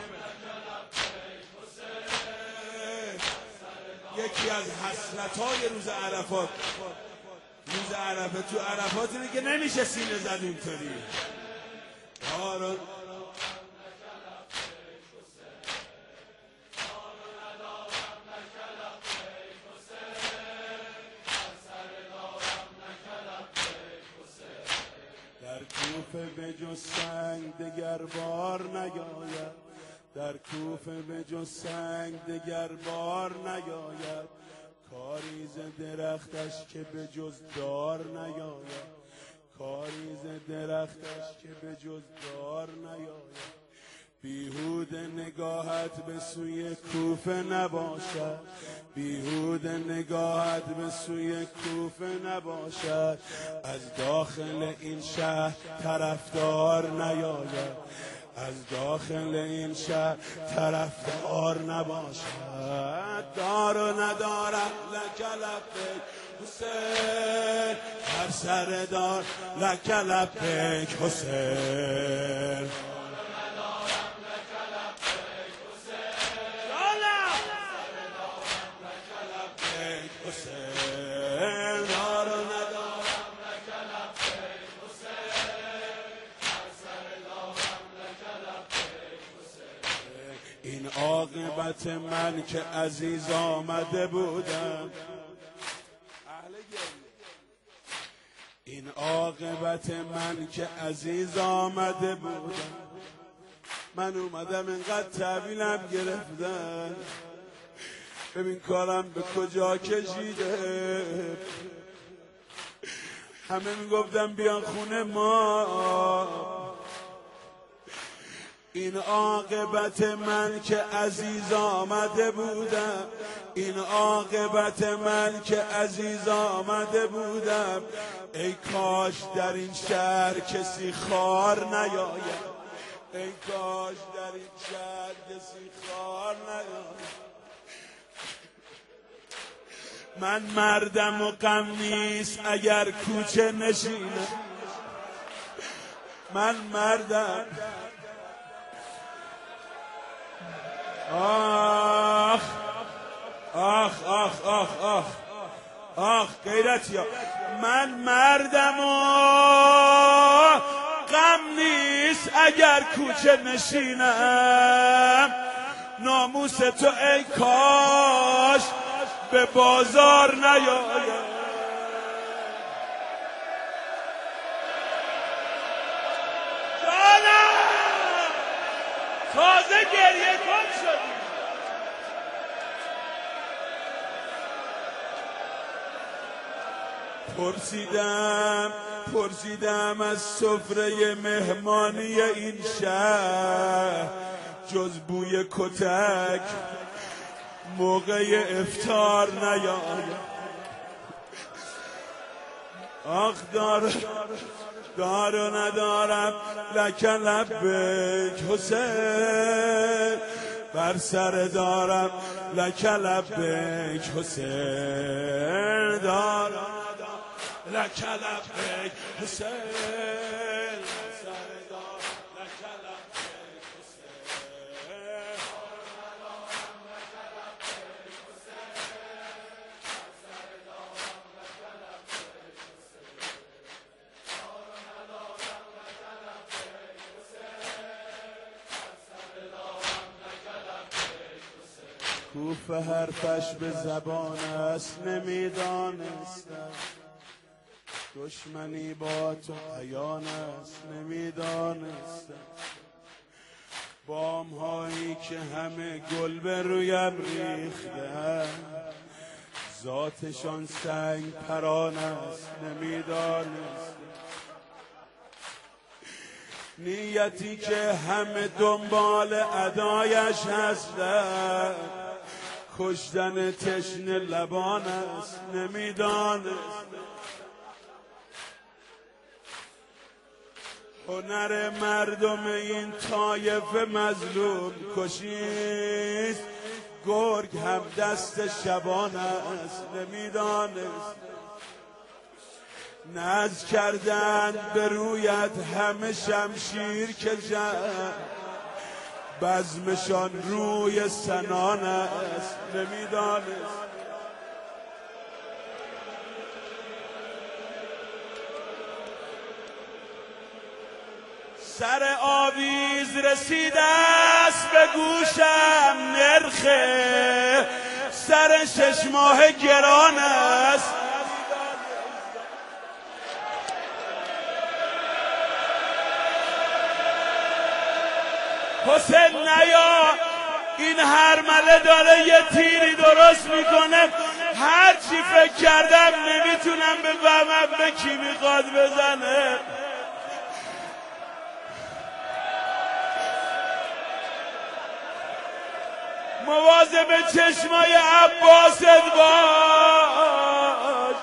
یکی از حسرت‌های روز عرفات، روز عرفه تو عرفات اینه که نمیشه سینه زد اینطوری. دارم در کوفه به جز سنگ دگر بار نیاید، در کوفه به جز سنگ دگر بار نیاید، کاری ز درختش که به جز دار نیاید، کاری ز درختش که به جز دار نیاید. بیهوده نگاهت به سوی کوفه نباشد، بیهوده نگاهت به سوی کوفه نباشد، از داخل این شهر طرفدار نیاید، از داخل این شهر طرفدار نباشد. دار و ندارد لک لبیک حسین، هر سر دار لک لبیک حسین. این عاقبت من که عزیز آمده بودم، این عاقبت من که عزیز آمده بودم، من اومدم اینقدر تحویلم گرفتن، ببین کارم به کجا کشیده. همه میگفتم بیان خونه ما، این عاقبت من که عزیز آمده بودم، این عاقبت من که عزیز آمده بودم. ای کاش در این شهر کسی خوار نیاید، ای کاش در این شهر کسی خوار نیاید. من مردم و غم نیست اگر کوچه نشینم، من مردم. آخ آخ آخ آخ آخ آخ غیرتیا، من مردم و غم نیست اگر کوچه نشینم. ناموس تو ای کاش به بازار نیاید. جانم تازه گریه کن شدی. پرسیدم پرسیدم از سفره مهمانی این شهر، جز بوی کتک موقع افطار نیاید. آخ دار دار و ندارم لک لبیک حسین، بر سر دارم لک لبیک حسین. دار و ندارم لک لبیک حسین، سر دارم لک لبیک کوفه حرفش به زبان است نمیدانستم، دشمنی با تو عیان است نمیدانستم. بام هایی که همه گل به رویم ریختن، ذاتشان سنگ پران است نمیدانستم. نیتی که همه دنبال ادایش هستند، کشتن تشنه لبان است نمیدانست. هنر مردم این طایفه مظلوم کشیست، گرگ هم دست شبان است نمیدانست. ناز کردند به رویت همه شمشیر کشند، بزمشان روی سنان است نمیدانست. سر آویز رسیده است به گوشم نرخه، سر شش ماه گران است. حسین نیا، این هرمله داره یه تیری درست میکنه، هر چی فکر کردم نمیتونم بفهمم به کی میخواد بزنه. مواظب چشمای عباست باش.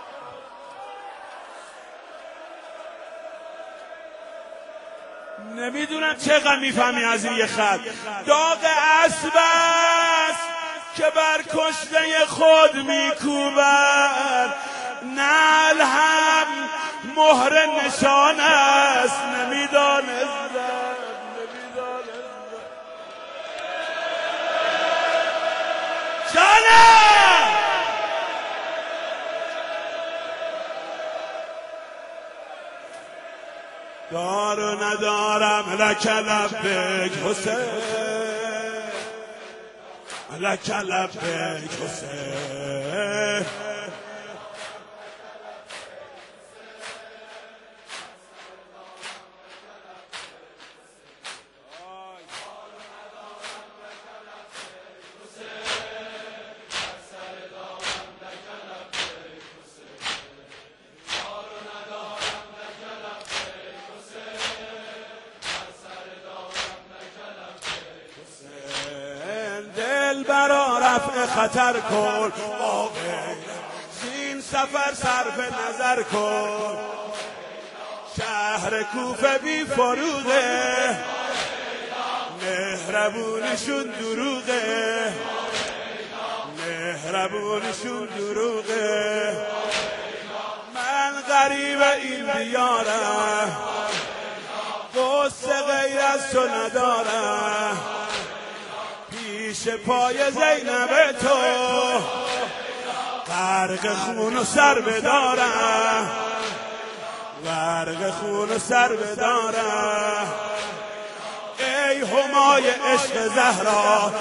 نمیدونم چقدر میفهمی از این یه خط. داغ اسب است که بر کشته خود میکوبد، نعل هم مهر نشان است. نمیدانستم جانم دار و ندارم لک لبیک حسین، لک لبیک حسین. برا رفع خطر کن، زین سفر صرف نظر کن. شهر کوفه بی فروغه، مهربونشون دروغه، مهربونشون دروغه. من غریب این دیارم، قصه غیر از تو ندارم. پیش پای زینب تو غرق خون و سر بدارم، غرق خون و سر بدارم. ای همای عشق زهرا،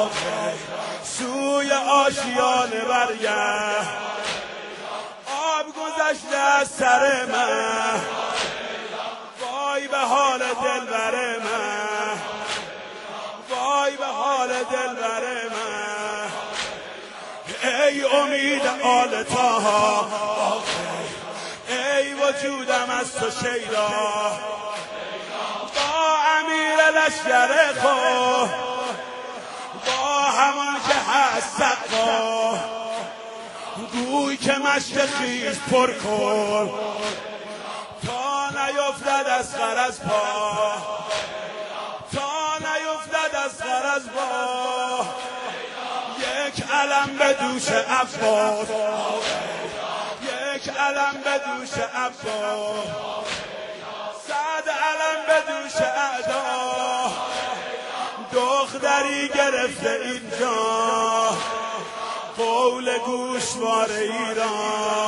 سوی آشیانه برگرد. آب گذشته از سر من، وای به حال دلبر من، وای به حال دلبر من. ای امید آل طاها، ای وجودم از تو شیدا. با امیر لشکر خود، با همان که هست سقا، گوی که مشک خیز پر کن، تا نیفتد از غرض پا، تا نیفتد از غرض با. یک علم به دوش عباس، یک علم به دوش عباس، صد علم به دوش اعدا. دختری گرفته اینجا، قول گوشوار ایران.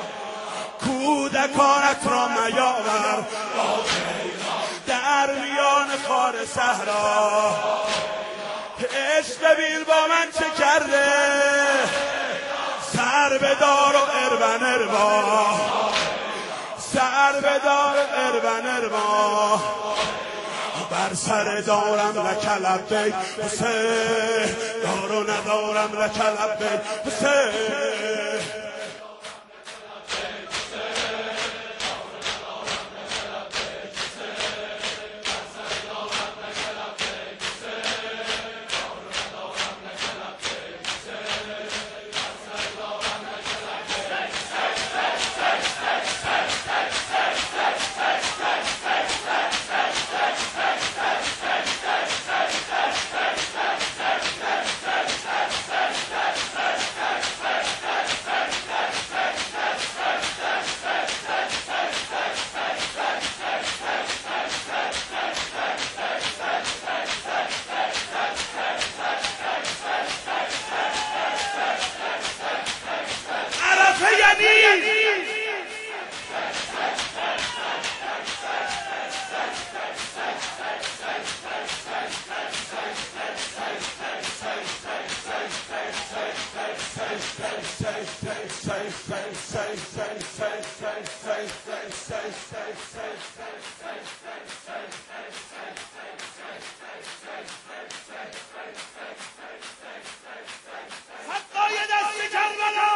کودکانت را میاور در میان خار صحرا. عشق بیل با من چه کرده، سر بدار و اربن اربا، سر بدار و اربن اربا. بر سر دارم لک لبیک حسین، دار و ندارم لک لبیک حسین. حقای دست کربلا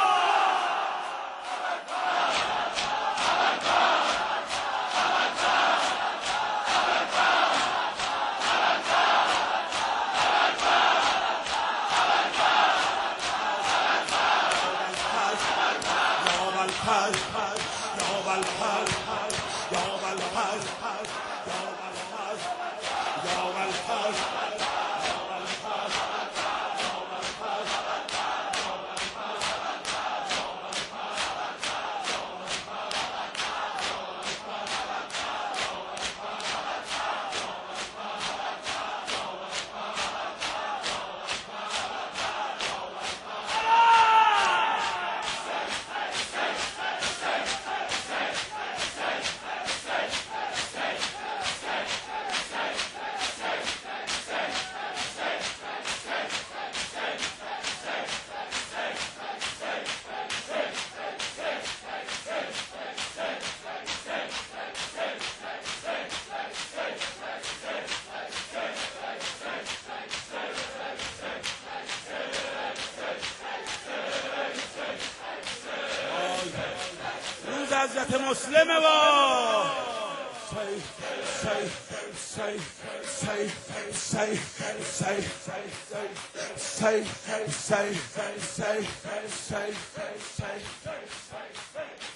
حضرت مسلمه با سی سی سی سی سی سی سی سی سی سی سی